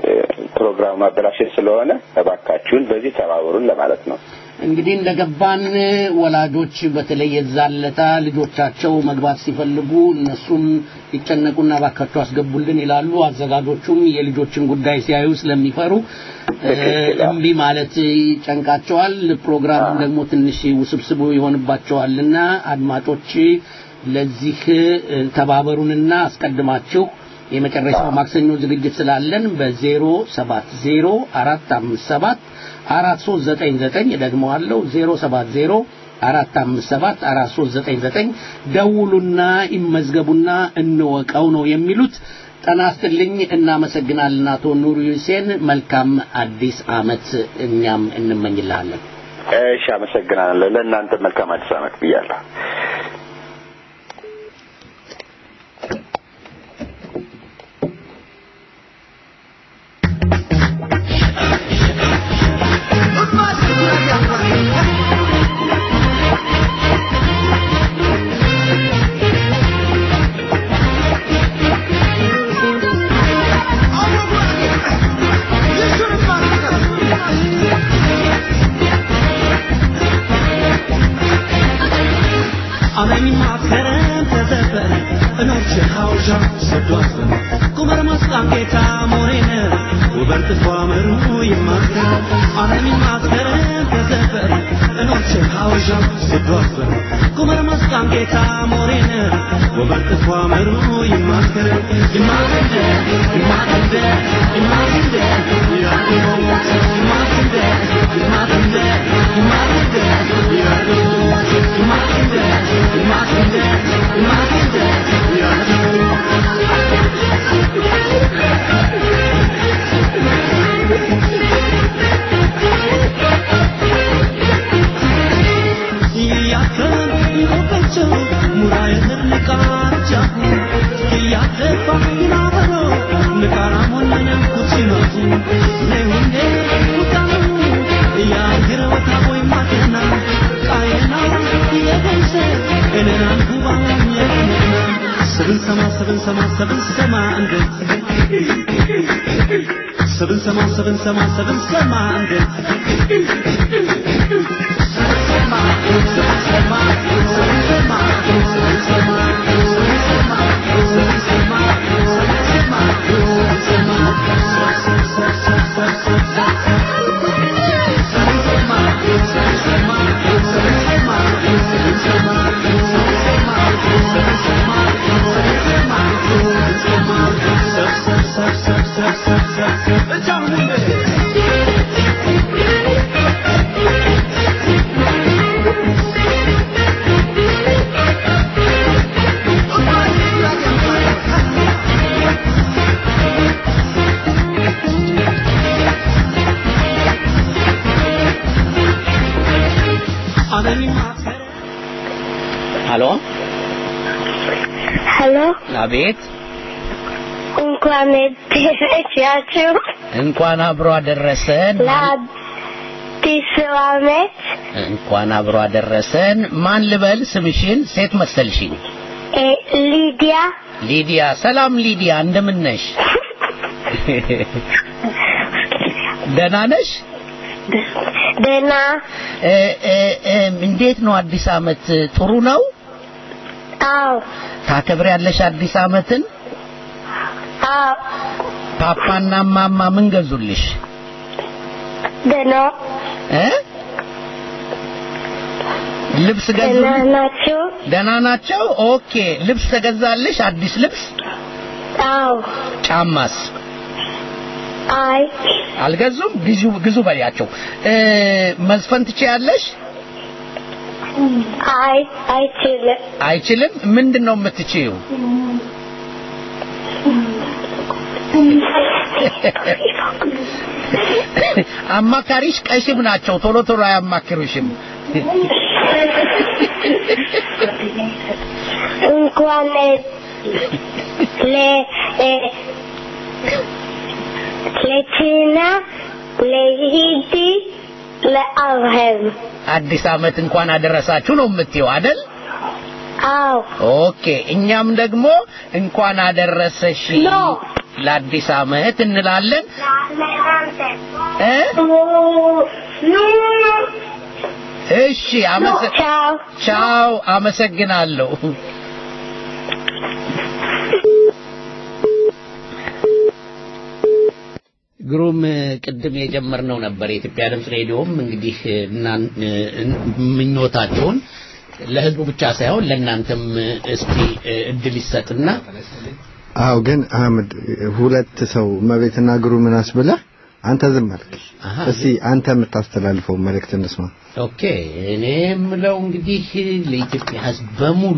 ፕሮግራሙ ማበላሸት ስለሆነ ተባካችሁን በዚህ ተባበሩን ለማለት ነው እንግዲህ እንደገባን ወላጆች በተለይ የዛለታ ልጆቻቸው መግባት ሲፈልጉ እነሱም ይጨነቁና ባካቸው አስገቡልን ይላሉ አዘጋጆቹም የልጆችን ጉዳይ ሲያዩ ስለሚፈሩ እምቢ ማለት ይጨንቃቸዋል ፕሮግራሙ ደግሞ ትንሽ ውስብስብ ይሆንባቸዋልና አድማጮች ለዚህ ተባበሩንና አስቀድማችሁ የመጨረሻው ማክሰኞ ዝግጅት ስላለን በዜሮ ሰባት ዜሮ አራት አምስት ሰባት አራት ሶስት ዘጠኝ ዘጠኝ ደግሞ አለው ዜሮ ሰባት ዜሮ አራት አምስት ሰባት አራት ሶስት ዘጠኝ ዘጠኝ ደውሉና ይመዝገቡና እንወቀው ነው የሚሉት ጠናስትልኝ እናመሰግናለን አቶ ኑሩ ሁሴን መልካም አዲስ ዓመት እኛም እንመኝልሃለን እሺ አመሰግናለሁ ለእናንተ መልካም አዲስ ዓመት ብያለሁ Yeah, ሰማ ሰብን ሰማ ሰብን ሰማ እንዴት ሰብን ሰማ ሰብን ሰማ ሰብን ሰማ እንዴት ሰማ ሰብን ሰማ ሰብን ሰማ ሰብን ሰማ Hallå? Hallå? አቤት እንኳን ደረሳችሁ እንኳን አብሮ አደረሰን ለአዲስ ዓመት እንኳን አብሮ አደረሰን ማን ልበል ስምሽን ሴት መሰልሽኝ ሊዲያ ሊዲያ ሰላም ሊዲያ እንደምን ነሽ ደህና ነሽ ደህና እንዴት ነው አዲስ ዓመት ጥሩ ነው አዎ ታከብሪያለሽ አዲስ ዓመትን አዎ ፓፓና ማማ ምን ገዙልሽ ደህና እ ልብስ ገዙልሽ ደህና ናቸው ደህና ናቸው ኦኬ ልብስ ተገዛልሽ አዲስ ልብስ አዎ ጫማስ አይ አልገዙም ግዙ ግዙ በሪያቸው እ መዝፈን ትችያለሽ አይ አይችልም አይችልም ምንድነው የምትችይው አማካሪሽ ቀሽም ናቸው ቶሎ ቶሎ አያማክሩሽም እንኳን ለ ለቺና ለሂዲ ለአብርሃም አዲስ ዓመት እንኳን አደረሳችሁ ነው የምትይው አይደል አዎ ኦኬ እኛም ደግሞ እንኳን አደረሰሽ ለአዲስ ዓመት እንላለን እ እሺ አመሰ ቻው አመሰግናለሁ ግሩም ቅድም የጀመርነው ነበር የኢትዮጵያ ድምጽ ሬዲዮም እንግዲህ ምኞታቸውን ለህዝቡ ብቻ ሳይሆን ለእናንተም እስቲ እድል ይሰጥና አው ግን አህመድ ሁለት ሰው መቤትና ግሩምን አስብለህ አንተ ዝም አልክ እስቲ አንተ የምታስተላልፈው መልእክት እንስማ ኦኬ እኔም ለው እንግዲህ ለኢትዮጵያ ህዝብ በሙሉ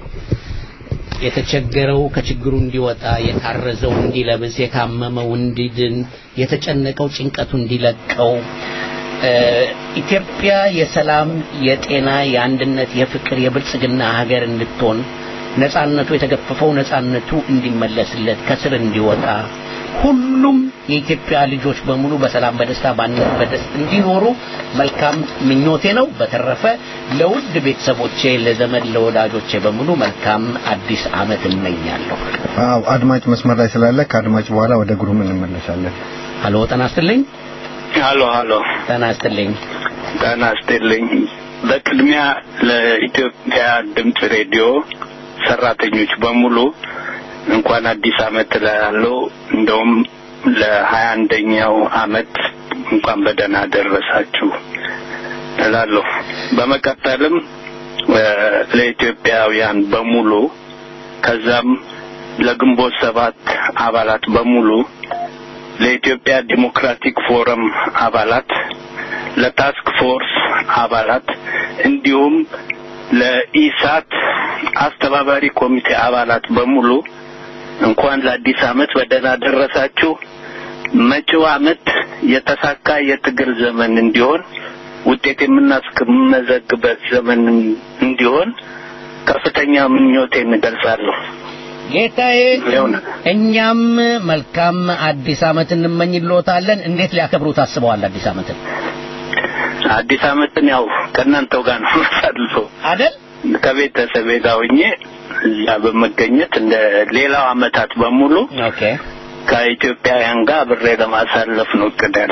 የተቸገረው ከችግሩ እንዲወጣ የታረዘው እንዲለብስ የታመመው እንዲድን የተጨነቀው ጭንቀቱ እንዲለቀው ኢትዮጵያ የሰላም የጤና የአንድነት የፍቅር የብልጽግና ሀገር እንድትሆን ነፃነቱ የተገፈፈው ነፃነቱ እንዲመለስለት ከስር እንዲወጣ ሁሉም የኢትዮጵያ ልጆች በሙሉ በሰላም በደስታ ባንነት በደስታ እንዲኖሩ መልካም ምኞቴ ነው በተረፈ ለውድ ቤተሰቦቼ ለዘመድ ለወዳጆቼ በሙሉ መልካም አዲስ ዓመት እመኛለሁ አው አድማጭ መስመር ላይ ስላለ ከአድማጭ በኋላ ወደ ግሩም እንመለሳለን ሃሎ ተናስተልኝ ሃሎ ሃሎ ተናስተልኝ ተናስተልኝ በቅድሚያ ለኢትዮጵያ ድምጽ ሬዲዮ ሰራተኞች በሙሉ እንኳን አዲስ ዓመት ላለው እንደውም ለሀያ አንደኛው ዓመት እንኳን በደህና ደረሳችሁ እላለሁ በመቀጠልም ለኢትዮጵያውያን በሙሉ ከዛም ለግንቦት ሰባት አባላት በሙሉ ለኢትዮጵያ ዲሞክራቲክ ፎረም አባላት ለታስክ ፎርስ አባላት እንዲሁም ለኢሳት አስተባባሪ ኮሚቴ አባላት በሙሉ እንኳን ለአዲስ ዓመት በደህና ደረሳችሁ መጪው ዓመት የተሳካ የትግል ዘመን እንዲሆን ውጤት የምናስመዘግበት ዘመን እንዲሆን ከፍተኛ ምኞቴን እገልጻለሁ ጌታዬ እኛም መልካም አዲስ ዓመት እንመኝልዎታለን እንዴት ሊያከብሩት አስበዋል አዲስ ዓመትን አዲስ ዓመትን ያው ከእናንተው ጋር ነው ማሳልፈው አይደል ከቤተሰቤ ጋር ሆኜ እዛ በመገኘት እንደ ሌላው አመታት በሙሉ ኦኬ ከኢትዮጵያውያን ጋር ብሬ ለማሳለፍ ነው እቅዳል።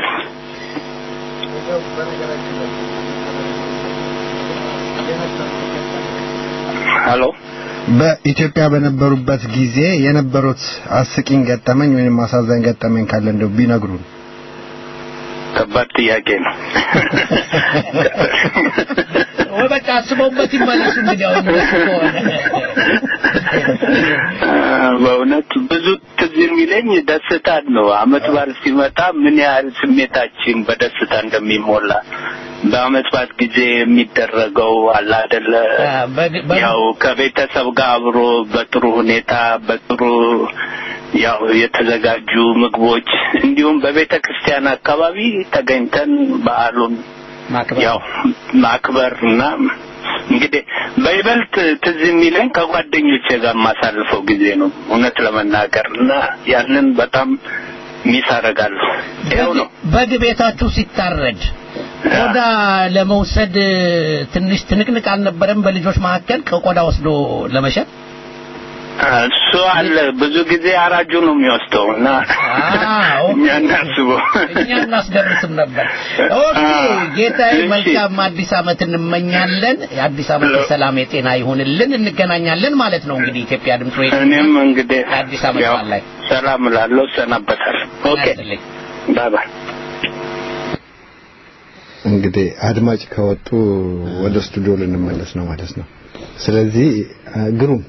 ሃሎ በኢትዮጵያ በነበሩበት ጊዜ የነበሩት አስቂኝ ገጠመኝ ወይም አሳዛኝ ገጠመኝ ካለ እንደው ቢነግሩን። ከባድ ጥያቄ ነው። ወይ በቃ አስበውበት ይመለሱ እንግዲህ አሁን በእውነት ብዙ ትዝ የሚለኝ ደስታ ነው። አመት በዓል ሲመጣ ምን ያህል ስሜታችን በደስታ እንደሚሞላ በአመት በዓል ጊዜ የሚደረገው አለ አይደለ ያው ከቤተሰብ ጋር አብሮ በጥሩ ሁኔታ በጥሩ ያው የተዘጋጁ ምግቦች እንዲሁም በቤተ ክርስቲያን አካባቢ ተገኝተን በዓሉን ማክበር ያው ማክበርና እንግዲህ በይበልጥ ትዝ የሚለኝ ከጓደኞቼ ጋር ማሳልፈው ጊዜ ነው እውነት ለመናገርና ያንን በጣም ሚስ አደርጋለሁ። ያው ነው በግቤታችሁ ሲታረድ ቆዳ ለመውሰድ ትንሽ ትንቅንቅ አልነበረም በልጆች መካከል ከቆዳ ወስዶ ለመሸጥ? እሱ አለ ብዙ ጊዜ አራጁ ነው የሚወስደውና እኛ እናስበው እኛ እናስደርስም ነበር። ኦኬ ጌታዬ መልካም አዲስ አመት እንመኛለን። የአዲስ አመት ሰላም የጤና ይሁንልን። እንገናኛለን ማለት ነው እንግዲህ ኢትዮጵያ ድምጽ ሬዲዮ። እኔም እንግዲህ አዲስ አመት ላይ ሰላም ላለው ሰናበታል። ኦኬ ባይ ባይ። እንግዲህ አድማጭ ከወጡ ወደ ስቱዲዮ ልንመለስ ነው ማለት ነው። ስለዚህ ግሩም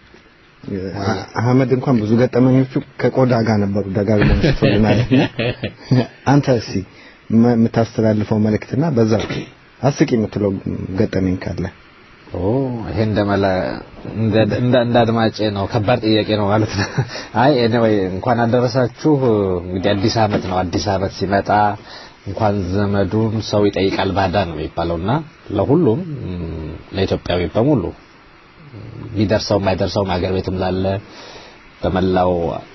አህመድ እንኳን ብዙ ገጠመኞቹ ከቆዳ ጋር ነበሩ ደጋግሞ ተፈለናል። አንተ እሺ የምታስተላልፈው መልእክትና በዛው አስቂ የምትለው ገጠመኝ ካለ? ኦ ይሄ እንደማላ እንደ እንደ አድማጭ ነው ከባድ ጥያቄ ነው ማለት ነው። አይ ኤኒዌይ እንኳን አደረሳችሁ። እንግዲህ አዲስ አመት ነው። አዲስ አመት ሲመጣ እንኳን ዘመዱን ሰው ይጠይቃል ባዳ ነው የሚባለውና ለሁሉም ለኢትዮጵያዊ በሙሉ ቢደርሰው ማይደርሰው ማገር ቤትም ላለ በመላው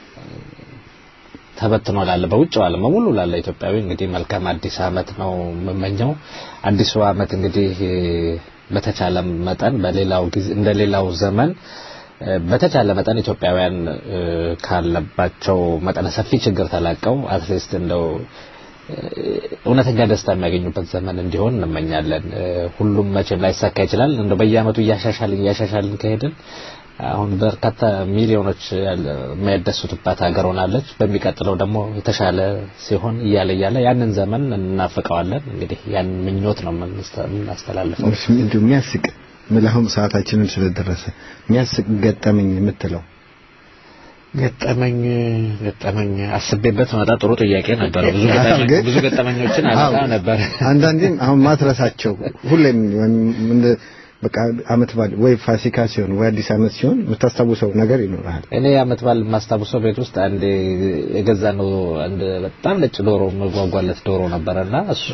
ተበትኖ ላለ በውጭ ዓለም በሙሉ ላለ ኢትዮጵያዊ እንግዲህ መልካም አዲስ አመት ነው መመኘው። አዲሱ አመት እንግዲህ በተቻለ መጠን በሌላው ጊዜ እንደሌላው ዘመን በተቻለ መጠን ኢትዮጵያውያን ካለባቸው መጠነ ሰፊ ችግር ተላቀው አትሊስት እንደው እውነተኛ ደስታ የሚያገኙበት ዘመን እንዲሆን እንመኛለን። ሁሉም መቼም ላይሳካ ይችላል። እንደው በየአመቱ ያሻሻልን ያሻሻልን ከሄድን አሁን በርካታ ሚሊዮኖች የሚያደስቱባት ሀገር ሆናለች። በሚቀጥለው ደግሞ የተሻለ ሲሆን እያለ እያለ ያንን ዘመን እናፍቀዋለን። እንግዲህ ያን ምኞት ነው የምናስተላልፈው። እሺ እንደው የሚያስቅ ምላሁም ሰዓታችንን ስለደረሰ የሚያስቅ ገጠመኝ የምትለው? ገጠመኝ ገጠመኝ አስቤበት መጣ። ጥሩ ጥያቄ ነበር። ብዙ ገጠመኝ ብዙ ገጠመኞችን አላጣ ነበር። አንዳንዴም አሁን ማትረሳቸው ሁሌም እንደ በቃ አመት በዓል ወይ ፋሲካ ሲሆን ወይ አዲስ አመት ሲሆን የምታስታውሰው ነገር ይኖራል? እኔ አመት በዓል ማስታውሰው ቤት ውስጥ አንድ የገዛነው አንድ በጣም ነጭ ዶሮ መጓጓለት ዶሮ ነበርና እሱ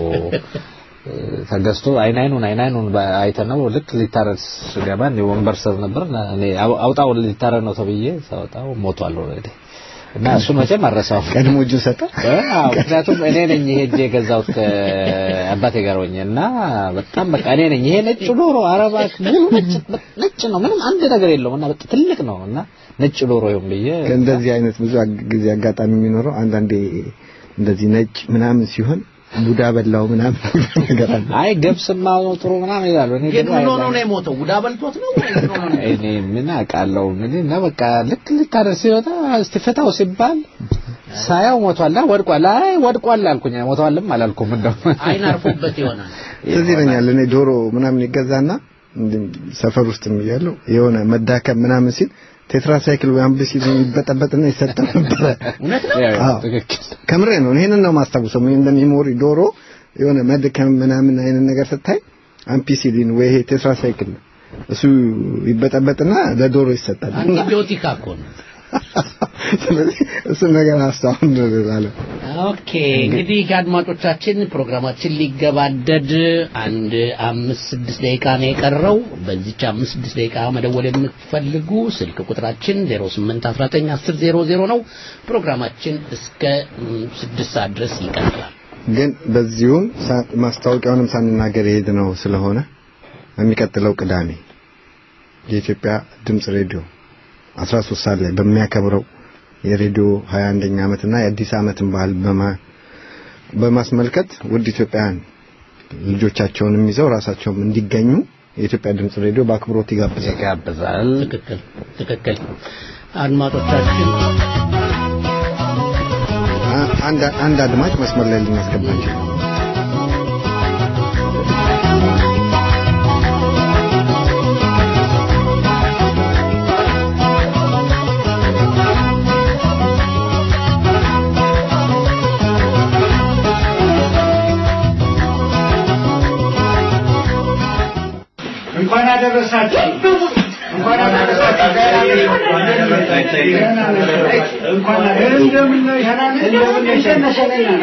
ተገዝቶ አይን አይኑን አይን አይኑን አይተነው ልክ ሊታረስ ገባ ነው ወንበር ስር ነበር እኔ አውጣው ሊታረስ ነው ተብዬ ሳውጣው ሞቷል ኦሬዲ እና እሱ መቼም አረሳው ቀድሞ እጁ ሰጠ። አዎ ምክንያቱም እኔ ነኝ ሄጄ የገዛሁት ከአባቴ ጋር ሆኜና በጣም በቃ እኔ ነኝ ይሄ ነጭ ዶሮ አረባት ሙሉ ነጭ ነጭ ነው ምንም አንድ ነገር የለውምና በጣም ትልቅ ነውና ነጭ ዶሮ ይሁን ብዬ እንደዚህ አይነት ብዙ ጊዜ አጋጣሚ የሚኖረው አንዳንዴ እንደዚህ ነጭ ምናምን ሲሆን ቡዳ በላው ምናምን ነገር አለ። አይ ገብስማ ነው ጥሩ ምናምን ይላሉ። እኔ ግን ምን ሆኖ ነው የሞተው? ቡዳ በልቶት ነው ወይስ ምን ሆኖ ነው? እኔ ምን አውቃለሁ ምን ነው በቃ ልክ ልታደርስ ሲወጣ እስቲ ፈታው ሲባል ሳያው ሞቷል ወድቋል። አይ ወድቋል አልኩኝ ሞቷልም አላልኩም እንደው አይን አርፎበት ይሆናል። ስለዚህ ነኛል እኔ ዶሮ ምናምን ይገዛና ሰፈር ውስጥም እያለሁ የሆነ መዳከም ምናምን ሲል ቴትራሳይክል ወይ አምብሲል ይበጠበጥና ይሰጣል ነበር። እውነት ነው? አዎ ከምሬ ነው። ይሄንን ነው ማስታወሰው። ምን እንደሚሞሪ ዶሮ የሆነ መድከም ምናምን አይነት ነገር ስታይ አምፒሲሊን ወይ ቴትራሳይክል እሱ ይበጠበጥና ለዶሮ ይሰጣል። አንቲቢዮቲክ እኮ ነው። ስለዚህ እሱ ነገር አስተዋል ነው። ኦኬ እንግዲህ አድማጮቻችን ፕሮግራማችን ሊገባደድ አንድ አምስት ስድስት ደቂቃ ነው የቀረው። በዚህ አምስት ስድስት ደቂቃ መደወል የምትፈልጉ ስልክ ቁጥራችን ዜሮ ስምንት አስራ ዘጠኝ አስር ዜሮ ዜሮ ነው። ፕሮግራማችን እስከ ስድስት ሰዓት ድረስ ይቀጥላል። ግን በዚሁም ማስታወቂያውንም ሳንናገር ይሄድ ነው ስለሆነ የሚቀጥለው ቅዳሜ የኢትዮጵያ ድምጽ ሬዲዮ አስራ ሶስት ሰዓት ላይ በሚያከብረው የሬዲዮ ሃያ አንደኛ ዓመትና የአዲስ ዓመትን በዓል በማስመልከት ውድ ኢትዮጵያውያን ልጆቻቸውንም ይዘው ራሳቸውም እንዲገኙ የኢትዮጵያ ድምጽ ሬዲዮ በአክብሮት ይጋብዛል ይጋብዛል። ትክክል ትክክል። አድማጮቻችን አንድ አንድ አድማጭ መስመር ላይ ልናስገባቸው እንኳን አደረሳችሁ እንኳን አደረሳችሁ እንኳን እንደምን ይሆናል እንደምን ይሸነሸለና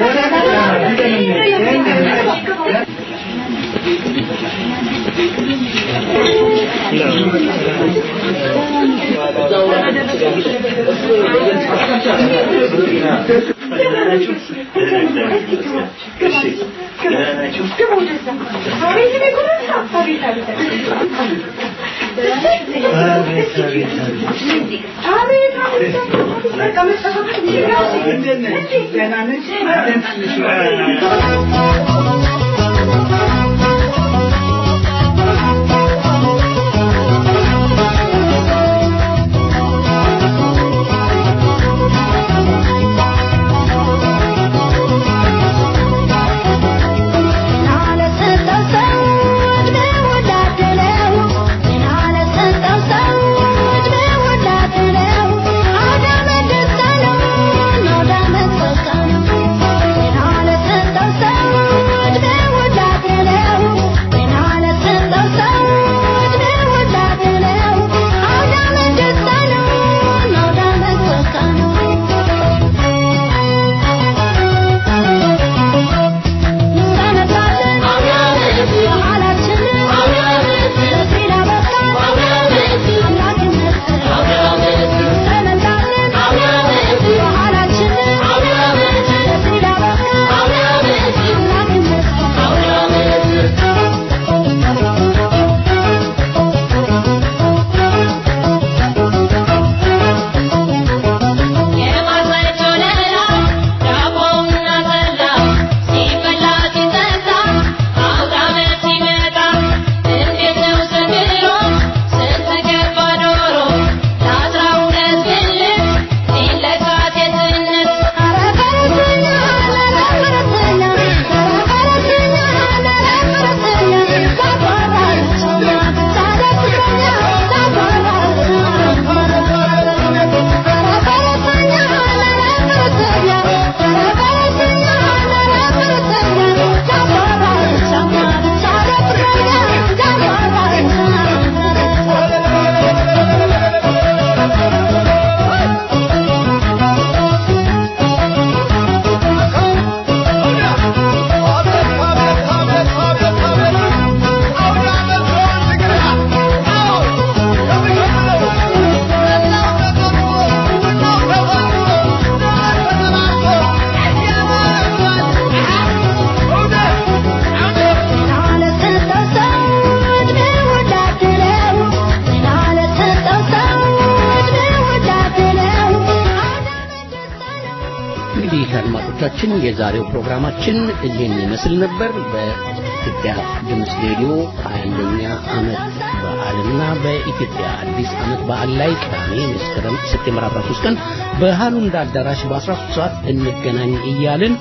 አድማጮቻችን የዛሬው ፕሮግራማችን እዚህን ይመስል ነበር። በኢትዮጵያ ድምጽ ሬዲዮ ሃያ አንደኛ ዓመት በዓልና በኢትዮጵያ አዲስ ዓመት በዓል ላይ ቅዳሜ መስከረም ሴፕቴምበር አስራ ሶስት ቀን በሃሉንዳ አዳራሽ በ13 ሰዓት እንገናኝ እያልን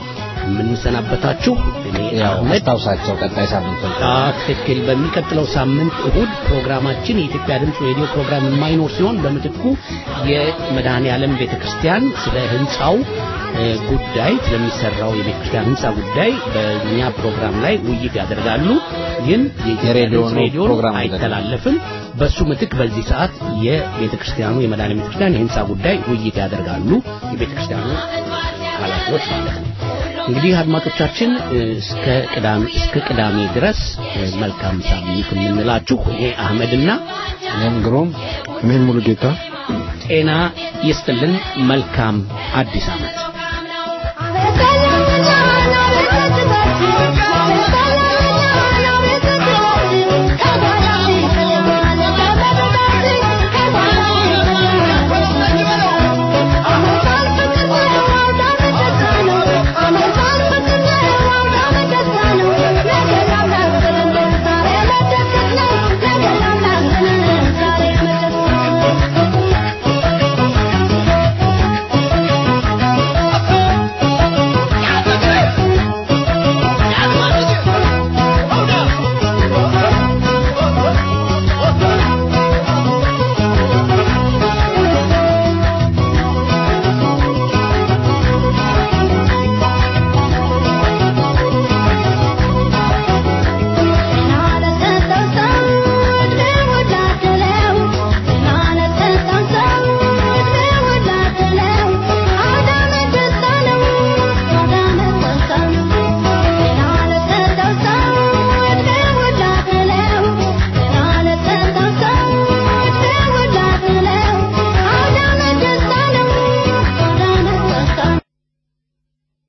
የምንሰናበታችሁ እኔ አህመድ ታውሳቸው ቀጣይ ሳምንት ትክክል በሚቀጥለው ሳምንት እሁድ ፕሮግራማችን የኢትዮጵያ ድምጽ ሬዲዮ ፕሮግራም የማይኖር ሲሆን በምትኩ የመድኃኔ ዓለም ቤተክርስቲያን ስለ ህንጻው ጉዳይ ስለሚሰራው የቤተክርስቲያን ህንጻ ጉዳይ በእኛ ፕሮግራም ላይ ውይይት ያደርጋሉ። ግን የሬዲዮ ፕሮግራም አይተላለፍም። በሱ ምትክ በዚህ ሰዓት የቤተክርስቲያኑ የመድኃኔ ዓለም ቤተክርስቲያን የህንጻ ጉዳይ ውይይት ያደርጋሉ የቤተክርስቲያኑ ኃላፊዎች ማለት ነው። እንግዲህ አድማጮቻችን እስከ ቅዳሜ እስከ ቅዳሜ ድረስ መልካም ሳምንት እንላችሁ። እኔ አህመድና እኔም ግሩም እኔም ሙሉጌታ ጤና ይስጥልን። መልካም አዲስ ዓመት። Thank you.